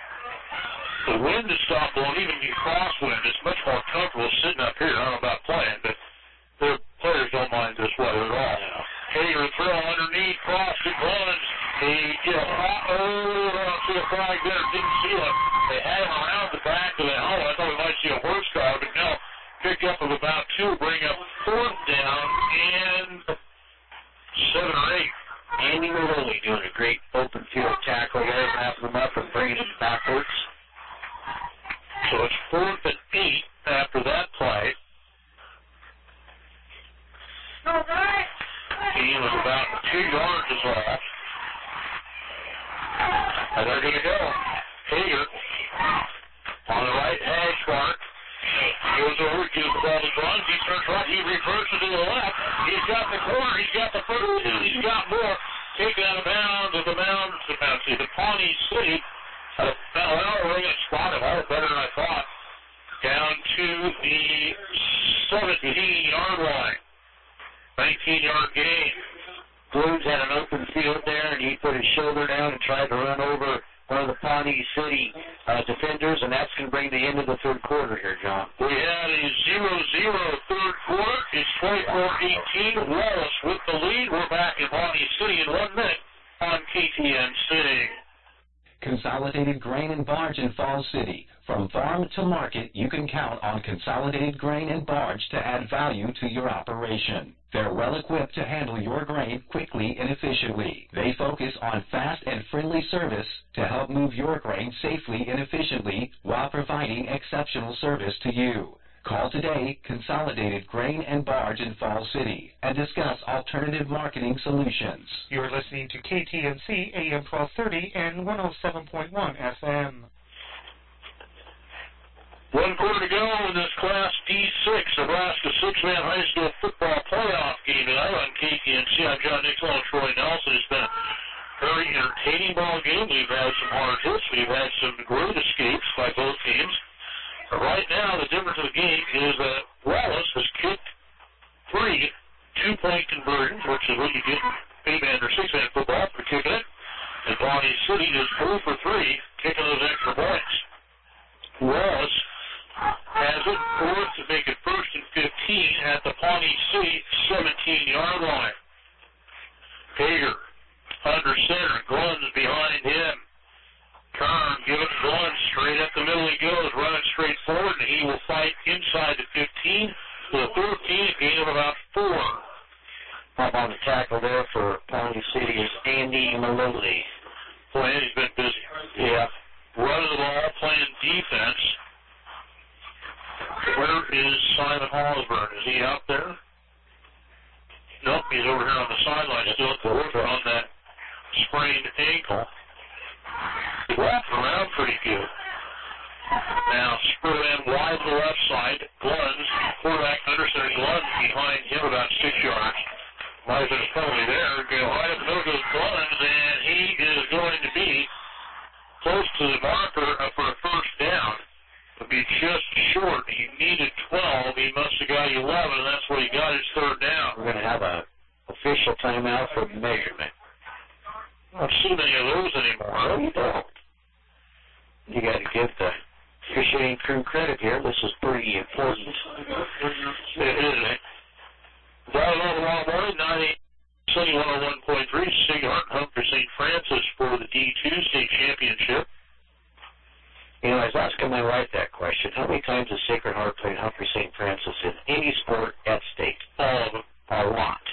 The wind has stopped blowing, even in crosswind. It's much more comfortable sitting up here. I don't know about playing, but the players don't mind this weather at all. Hager throw underneath, cross it runs. He get a hot over to the flag there. Didn't see it. They had him around the back of the helmet. I thought we might see a horse car, but no. Pick up of about two, bring up fourth down and seven or eight. Andy Malloy doing a great open field tackle there, wrapping them up and bringing them backwards. So it's fourth and eight after that play. Gain was about two yards is off. And they're going to go. Hager on the right hash mark. Goes over, gives the ball to Bruns. He turns right. He reverses to the left. He's got the corner. He's got the first two. He's got more. Taken out of bounds. Of the bounds. The bounds. The Pawnee City. Uh, well, we're going to spot him. Oh, better than I thought. Down to the seventeen yard line. nineteen yard gain. Blues had an open field there, and he put his shoulder down and tried to run over one of the Pawnee City uh, defenders, and that's going to bring the end of the third quarter here, John. We had a zero zero third quarter. It's twenty-four eighteen. Wallace with the lead. We're back in Pawnee City in one minute on K T N C. Consolidated Grain and Barge in Falls City. From farm to market, you can count on Consolidated Grain and Barge to add value to your operation. They're well equipped to handle your grain quickly and efficiently. They focus on fast and friendly service to help move your grain safely and efficiently while providing exceptional service to you. Call today, Consolidated Grain and Barge in Falls City, and discuss alternative marketing solutions. You're listening to K T N C A M twelve thirty and one oh seven point one F M. One quarter to go in this Class D six Nebraska six-man high school football playoff game tonight on K T N C. I'm John Nixon and Troy Nelson. It's been a very entertaining ball game. We've had some hard hits. We've had some great escapes by both teams. But right now, the difference of the game is that Wallace has kicked three two-point conversions, which is what you get in eight-man or six-man football for kicking it. And Pawnee City is four for three, kicking those extra points. Wallace has it fourth to make it first and fifteen at the Pawnee City seventeen-yard line. Hager under center, Glunn's behind him. Kern give it to Glenn, straight up the middle he goes, running straight forward, and he will fight inside the fifteen to the thirteen, a gain of about four. Up on the tackle there for Pawnee City is Andy Maloney. Boy, Andy's been busy. Yeah. Running the ball, playing defense. Where is Simon Osborne? Is he out there? Nope, he's over here on the sideline still working on that sprained ankle. Wrapped around pretty good. Now, spur in wide to the left side. Glunn's, quarterback under center. Glunn's behind him about six yards. Might have been a penalty there. Go right up the middle goes Glunn's, and he is going to be close to the marker for a first down. It'll be just short. He needed twelve. He must have got eleven, and that's what he got his third down. We're going to have a official timeout for measurement. I don't see many of those anymore. No, you don't. You got to give the officiating crew credit here. This is pretty important. It is. Down on the long morning, nine eight City one oh one point three, Sighart and Humphrey Saint Francis for the D two state championship. You know, I was asking my wife that question. How many times has Sacred Heart played Humphrey Saint Francis in any sport at state? All of them. A lot.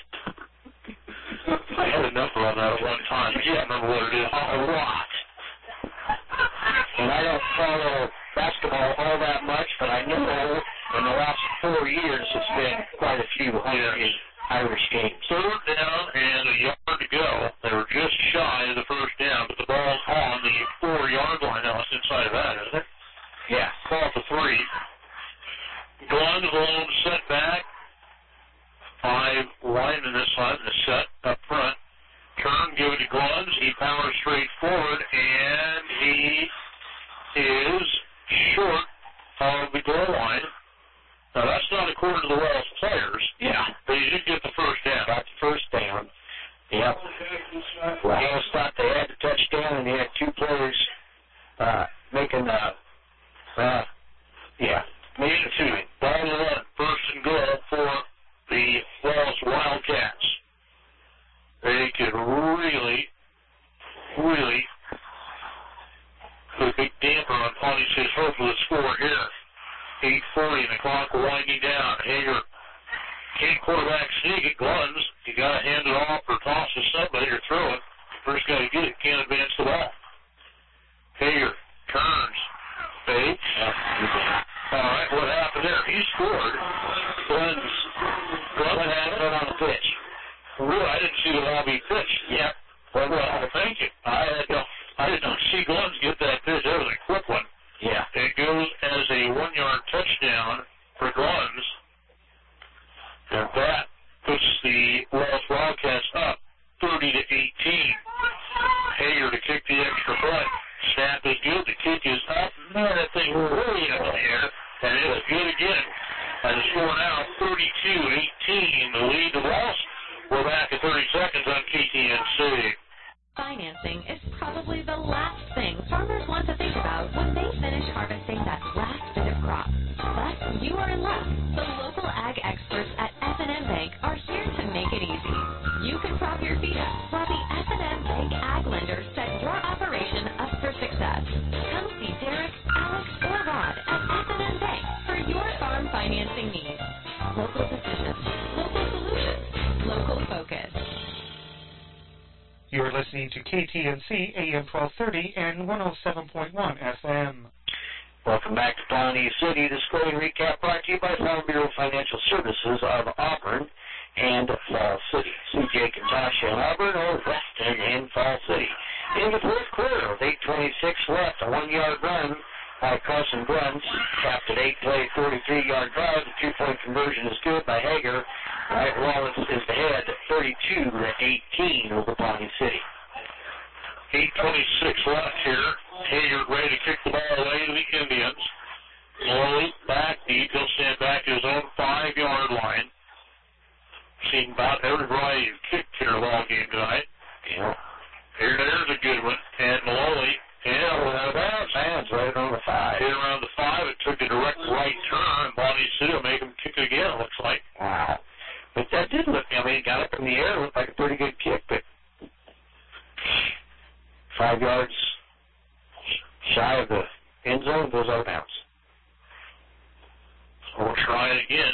I had a number on that at one time. I can't remember what it is. A lot. And I don't follow basketball all that much, but I know in the last four years it's been quite a few hundred yes. Irish games. Third down and a yard to go. They were just shy of the first down, but the ball's on the four-yard line. Now it's inside of that, isn't it? Yeah. Ball for three. Glenn alone set back. Five linemen this side in the set up front. Kern give it to Glunn's. He powers straight forward, and he is short of the goal line. Now, that's not according to the Wells players. Yeah. But he did get the first down. Got the first down. Yep. Wells thought they had the touchdown, and he had two players uh, making the, uh, yeah. Made it two. Ball to one. First and goal for the Wells Wildcats. They could really, really put a big damper on Pawnee City's hope with a score here. eight forty and the clock winding down. Hager can't quarterback sneak it. Glunn's, you got to hand it off or toss to somebody or throw it. First guy to get it can't advance the ball. Hager turns. Fake. All right, what happened there? He scored. Glunn's, Glunn's had it on the pitch. Really, I didn't see the ball be pitched. Yep. Well, well, thank you. I, no, I did not see Glunn's get that pitch. That was a quick one. Yeah. It goes as a one-yard touchdown for Glunn's. And that puts the Wells Wildcats up thirty to eighteen. Hager to kick the extra point. Snap is good. The kick is up. Man, that thing really up in the air. And it is good again. And the score now thirty-two eighteen. The lead to Wells. We're back at thirty seconds on K T N C. Financing is probably the last thing farmers want to think about when they finish harvesting that last bit of crop. But you are in luck. The local Local ag experts at F and M Bank are here to make it easy. You can crop your feet up while the F and M Bank Ag Lender set your operation up for success. Come see Derek, Alex, or Rod at F and M Bank for your farm financing needs. Local decisions, local solutions, local focus. You're listening to K T N C A M twelve thirty and one oh seven point one F M. Welcome back to Pawnee City. This scoring recap brought to you by Farm Bureau Financial Services of Auburn and Fall City. C J Katasha in Auburn or Weston in Fall City. In the fourth quarter with eight twenty-six left, a one-yard run by Carson Bruns, capped at eight-play, forty-three-yard drive. The two-point conversion is good by Hager. Wright Wallace is ahead, thirty-two to eighteen over Pawnee City. eight twenty-six left here. Hager ready to kick the ball away to the Indians. Slowly back deep. He'll stand back to his own five-yard line. Seen about every variety of kick here all game tonight. Yeah. Here, there's a good one. And Maloney, yeah, well, out of bounds. Hands right on the five. Hit around the five. It took a direct right turn. Pawnee City will make him kick it again, it looks like. Wow. But that did look, I mean, it got up in the air. It looked like a pretty good kick, but five yards shy of the end zone goes out of bounds. So we'll try it again.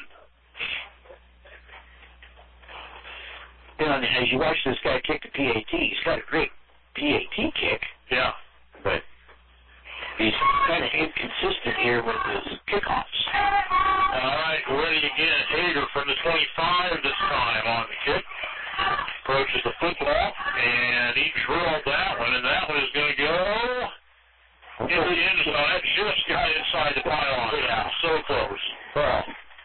You know, as you watch this guy kick the P A T, he's got a great P A T kick. Yeah. But he's kind of inconsistent here with his kickoffs. All right, ready again. Hager from the twenty-five this time on the kick. Approaches the football, and he drilled that one, and that one is going to go into the end zone. That just got inside the pylon. Yeah, so close. Well,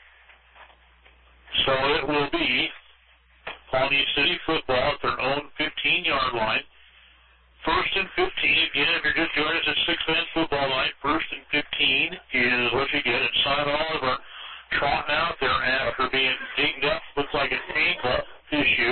so it will be Pawnee City football at their own fifteen-yard line. First and fifteen, again, if you're just joining us at six-man football line, first and fifteen is what you get. And Simon Oliver trotting out there after being dinged up, looks like an ankle issue.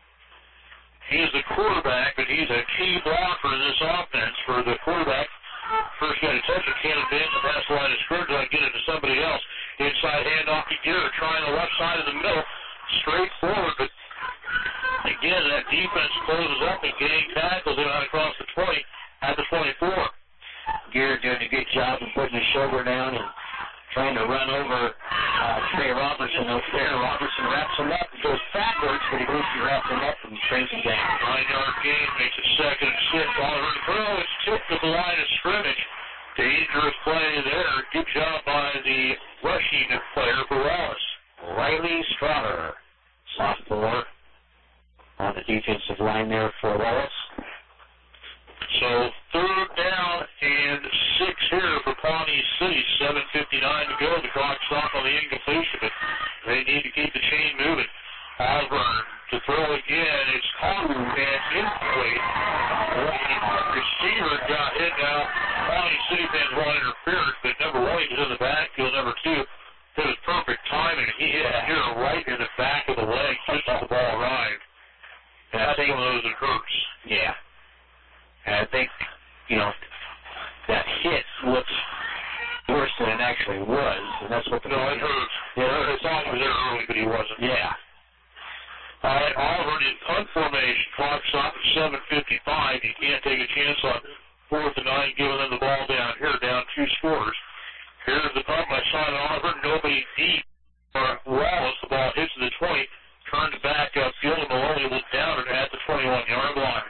He's the quarterback, but he's a key blocker in this offense for the quarterback. First guy to touch it, can't advance the pass line of scrimmage, I'll get it to somebody else. Inside handoff to Garrett, trying the left side of the middle, straight forward, but again, that defense closes up and gang tackles him out across the twenty at the twenty-four. Garrett doing a good job of putting his shoulder down and trying to run over uh, Trey Robertson over there. Robertson wraps him up and goes backwards, but he moves to wrap him up and brings him down. Nine-yard gain makes it second and six. Oliver to throw. It's tipped to the line of scrimmage. Dangerous play there. Good job by the rushing player for Wallace. Riley Straughter, sophomore, on the defensive line there for Wallace. So third down and six here for Pawnee City. seven fifty-nine to go. The clock stopped on the incompletion, but they need to keep the chain moving. Auburn to throw again. It's caught and incomplete. The receiver got hit now. Pawnee City fans want interference, but number one, he was in the backfield. Number two, it was perfect timing. He hit yeah. here right in the back of the leg just as the ball arrived. And that's one of those that hurts. Yeah. And I think, you know, that hit looks worse than it actually was, and that's what the... No, it hurts. Yeah, it's thought he was there early, but he wasn't. Yeah. All right, Auburn in punt formation. Clock stopped at seven fifty-five. You can't take a chance on fourth and nine giving them the ball down here, down two scores. Here's the punt by Simon Oliver. Nobody deep for Wallace. The ball hits the twenty, turned back upfield, and Maloney was down it at the twenty-one-yard line.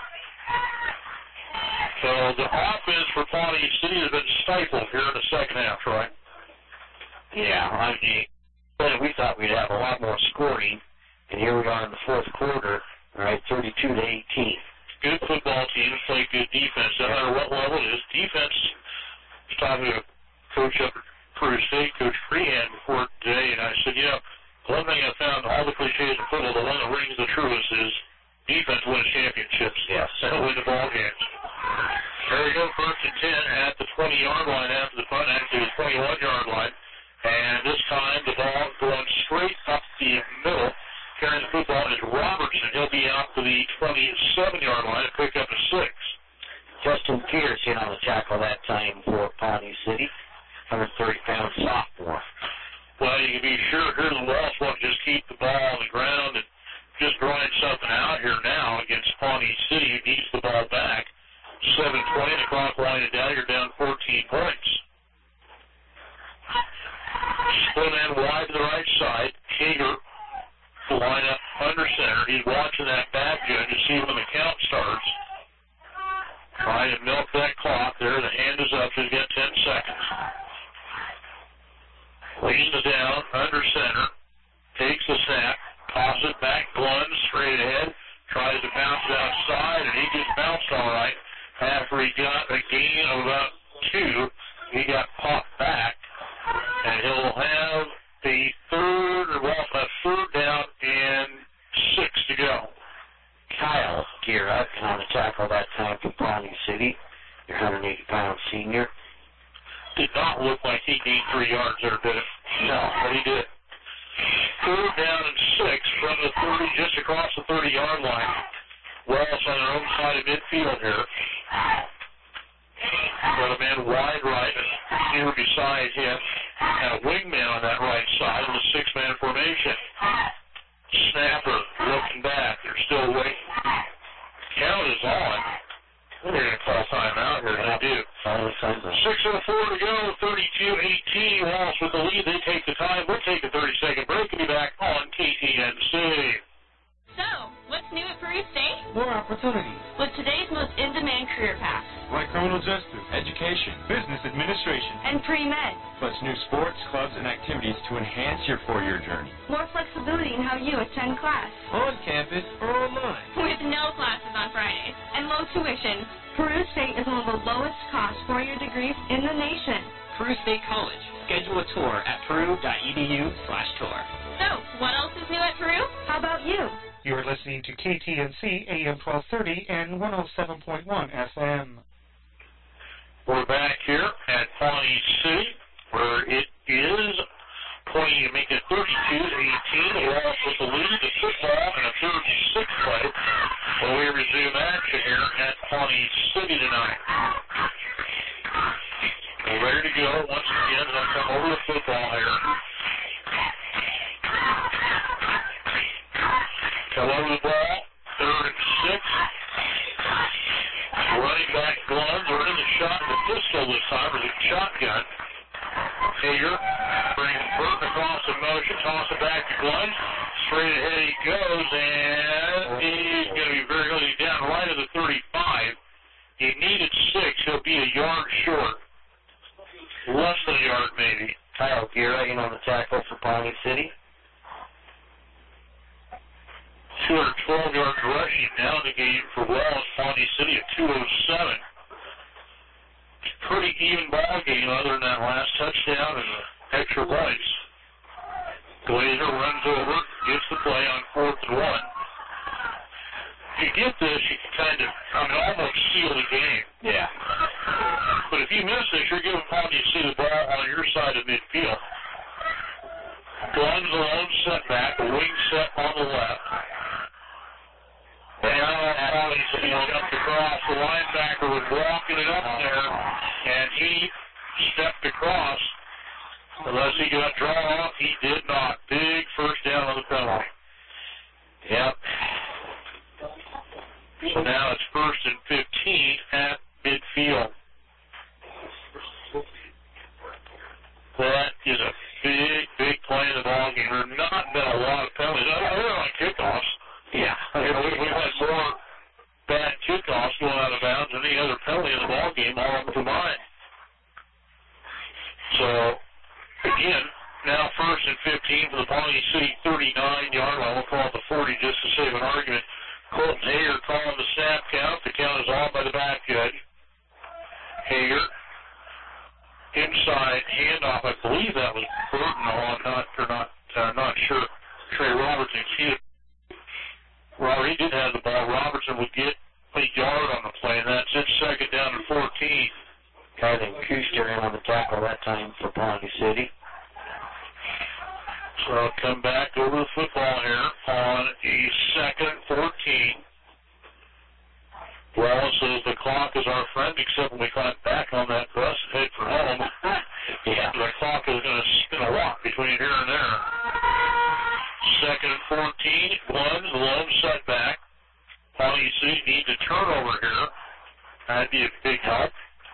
So the offense for Pawnee City has been stifled here in the second half, Troy. Yeah, I mean, we thought we'd have a lot more scoring, and here we are in the fourth quarter, all right, thirty-two to eighteen. Good football teams play good defense, no matter what level it is. Defense, I was talking to a coach up at Peru State, Coach Freehand, before today, and I said, you know, one thing I found, all the cliches in football, the one that rings the truest is defense wins championships. Yes. They don't win the ball games. There we go, first and ten at the twenty-yard line after the punt, actually the twenty-one-yard line. And this time the ball going straight up the middle. Carrying the football is Robertson. He'll be out to the twenty-seven-yard line and pick up a six. Justin Pierce in on the tackle that time for Pawnee City. one hundred thirty pound sophomore. Well, Well, you can be sure here the Wallace won't just keep the ball on the ground and just grind something out here now against Pawnee City, who needs the ball back. seven twenty, the clock winding down, you're down fourteen points. Split man wide to the right side. Hager to line up under center. He's watching that back judge to see when the count starts. Trying to milk that clock there. The hand is up. He's got ten seconds. Leans down under center. Takes the snap. Tosses it back. Gluns straight ahead. Tries to bounce it outside, and he just bounced all right. After he got a gain of about two, he got popped back, and he'll have the third, or well, a third down and six to go. Kyle Guerra on the tackle that time for Pawnee City, your one hundred eighty pound senior. Did not look like he gained three yards there, did it? No. But he did. Third down and six from the thirty, just across the thirty-yard line. Wallace on their own side of midfield here. Got a man wide right, and here beside him, and a wingman on that right side in the six-man formation. Snapper looking back. They're still waiting. Count is on. They're going to call timeout here. They do. Six and four to go. thirty-two eighteen. Wallace with the lead. They take the time. We'll take a thirty-second break and be back on K T N C. So, what's new at Peru State? More opportunities. With today's most in-demand career paths. Like criminal justice, education, business administration, And pre-med. plus new sports, clubs, and activities to enhance your four-year journey. More flexibility in how you attend class. On campus or online. With no classes on Fridays. And low tuition. Peru State is one of the lowest cost four-year degrees in the nation. Peru State College. Schedule a tour at peru.edu slash tour. So, what else is new at Peru? How about you? You are listening to K T N C A M twelve thirty and one oh seven point one F M. We're back here at Pawnee City, where it is pointing to make it thirty-two to eighteen. Wallace with the lead, the football, and a third six play. When we resume action here at Pawnee City tonight. We're ready to go once again. They'll come over the football here. Come over the ball, third and six. Running back Gluns are in the shot, the pistol this time, or the shotgun. Hager brings Burton across in motion, toss it back to Gluns. Straight ahead he goes, and he's going to be very good. He's down right at the thirty-five. He needed six. He'll be a yard short. Less than a yard, maybe. Kyle Guerra in on the tackle for Pawnee City. two hundred twelve yards rushing now in the game for Wallace. Pawnee City at two oh seven. Pretty even ball game other than that last touchdown and the extra points. Glazer runs over, gets the play on fourth and one. If you get this, you can kind of, I mean, almost seal the game. Yeah. But if you miss this, you're giving Pawnee City the ball on your side of midfield. Gluns alone setback, a wing set on the left. And Pawnee City jumped across. The linebacker was walking it up there, and he stepped across. Unless he got drawn off, he did not. Big first down on the penalty. Yep. So now it's first and fifteen at midfield. That is a big, big play in the ballgame. There have not been a lot of penalties. Other than kickoffs. Yeah. You know, we, we've had more bad kickoffs going out of bounds than any other penalty in the ballgame, all of them combined. So, again, now first and fifteen for the Pawnee City thirty-nine-yard line. We'll call it the forty just to save an argument. Colton Hager calling the snap count. The count is off by the back judge. Hager. Inside handoff. I believe that was Burton. I'm not, or not, uh, not sure. Trey Robertson. Excuse me. Robert, he did have the ball. Robertson would get a yard on the play, and that's it. Second down and fourteen. Guy named Kuster in on the tackle that time for Pawnee City. So I'll come back over the football here on a second and fourteen. Wallace says the clock is our friend, except when we climb back on that bus and head for home. Yeah. The clock is going to spin a lot between here and there. Second and fourteen. Gluns, lone setback. Pawnee City needs a turnover here. That'd be a big help.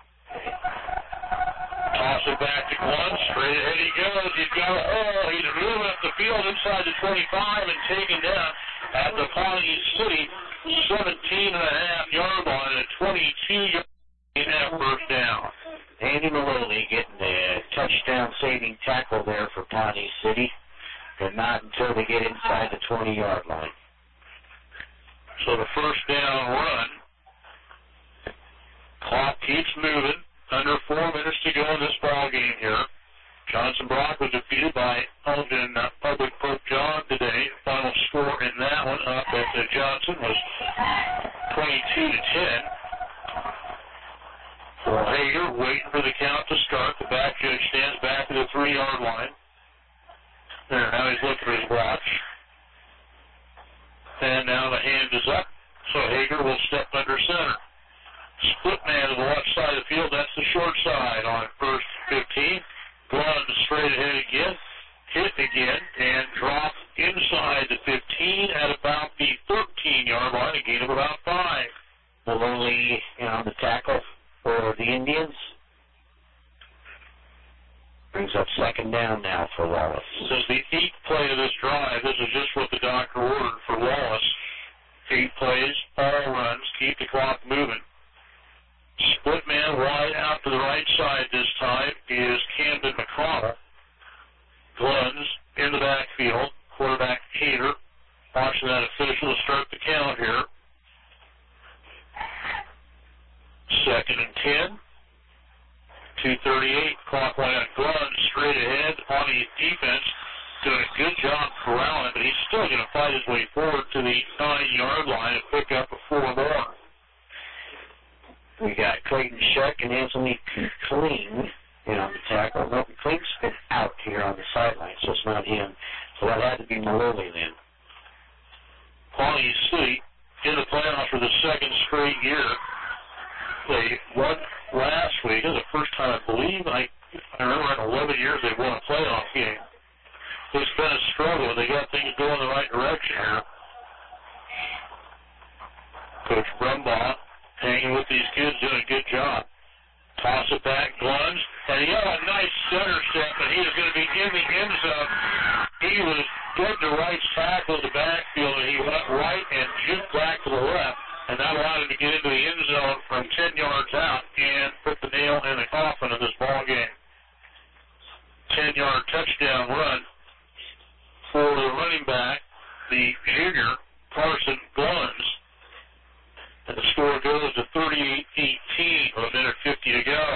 Toss it back to Gluns. Straight ahead he goes. He's got a, oh, he's moving up the field inside the twenty-five and taken down at the Pawnee City seventeen and a half yard line and twenty-two yard in that first down. Andy Maloney getting a touchdown saving tackle there for Pawnee City, and not until they get inside the twenty yard line. So the first down run. Clock keeps moving. Under four minutes to go in this ball game here. Johnson Brock was defeated by Elgin uh, Public Pope John today. Final score in that one up at uh, Johnson was twenty-two to ten. For Hager, waiting for the count to start. The back judge stands back to the three yard line. There, now he's looking at his watch. And now the hand is up, so Hager will step under center. Split man to the left side of the field, that's the short side on first fifteen. Gluns straight ahead again, hit again, and drop inside the fifteen at about the thirteen yard line, a gain of about five. Maloney on the tackle for the Indians. Brings up second down now for Wallace. This is the eighth play of this drive. This is just what the doctor ordered for Wallace. Eight plays, all runs, keep the clock moving. Split man wide out to the right side this time is Camden McConnell. Gluns in the backfield. Quarterback Hager watching that official to start the count here. Second and ten. two thirty-eight. Clock line on Gluns straight ahead. Pawnee defense doing a good job corralling, but he's still going to fight his way forward to the nine yard line and pick up a four more. We got Clayton Shuck and Anthony Kling in on the tackle. No, Kling's been out here on the sideline, so it's not him. So that had to be Maloney then. Pawnee City in the playoffs for the second straight year. They won last week. It was the first time, I believe, I, I remember in eleven years they won a playoff game. It's been a struggle. They got things going in the right direction here. Coach Brumbaugh hanging with these kids, doing a good job. Toss it back, Gluns, and he had a nice center step, and he was going to be in the end zone. He was dead to right tackle the backfield, and he went right and juked back to the left, and that allowed him to get into the end zone from ten yards out and put the nail in the coffin of this ball game. ten yard touchdown run for the running back, the junior, Carson Gluns. And the score goes to thirty-eight eighteen with a minute fifty to go.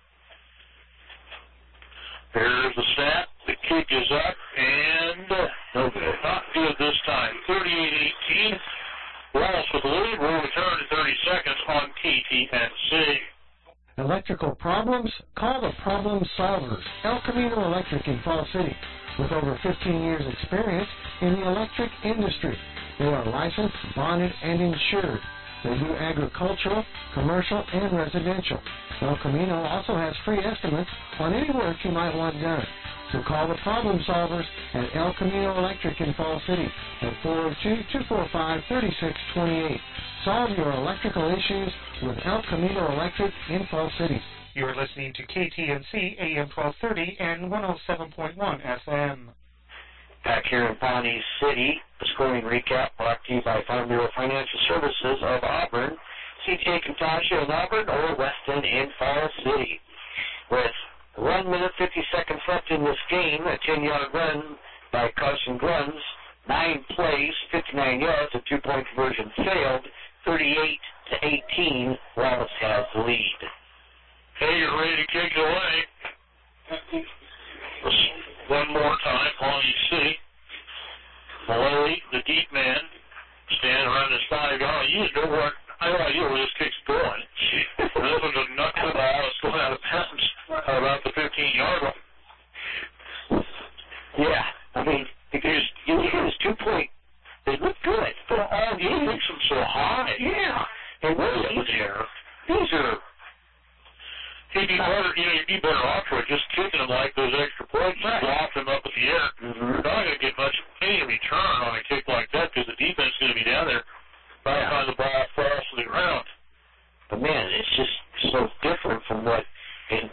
Here's the snap. The kick is up, and uh, no good. Not good this time. thirty-eight eighteen. Wallace with the lead. We'll return in thirty seconds on K T N C. Electrical problems? Call the Problem Solvers. El Camino Electric in Fall City. With over fifteen years experience in the electric industry. They are licensed, bonded, and insured. They do agricultural, commercial, and residential. El Camino also has free estimates on any work you might want done. So call the Problem Solvers at El Camino Electric in Fall City at four oh two, two four five, three six two eight. Solve your electrical issues with El Camino Electric in Fall City. You are listening to K T N C A M twelve thirty and one oh seven point one F M. Back here in Pawnee City, the scoring recap brought to you by Farm Bureau Financial Services of Auburn, C T A Contasha in Auburn, or Weston in Fall City. With one minute, fifty seconds left in this game, a ten yard run by Carson Gluns, nine plays, fifty-nine yards, a two-point conversion failed, thirty-eight to eighteen, Wallace has the lead. Okay, you're ready to kick it away. One more time, Pawnee City. Maloney, the deep man, standing around his five yard. You know what? I have no idea where this kick's going. This was a knuckle ball that's going out of bounds at about the fifteen yard line. Yeah, I mean, because you look at his two point, they look good, but all he makes them so high. Yeah, and really, there, these are. He'd be better, you know, you'd be better off for just kicking them like those extra points, just loft them up in the air. Mm-hmm. You're not going to get much any return on a kick like that because the defense is going to be down there by the time the ball falls to the ground. But man, it's just so different from what. And,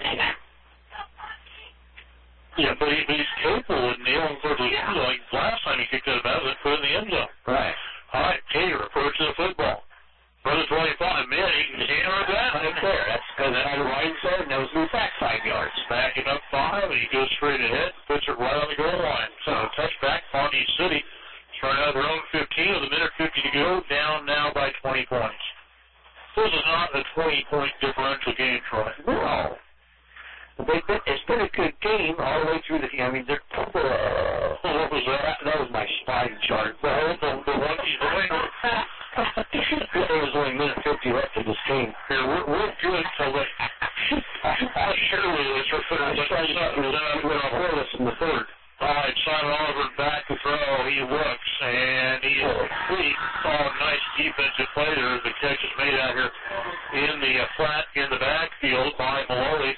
yeah, but, he, but he's capable of nailing for the yeah. end zone. Like last time he kicked out of bounds and put it in the end zone. Right. All right, Taylor approaching the football. Brother twenty-five, man, he can hammer that right there. That's because that's the right side, and that was the back five yards. Backing up five, and he goes straight ahead, puts it right on the goal line. So touchback, Pawnee City, trying out their own fifteen with a minute fifty to go, down now by twenty points. This is not a twenty-point differential game, Troy. No. They've been, it's been a good game all the way through the game. I mean, they're, uh, what was that? That was my spine chart. Well, the, the one he's doing. There was only a minute fifty left in this game. Here, we're, we're good till the. Surely, let's put it before this in the third. All right, Simon Oliver back to throw. He looks, and he is complete. Oh, nice defensive play there as the catch is made out here in the uh, flat in the backfield by Malloy.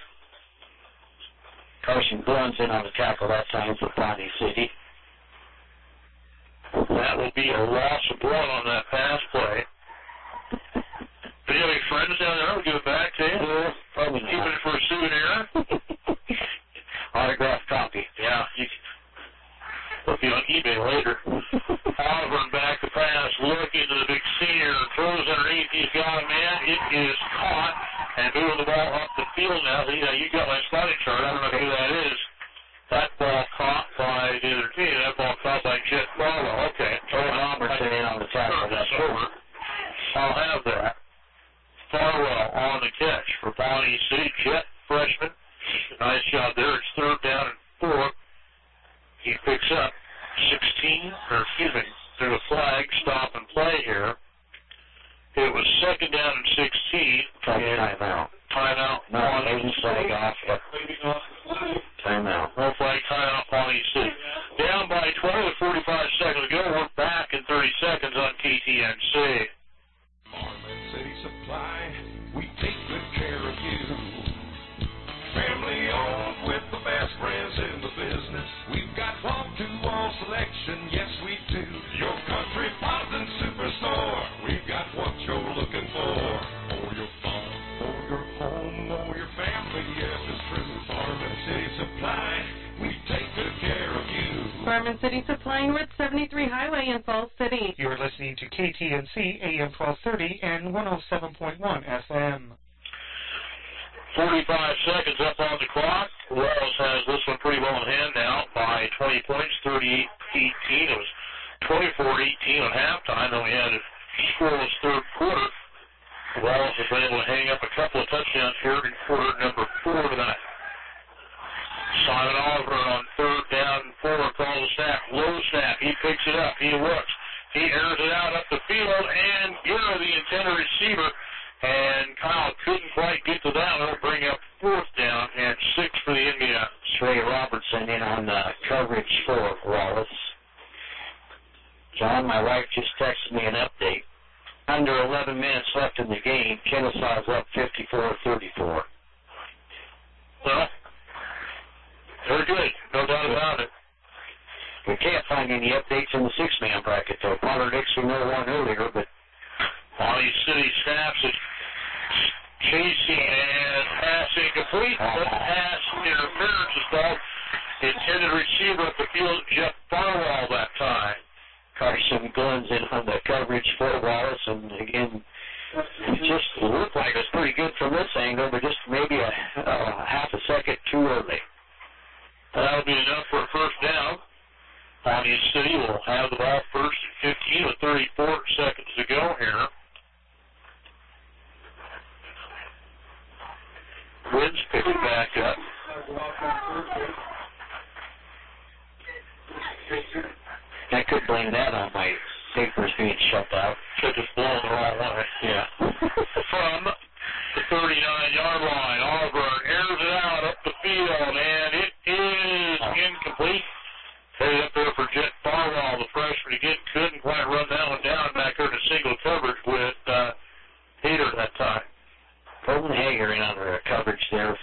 Carson Glenn's in on the tackle that time for Pawnee City. That will be a loss of blood on that pass play. Do you have any friends down there? I'll give it back to you. Yeah, probably not. Keeping it for a souvenir? Autographed copy. Yeah. You, it'll be on eBay later. Oliver back to pass, looking to the big senior, throws underneath. He's got a man. It is caught and moving the ball up the field now. You know, you got my spotting chart. I don't know who that is. That ball caught by the other team. That ball caught by Jet Farwell. Okay. Owen Robertson in on the tackle. That's over. I'll have that. Farwell on the catch for Pawnee City. Jet, freshman. Nice job there. It's third down and four. He picks up sixteen, or excuse me, there's a flag, stop and play here. It was second down and sixteen. Timeout. Timeout. No, maybe flag off. Yep. Timeout. No flag, timeout, Pawnee City. Down by twelve with forty-five seconds to go. We're back in thirty seconds on K T N C. Farmland City Supply, we take good care of you. Family owned with the best brands in the business. We've got wall-to-wall selection, yes we do. Your country modern superstore. We've got what you're looking for. For your farm, for your home, or your family, yes it's true. Farmland City Supply, we take good care of you. Farmland City Supply, North seventy-three Highway in Falls City. You're listening to K T N C A M twelve thirty and one oh seven point one F M. forty-five seconds up on the clock. Wells has this one pretty well in hand now by twenty points, thirty-eight eighteen. It was twenty-four eighteen at halftime. Then we had a scoreless third quarter. Wells has been able to hang up a couple of touchdowns here in quarter number four tonight. Simon Oliver on third down and four calls a snap. Low snap. He picks it up. He looks. He airs it out up the field, and Gera, the intended receiver, and Kyle couldn't quite get to that one. It'll bring up fourth down and six for the Indians. Trey Robertson in on the coverage for Wallace. John, my wife just texted me an update. Under eleven minutes left in the game, Kennesaw's up fifty-four thirty-four. Well, very good. No doubt about it. We can't find any updates in the six-man bracket, though. Connor Dixon no one earlier, but Pawnee City snaps it. Chasing and passing complete. The pass interference is called. Intended receiver at the field, Jeff Farwell that time. Carson Glenn's in on the coverage for Wallace, and again, it just looked like it was pretty good from this angle, but just maybe a, a half a second too early. That'll be enough for a first down. Pawnee City will have the ball first and fifteen with thirty-four seconds to go here. Wind's picking back up. I could blame that on my papers being shut out. Could just blown the wrong way. Yeah. From the thirty-nine-yard line, Oliver airs it out up the field, and it is incomplete. Headed up there for Jet Farwell, the freshman. Again, couldn't quite run that one down back there in a single coverage with uh, Hader that time. Colton Hager in under a coverage there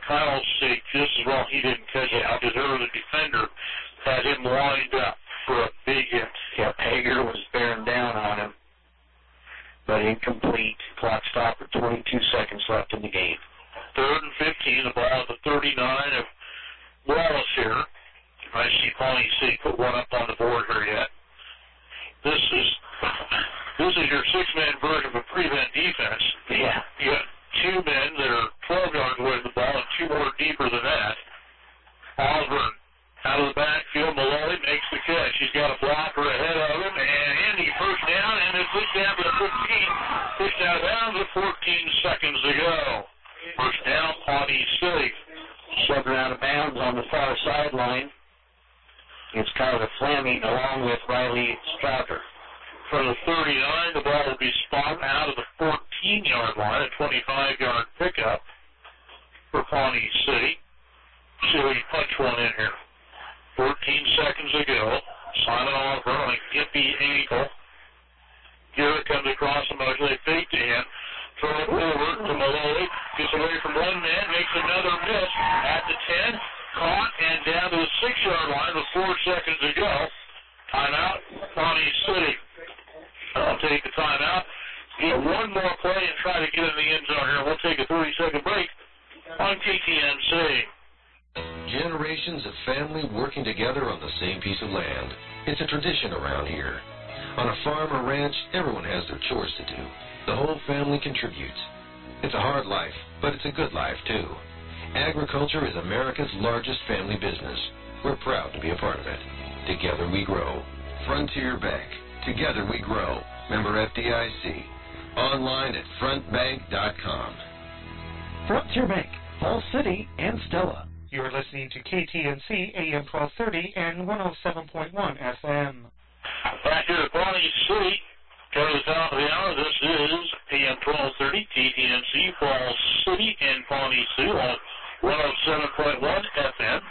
final stage, just as well he didn't catch it because there was a defender had him lined up for a big hit. Yeah, Hager was bearing down on him, but incomplete. Clock stopped with twenty-two seconds left in the game. Third and fifteen, the ball at the thirty-nine of Wallace here. I see Pawnee City put one up on the board here yet. This is this is your six-man version of a prevent defense. Yeah. You got two men that are twelve yards away from the ball and two more deeper than that. Osborne out of the backfield. Malloy makes the catch. He's got a blocker ahead of him, and Andy first down, and it's pushed down to the fifteen. Pushed out of bounds with fourteen seconds to go. First down, Pawnee City. Shoved out of bounds on the far sideline. It's Kyler Fleming along with Riley Strouder. From the thirty-nine, the ball will be spun out of the fourteen-yard line, a twenty-five-yard pickup for Pawnee City. See if we can punch one in here. fourteen seconds ago, Simon Oliver on a gimpy ankle. Garrett comes across the motion. They fake to him. Throw it over to Malloy. Gets away from one man, makes another miss at the ten. Caught and down to the six-yard line with four seconds to go. Timeout, Pawnee City. I'll take the timeout. Get one more play and try to get in the end zone here. We'll take a thirty-second break on K T N C. Generations of family working together on the same piece of land. It's a tradition around here. On a farm or ranch, everyone has their chores to do. The whole family contributes. It's a hard life, but it's a good life, too. Agriculture is America's largest family business. We're proud to be a part of it. Together we grow. Frontier Bank. Together we grow. Member F D I C. Online at front bank dot com. Frontier Bank, Falls City, and Stella. You are listening to K T N C A M twelve thirty and one oh seven point one F M. Back here at Pawnee City, coming to the top of the hour, this is A M twelve thirty, K T N C, Falls City, and Pawnee City on one oh seven point one F M.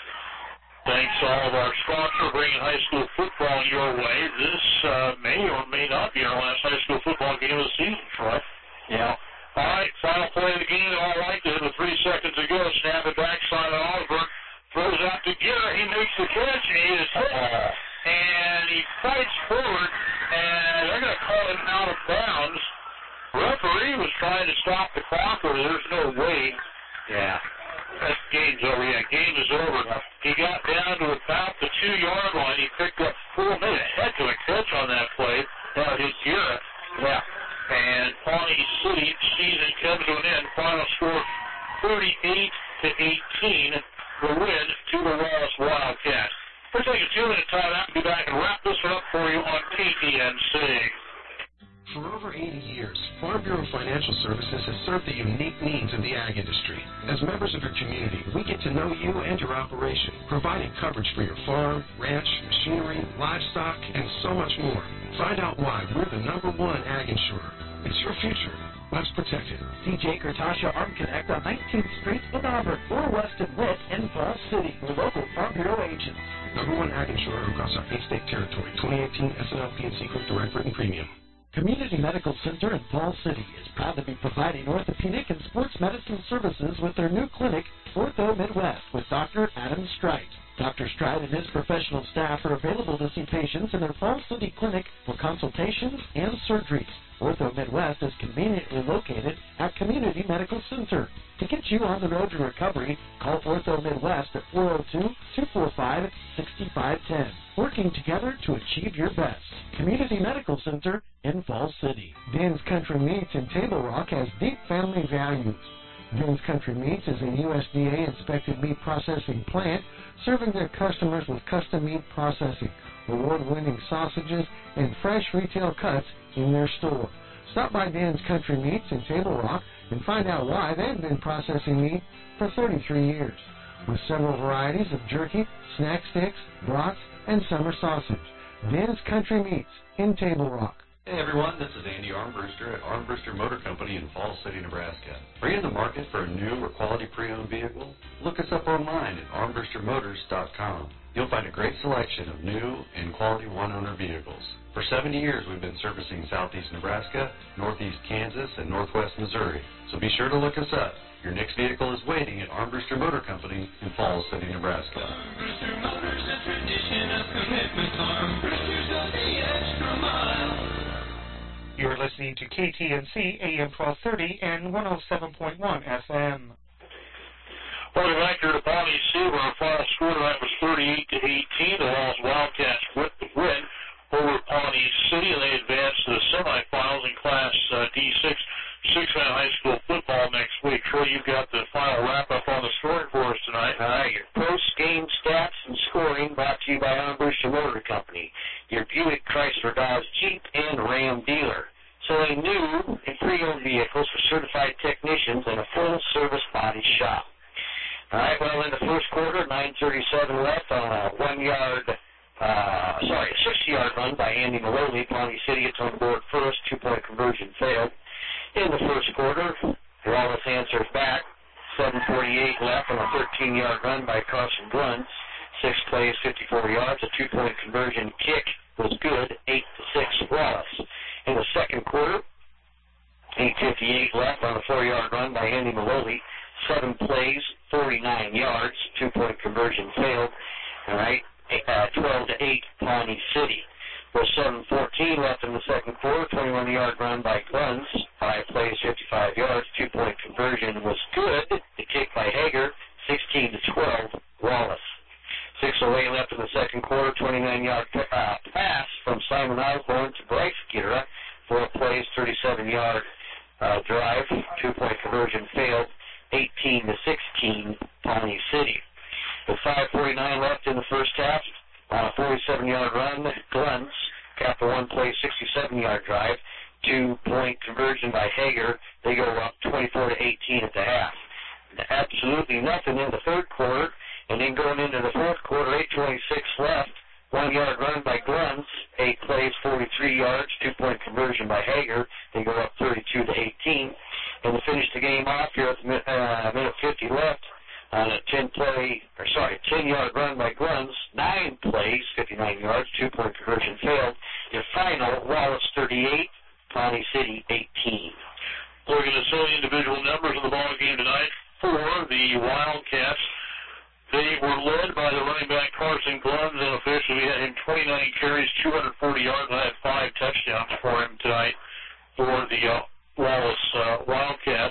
Thanks to all of our sponsors for bringing high school football your way. This uh, may or may not be our last high school football game of the season, Troy. Yeah. All right, final play of the game, all right, with three seconds to go. Snap it back, Simon Oliver throws out to Garrett. He makes the catch, and he is hit. And he fights forward, and they're going to call him out of bounds. Referee was trying to stop the clock, or there's no way. Yeah. That game's over. Yeah, game is over. He got down to about the two-yard line. He picked up four, made a heck of a catch on that play. That hit Garrett. Yeah. And Pawnee City season comes to an end. Final score thirty-eight to eighteen. The win to the Wallace Wildcats. We're taking a two-minute timeout. Be back and wrap this one up for you on K T N C. For over eighty years, Farm Bureau Financial Services has served the unique needs of the ag industry. As members of your community, we get to know you and your operation, providing coverage for your farm, ranch, machinery, livestock, and so much more. Find out why we're the number one ag insurer. It's your future. Let's protect it. D J Kurtasha Arm Connect on nineteenth Street in Auburn or Weston Witt in Falls City. Your local Farm Bureau agents. Number one ag insurer across our eight-state territory. twenty eighteen S N L P and C Group Direct Written Premium. Community Medical Center in Falls City is proud to be providing orthopedic and sports medicine services with their new clinic, Ortho Midwest, with Doctor Adam Strite. Doctor Strite and his professional staff are available to see patients in their Falls City clinic for consultations and surgeries. Ortho Midwest is conveniently located at Community Medical Center. To get you on the road to recovery, call Ortho Midwest at four oh two, two four five, six five one oh. Working together to achieve your best. Community Medical Center in Falls City. Dan's Country Meats in Table Rock has deep family values. Dan's Country Meats is a U S D A-inspected meat processing plant serving their customers with custom meat processing, award-winning sausages, and fresh retail cuts in their store. Stop by Dan's Country Meats in Table Rock and find out why they've been processing meat for thirty-three years. With several varieties of jerky, snack sticks, brats, and summer sausage. Dan's Country Meats in Table Rock. Hey everyone, this is Andy Armbruster at Armbruster Motor Company in Falls City, Nebraska. Are you in the market for a new or quality pre-owned vehicle? Look us up online at armbruster motors dot com. You'll find a great selection of new and quality one-owner vehicles. For seventy years, we've been servicing southeast Nebraska, northeast Kansas, and northwest Missouri. So be sure to look us up Your next vehicle is waiting at Armbruster Motor Company in Falls City, Nebraska. Armbruster Motors, a tradition of commitment. Armbruster's of the extra mile. You're listening to K T N C A M twelve thirty and one oh seven point one F M. Welcome back here to Pawnee City, where our final score tonight was thirty-eight to eighteen. The Wallace Wildcats with the win over Pawnee City, and they advance to the semifinals in Class uh, D six, six-man high school football next week. Troy, you've got the final wrap-up on the scoring for us tonight. All right, your post-game stats and scoring brought to you by Armbruster Motor Company, your Buick Chrysler Dodge Jeep and Ram dealer. Selling new and pre-owned vehicles for certified technicians and a full-service body shop. All right, well, in the first quarter, nine thirty-seven left on a one-yard, uh, sorry, a sixty-yard run by Andy Maloney. Pawnee City gets on board first. Two-point conversion failed. In the first quarter, Wallace answers back. seven forty-eight left on a thirteen-yard run by Carson Gluntz. Six plays, fifty-four yards. A two-point conversion kick was good. eight to six Wallace. In the second quarter, eight fifty-eight left on a four-yard run by Andy Maloney. Seven plays, forty-nine yards. Two-point conversion failed. All right, uh, twelve to eight Pawnee City. With seven fourteen left in the second quarter, twenty-one-yard run by Gluntz. Five plays, fifty-five yards. Two-point conversion was good. The kick by Hager, sixteen to twelve Wallace. six oh eight left in the second quarter, twenty-nine-yard uh, pass from Simon Osborne to Bryce Gera. Four plays, thirty-seven-yard uh, drive. Two-point conversion failed. eighteen to sixteen Pawnee City. With five forty-nine left in the first half, on a forty-seven-yard run, Gluntz capped a one-play, sixty-seven-yard drive. Two-point conversion by Hager. They go up twenty-four to eighteen at the half. Absolutely nothing in the third quarter. And then going into the fourth quarter, eight twenty-six left. One-yard run by Gluntz. Eight plays, forty-three yards. Two-point conversion by Hager. They go up thirty-two to eighteen. And to finish the game off here at the uh, minute fifty left on a ten-play, or sorry, ten-yard run by Gluntz. Nine plays, fifty-nine yards. Two-point conversion failed. Your final, Wallace thirty-eight, Pawnee City eighteen. Looking at some of the individual numbers of the ball game tonight for the Wildcats. They were led by the running back Carson Gluntz, and officially had him twenty-nine carries, two hundred forty yards, and I had five touchdowns for him tonight for the uh, Wallace uh, Wildcats.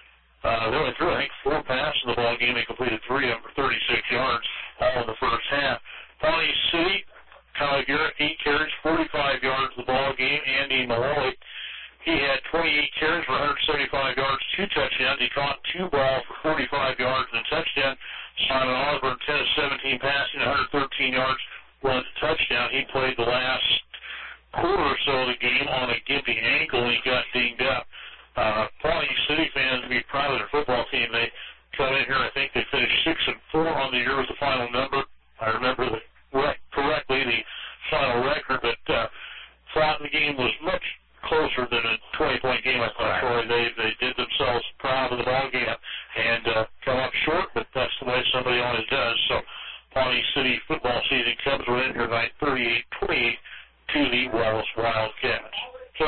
Uh, they only threw, I think, four passes in the ball game. They completed three of them for thirty-six yards, all in the first half. Pawnee City, Kyle Garrett, eight carries, forty-five yards in the ball game. Andy Malloy, he had twenty-eight carries for one hundred seventy-five yards, two touchdowns. He caught two balls for forty-five yards and a touchdown. Simon Osborne, ten of seventeen passing, one hundred thirteen yards, one touchdown. He played the last quarter or so of the game on a gimpy ankle, and he got dinged up. Uh, Pawnee City fans would be proud of their football team. They come in here, I think they finished six and four on the year was the final number. I remember the, correctly the final record, but uh, thought the game was much closer than a twenty-point game. I thought, Troy, they they did themselves proud of the ball game and uh, come up short, but that's the way somebody always does. So Pawnee City football season comes within here tonight, thirty-eight twenty-eight to the Wallace Wildcats. So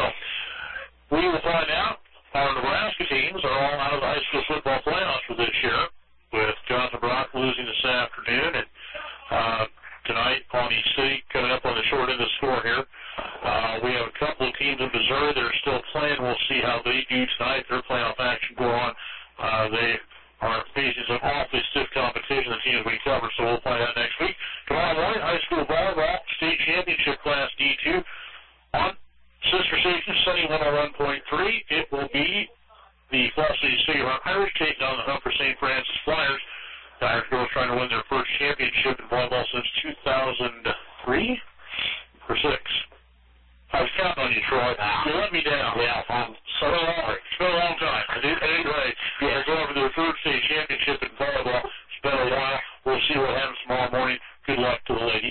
we will find out. Our Nebraska teams are all out of the high school football playoffs for this year, with Johnson Brock losing this afternoon, and uh, tonight Pawnee City coming up on the short end of the score here. Uh, we have a couple of teams in Missouri that are still playing. We'll see how they do tonight. Their playoff action go on. Uh, they are facing some awfully stiff competition, the teams we cover, so we'll find out next week. Tomorrow morning, high school volleyball, state championship class D two. On sister station, Sunny one oh one point three, it will be the Fall City City Irish taking on the Humper Saint Francis Flyers. The Irish girls trying to win their first championship in volleyball since two thousand three or six. I was counting on you, Troy. You let me down. Yeah, I'm so sorry. It's been a long time. Anyway, they're going for their third state championship in volleyball. It's been a while. We'll see what happens tomorrow morning. Good luck to the ladies.